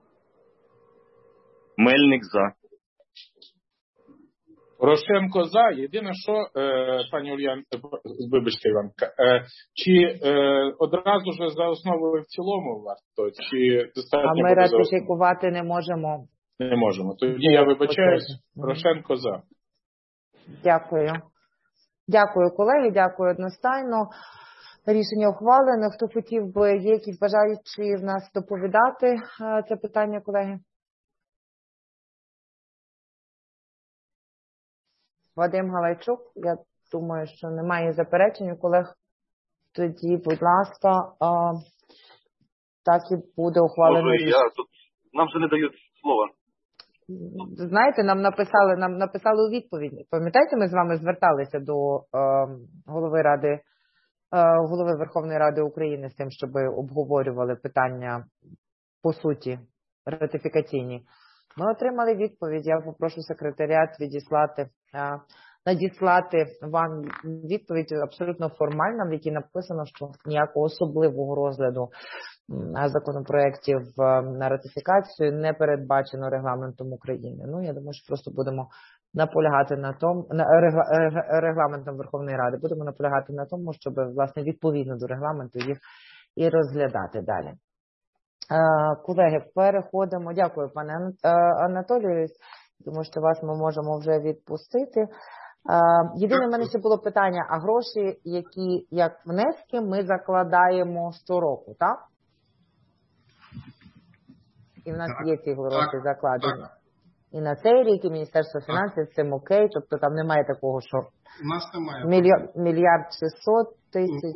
Мельник за.
Порошенко за. Єдине, що, е, пані Ульян, вибачте, Іванка, е, чи е, одразу ж за основу і в цілому варто, чи достатньо
а ми ратифікувати не можемо.
Не можемо. Тоді я вибачаюсь. Порошенко за.
Дякую. Дякую, колеги, дякую одностайно. Рішення ухвалено. Хто хотів би, є якісь бажаючі в нас доповідати це питання, колеги? Вадим Галайчук, я думаю, що немає заперечень у колег. Тоді, будь ласка, так і буде ухвалено
Може,
рішення.
я тут нам вже не дають слова.
Знаєте, нам написали, нам написали у відповідь. Пам'ятаєте, ми з вами зверталися до е, голови ради, е, голови Верховної Ради України з тим, щоб обговорювали питання по суті ратифікаційні. Ми отримали відповідь. Я попрошу секретаріат відіслати, е, надіслати вам відповідь абсолютно формальна, в якій написано, що ніякого особливого розгляду законопроєктів на ратифікацію не передбачено регламентом України. Ну, я думаю, що просто будемо наполягати на тому, на регламентом Верховної Ради, будемо наполягати на тому, щоб, власне, відповідно до регламенту їх і розглядати далі. Колеги, переходимо. Дякую, пане Анатолію. Думаю, що вас ми можемо вже відпустити. Єдине, в мене ще було питання, а гроші, які, як внески, ми закладаємо щороку, так? І в нас
так,
є ці гроші
так,
закладені.
Так.
І на цей рік, і Міністерство фінансів з цим окей, тобто там немає такого, що
у нас немає.
Мільйон, мільярд шістсот тисяч,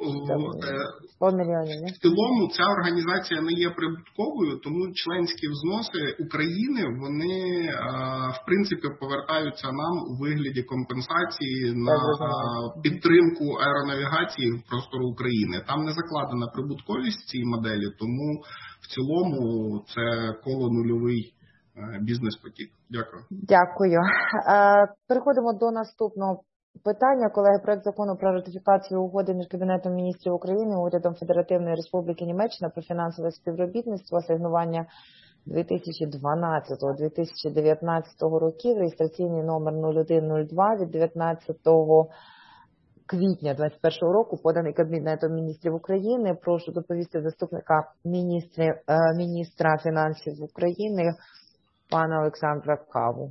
сто мільйонів.
В цілому ця організація не є прибутковою, тому членські взноси України, вони в принципі повертаються нам у вигляді компенсації на підтримку аеронавігації в простору України. Там не закладена прибутковість цієї моделі, тому в цілому це коло нульовий бізнес-потік. Дякую.
Дякую. Переходимо до наступного питання. Колеги, проект закону про ратифікацію угоди між Кабінетом міністрів України і Урядом Федеративної Республіки Німеччина про фінансове співробітництво, асигнування дві тисячі дванадцятого - дві тисячі дев'ятнадцятого років, реєстраційний номер нуль один нуль два від дев'ятнадцятого квітня двадцять першого року, поданий Кабінетом міністрів України. Прошу доповісти заступника міністра, міністра фінансів України пана Олександра Каву.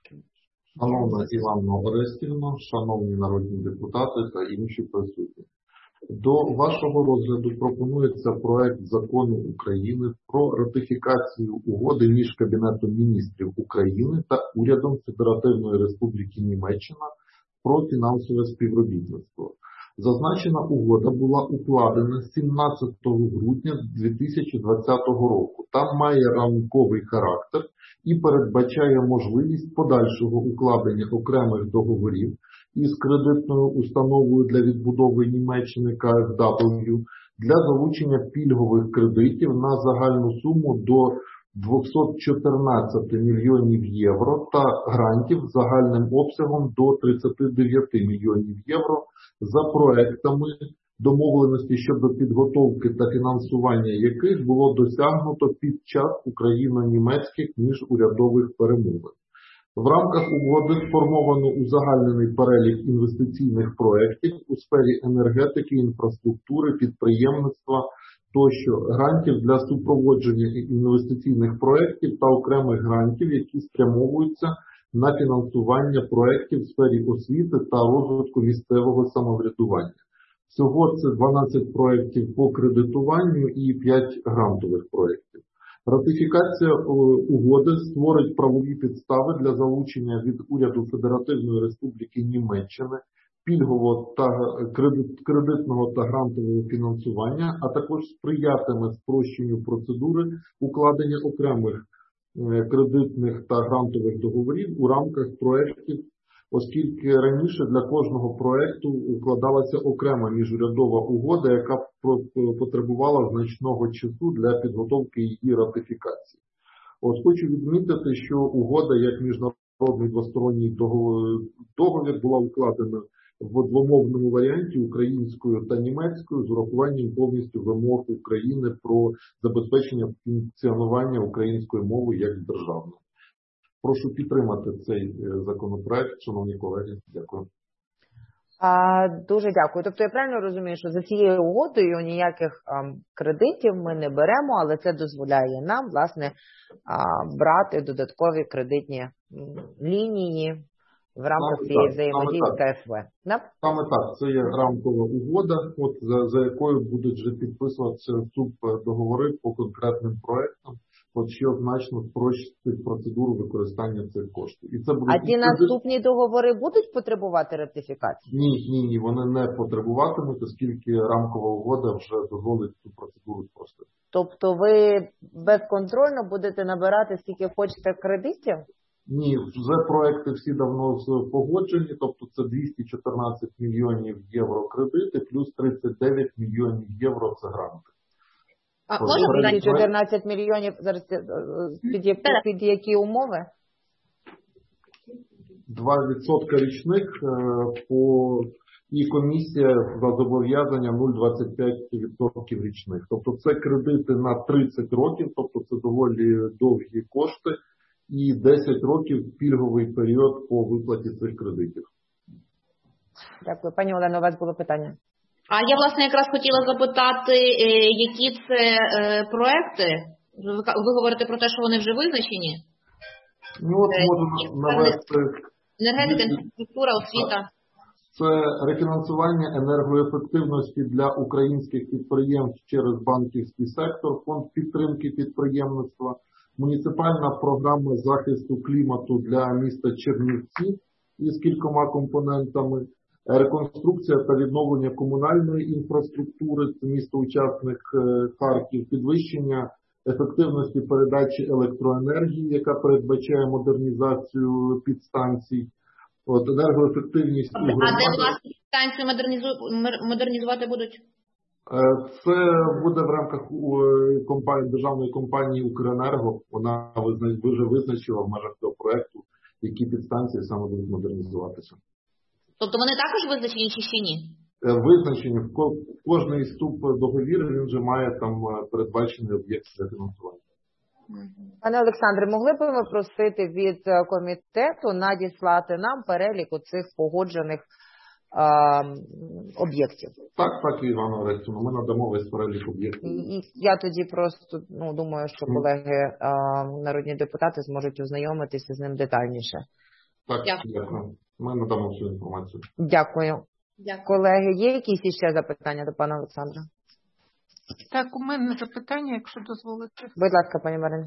Шановна Іванна Орестівна, шановні народні депутати та інші присутні. До вашого розгляду пропонується проект закону України про ратифікацію угоди між Кабінетом міністрів України та Урядом Федеративної Республіки Німеччина про фінансове співробітництво. Зазначена угода була укладена сімнадцятого грудня дві тисячі двадцятого року. Там має рамковий характер і передбачає можливість подальшого укладення окремих договорів із кредитною установою для відбудови Німеччини ка еф дабл ю для залучення пільгових кредитів на загальну суму до двісті чотирнадцять мільйонів євро та грантів загальним обсягом до тридцять дев'ять мільйонів євро за проектами, домовленості щодо підготовки та фінансування яких було досягнуто під час україно-німецьких міжурядових перемовин. В рамках угоди сформовано узагальнений перелік інвестиційних проєктів у сфері енергетики, інфраструктури, підприємництва тощо, грантів для супроводження інвестиційних проєктів та окремих грантів, які спрямовуються на фінансування проєктів в сфері освіти та розвитку місцевого самоврядування. Всього це дванадцять проєктів по кредитуванню і п'ять грантових проєктів. Ратифікація угоди створить правові підстави для залучення від Уряду Федеративної Республіки Німеччини пільгового та кредитного та грантового фінансування, а також сприятиме спрощенню процедури укладення окремих кредитних та грантових договорів у рамках проєктів, оскільки раніше для кожного проєкту укладалася окрема міжурядова угода, яка потребувала значного часу для підготовки її ратифікації. От хочу відмітити, що угода як міжнародний двосторонній договір була укладена в двомовному варіанті українською та німецькою з урахуванням повністю вимог України про забезпечення функціонування української мови як державної. Прошу підтримати цей законопроект, шановні колеги. Дякую.
А, дуже дякую. Тобто я правильно розумію, що за цією угодою ніяких а, кредитів ми не беремо, але це дозволяє нам, власне, а, брати додаткові кредитні лінії в рамках
Саме
цієї
так,
взаємодії
саме
з
так.
КСВ. Да?
Саме так, це є рамкова угода, от за, за якою будуть вже підписуватися субдоговори по конкретним проектам, от що значно спрощить процедуру використання цих коштів. І це буде
А ті наступні договори будуть потребувати ратифікації?
Ні, ні, ні, вони не потребуватимуть, оскільки рамкова угода вже дозволить цю процедуру спростити.
Тобто ви безконтрольно будете набирати скільки хочете кредитів?
Ні, вже проекти всі давно погоджені, тобто це двісті чотирнадцять мільйонів євро кредити, плюс тридцять дев'ять мільйонів євро це гранти.
А можна двісті чотирнадцять мільйонів зараз під, під, під які умови?
два відсотки річних по і комісія за зобов'язання нуль цілих двадцять п'ять відсотків річних. Тобто це кредити на тридцять років, тобто це доволі довгі кошти, і десять років пільговий період по виплаті цих кредитів.
Дякую. Пані Олено, у вас було питання?
А я, власне, якраз хотіла запитати, які це проекти? Ви говорите про те, що вони вже визначені?
Ну, от можна навести...
Енергетика, інфраструктура, освіта.
Це рефінансування енергоефективності для українських підприємств через банківський сектор, фонд підтримки підприємництва, муніципальна програма захисту клімату для міста Чернівці із кількома компонентами, реконструкція та відновлення комунальної інфраструктури, це місто-учасник Харків, підвищення ефективності передачі електроенергії, яка передбачає модернізацію підстанцій, от, енергоефективність.
А де, власне, підстанцію модернізу... модернізувати будуть?
Це буде в рамках компанії, державної компанії «Укренерго». Вона вже визначила в межах цього проєкту, які підстанції саме будуть модернізуватися.
Тобто вони також визначені чи ще ні?
Визначені. В кожний ступ договір він вже має там передбачений об'єкт для фінансування.
Пане Олександре, могли б ви просити від комітету надіслати нам перелік оцих погоджених а, об'єктів?
Так, так, Івана Орестівна, ми надамо весь перелік об'єктів.
І я тоді просто ну, думаю, що колеги а, народні депутати зможуть ознайомитися з ним детальніше.
Так, дякую. Ми надамо всю інформацію.
Дякую.
Дякую.
Колеги, є якісь ще запитання до пана Олександра?
Так, у мене запитання, якщо дозволите.
Будь ласка, пані Марино.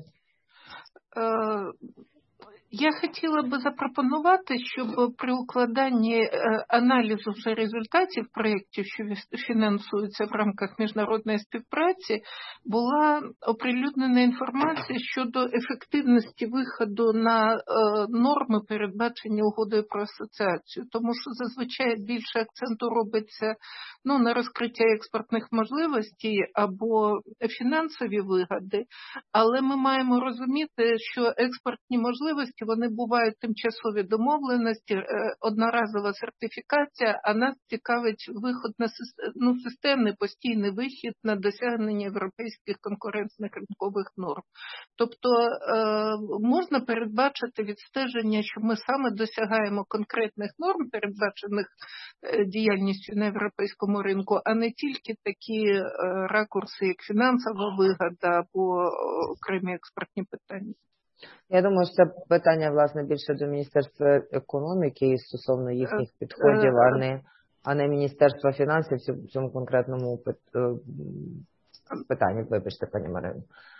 Е, Я хотіла би запропонувати, щоб при укладанні аналізу вже результатів проєктів, що фінансуються в рамках міжнародної співпраці, була оприлюднена інформація щодо ефективності виходу на норми, передбачені угодою про асоціацію. Тому що зазвичай більше акценту робиться ну, на розкриття експортних можливостей або фінансові вигоди, але ми маємо розуміти, що експортні можливості вони бувають тимчасові домовленості, одноразова сертифікація, а нас цікавить виход на ну, системний постійний вихід на досягнення європейських конкурентних ринкових норм. Тобто можна передбачити відстеження, що ми саме досягаємо конкретних норм, передбачених діяльністю на європейському ринку, а не тільки такі ракурси, як фінансова вигода або окремі експортні питання.
Я думаю, що це питання, власне, більше до Міністерства економіки і стосовно їхніх підходів, а не, а не Міністерства фінансів в цьому конкретному питанні. Вибачте, пані Марино.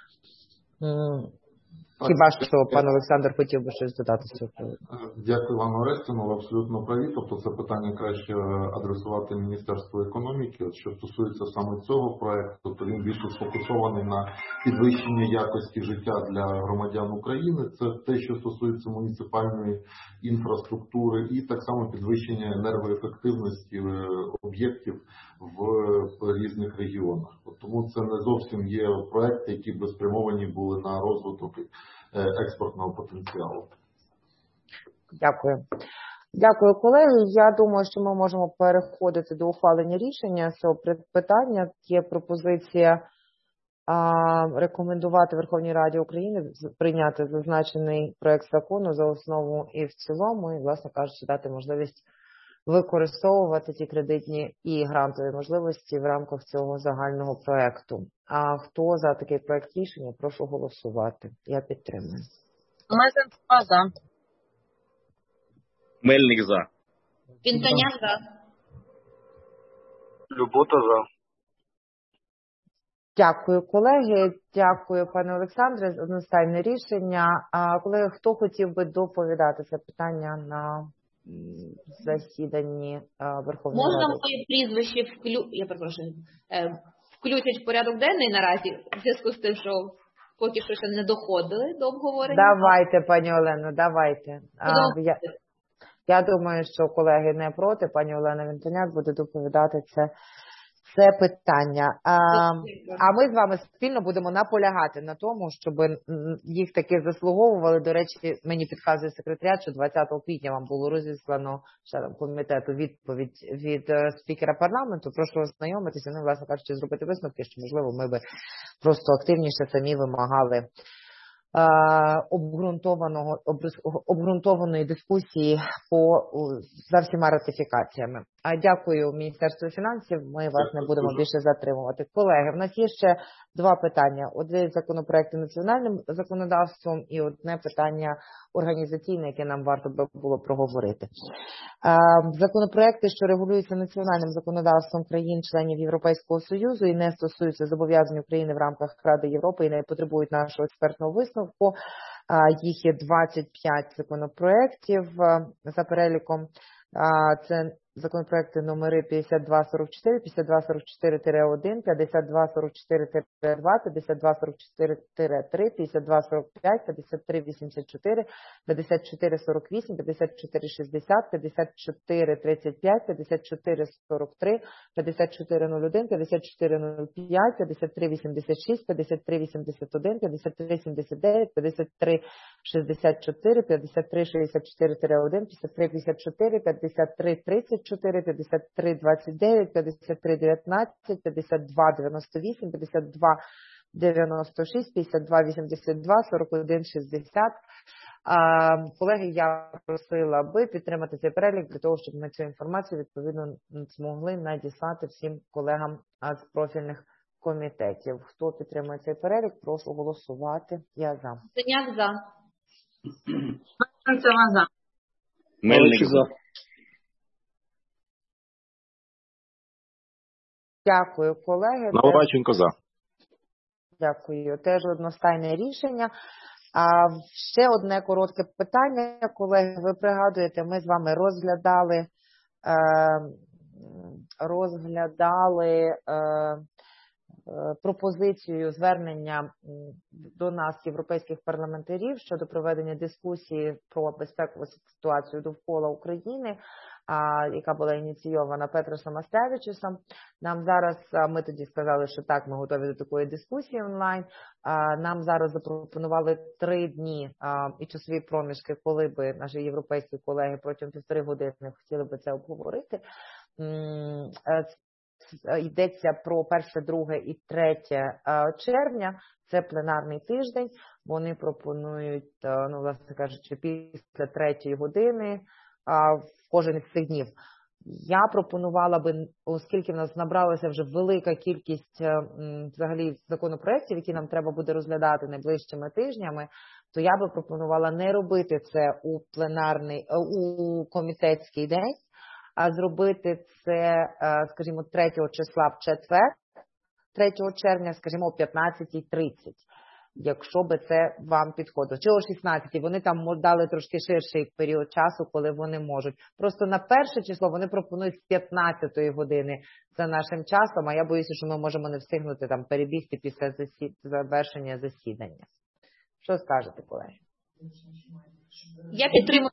Хіба що пан Олександр хотів би щось додати з цього приводу?
Дякую вам, Орестівна, ви абсолютно праві. Тобто це питання краще адресувати Міністерству економіки. От що стосується саме цього проекту, то він більше сфокусований на підвищенні якості життя для громадян України. Це те, що стосується муніципальної інфраструктури, і так само підвищення енергоефективності об'єктів в різних регіонах. От тому це не зовсім є проекти, які би спрямовані були на розвиток експортного потенціалу.
Дякую. Дякую, колеги. Я думаю, що ми можемо переходити до ухвалення рішення з цього питання. Є пропозиція а, рекомендувати Верховній Раді України прийняти зазначений проект закону за основу і в цілому, і, власне кажучи, дати можливість використовувати ці кредитні і грантові можливості в рамках цього загального проекту. А хто за такий проект рішення, прошу голосувати. Я підтримую.
Мезенцева за.
Мельник за.
Вінтоняк за.
Любота за.
Дякую, колеги. Дякую, пане Олександре, за одностайне рішення. А, колеги, хто хотів би доповідати це питання на засіданні Верховної
Можна
Ради?
моє прізвище вклю... Я перепрошую. Е, включать в порядок денний наразі, в зв'язку з тим, що поки що ще не доходили до обговорення.
Давайте, пані Олено, давайте. А, я, я думаю, що колеги не проти. Пані Олена Вінтоняк буде доповідати це, це питання. А, а ми з вами спільно будемо наполягати на тому, щоб їх таки заслуговували. До речі, мені підказує секретаріат, що двадцятого квітня вам було розіслано членам комітету відповідь від спікера парламенту. Прошу ознайомитися, ну, власне кажучи, зробити висновки, що, можливо, ми би просто активніше самі вимагали обґрунтованого обґрунтованої дискусії по за всіма ратифікаціями. А дякую Міністерству фінансів. Ми вас не будемо більше затримувати. Колеги, в нас є ще два питання: одне законопроект національним законодавством і одне питання організаційне, яке нам варто би було проговорити. Законопроекти, що регулюються національним законодавством країн-членів Європейського Союзу і не стосуються зобов'язань України в рамках Ради Європи і не потребують нашого експертного висновку. Їх є двадцять п'ять законопроєктів за переліком. Це законопроекти номери п'ятдесят два сорок чотири, п'ятдесят два сорок чотири один, п'ятдесят два сорок чотири два, п'ятдесят два сорок чотири три, п'ятдесят два сорок п'ять, п'ятдесят три вісімдесят чотири, п'ятдесят чотири сорок вісім, п'ятдесят чотири шістдесят, п'ятдесят чотири тридцять п'ять, п'ятдесят чотири сорок три, п'ятдесят чотири нуль один, п'ятдесят чотири нуль п'ять, п'ятдесят три вісімдесят шість, п'ятдесят три вісімдесят один, п'ятдесят три сімдесят дев'ять, п'ятдесят три шістдесят чотири, п'ятдесят три шістдесят чотири один, п'ятдесят три п'ятдесят чотири, п'ятдесят три тридцять чотири, п'ятдесят три двадцять дев'ять, п'ятдесят три дев'ятнадцять, п'ятдесят два дев'яносто вісім, п'ятдесят два дев'яносто шість, п'ятдесят два вісімдесят два, сорок один шістдесят. А, колеги, я просила би підтримати цей перелік для того, щоб ми цю інформацію відповідно змогли надіслати всім колегам з профільних комітетів. Хто підтримує цей перелік, прошу голосувати. Я за.
Синяк за.
за. Мельник за.
Дякую, колеги.
Наливайченко за.
Дякую. Теж одностайне рішення. А ще одне коротке питання, колеги. Ви пригадуєте, ми з вами розглядали е, розглядали е, пропозицію звернення до нас, європейських парламентарів, щодо проведення дискусії про безпекову ситуацію довкола України, яка була ініційована Петросом Астревичусом. Нам зараз, ми тоді сказали, що так, ми готові до такої дискусії онлайн. Нам зараз запропонували три дні і часові проміжки, коли би наші європейські колеги протягом півтори години хотіли би це обговорити. Йдеться про перше, друге і третє червня, це пленарний тиждень. Вони пропонують, ну, власне кажучи, після третьої години в кожен із цих днів. Я пропонувала би, оскільки в нас набралася вже велика кількість взагалі законопроєктів, які нам треба буде розглядати найближчими тижнями, то я би пропонувала не робити це у пленарний, у комітетський день, а зробити це, скажімо, третього числа в четвер, третього червня, скажімо, о п'ятнадцятій тридцять, якщо би це вам підходило. Чи о шістнадцятій, вони там дали трошки ширший період часу, коли вони можуть. Просто на перше число вони пропонують з п'ятнадцятої години за нашим часом, а я боюся, що ми можемо не встигнути там перебігти після засід... завершення засідання. Що скажете, колеги?
Я підтримую.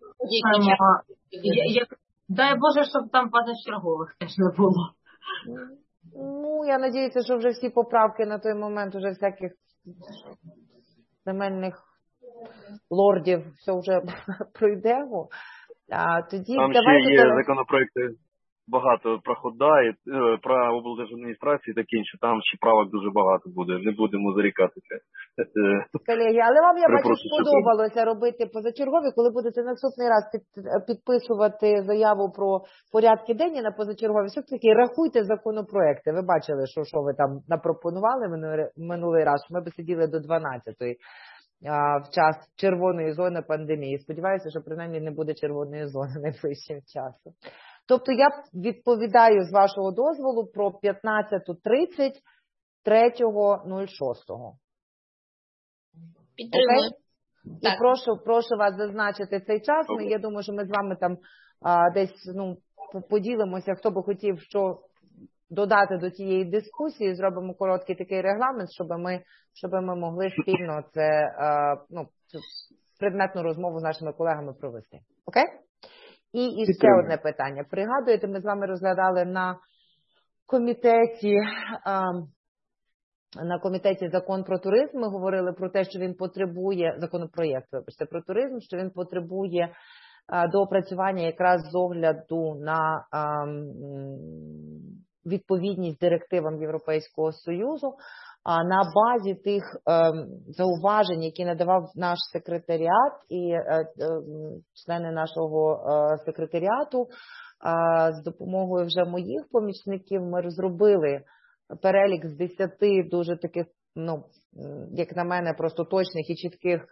Дай Боже, щоб там позачергових теж не було.
Ну, я надіюся, що вже всі поправки на той момент, уже всяких земельних лордів, все вже пройдемо. А тоді
там
давайте
ще є
коли... законопроекти
багато про ХОДА, і, про облдержадміністрації, таке інше, там ще правок дуже багато буде, не будемо зарікатися.
Колеги, але вам, я бачу, сподобалося робити позачергові, коли будете наступний раз під, підписувати заяву про порядки денні на позачергові, все-таки рахуйте законопроекти. Ви бачили, що, що ви там напропонували минулий раз, ми б сиділи до дванадцятої. в час червоної зони пандемії. Сподіваюся, що принаймні не буде червоної зони найближчим часом. Тобто я відповідаю з вашого дозволу про п'ятнадцята тридцять третього шостого.
Підтримую.
І прошу, прошу вас зазначити цей час. Ми, я думаю, що ми з вами там а, десь ну, поділимося, хто би хотів що додати до цієї дискусії, зробимо короткий такий регламент, щоб ми, щоб ми могли спільно це, а, ну, цю предметну розмову з нашими колегами провести. Окей? І, і ще одне питання. Пригадуєте, ми з вами розглядали на комітеті, а, на комітеті закон про туризм. Ми говорили про те, що він потребує, законопроєкт, вибачте, про туризм, що він потребує а, доопрацювання якраз з огляду на а, відповідність директивам Європейського Союзу. А на базі тих е, зауважень, які надавав наш секретаріат і е, е, члени нашого е, секретаріату, е, з допомогою вже моїх помічників ми розробили перелік з десяти дуже таких, ну, як на мене, просто точних і чітких е,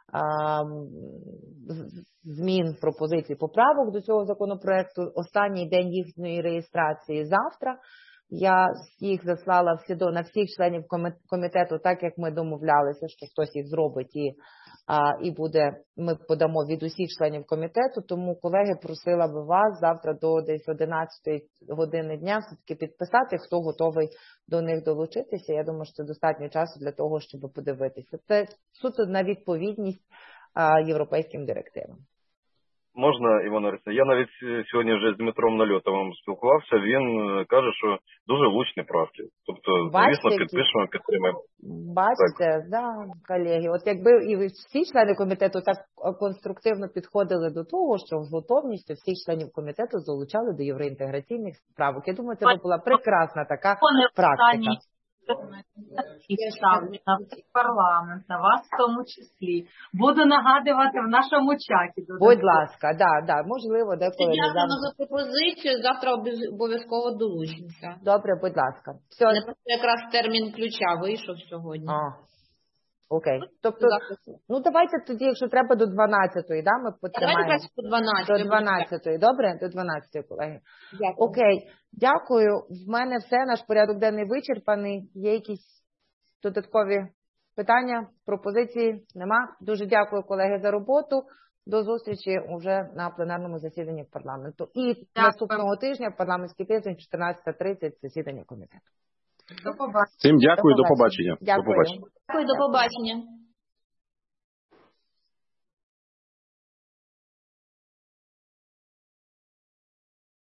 змін, пропозицій, поправок до цього законопроекту. Останній день їхньої реєстрації завтра. Я їх заслала всі до, на всіх членів комітету, так як ми домовлялися, що хтось їх зробить і, а, і буде, ми подамо від усіх членів комітету. Тому, колеги, просила би вас завтра до десь одинадцятої години дня все-таки підписати, хто готовий до них долучитися. Я думаю, що це достатньо часу для того, щоб подивитися. Це суто на відповідність а, європейським директивам.
Можна, Івана Орисівна? Я навіть сьогодні вже з Дмитром Нальотовим спілкувався, він каже, що дуже влучні правки. Тобто, звісно, підпишемо, підтримаємо.
Бачите, так, да, колеги, от якби і всі члени комітету так конструктивно підходили до того, що з готовністю всіх членів комітету залучали до євроінтеграційних правок. Я думаю, це була прекрасна така практика.
І ставлю на всіх парламент, на вас в тому числі. Буду нагадувати в нашому чаті.
Будь ласка, да, да, можливо, деколи не
завтра. Дякую за пропозицію, завтра обов'язково долучимося.
Добре, будь ласка. Все.
Не просто якраз термін ключа вийшов сьогодні.
А. Окей. Тобто, ну давайте тоді, якщо треба, до дванадцятої, да, ми потримаємо.
Давайте до дванадцятої.
До дванадцятої, добре? До дванадцятої, колеги. Дякую. Окей, дякую. В мене все, наш порядок денний вичерпаний. Є якісь додаткові питання, пропозиції? Нема? Дуже дякую, колеги, за роботу. До зустрічі уже на пленарному засіданні парламенту. І дякую. Наступного тижня парламентський тиждень, чотирнадцята тридцять, засідання комітету.
Всім дякую, до побачення.
Дякую.
До побачення.
Дякую, до побачення.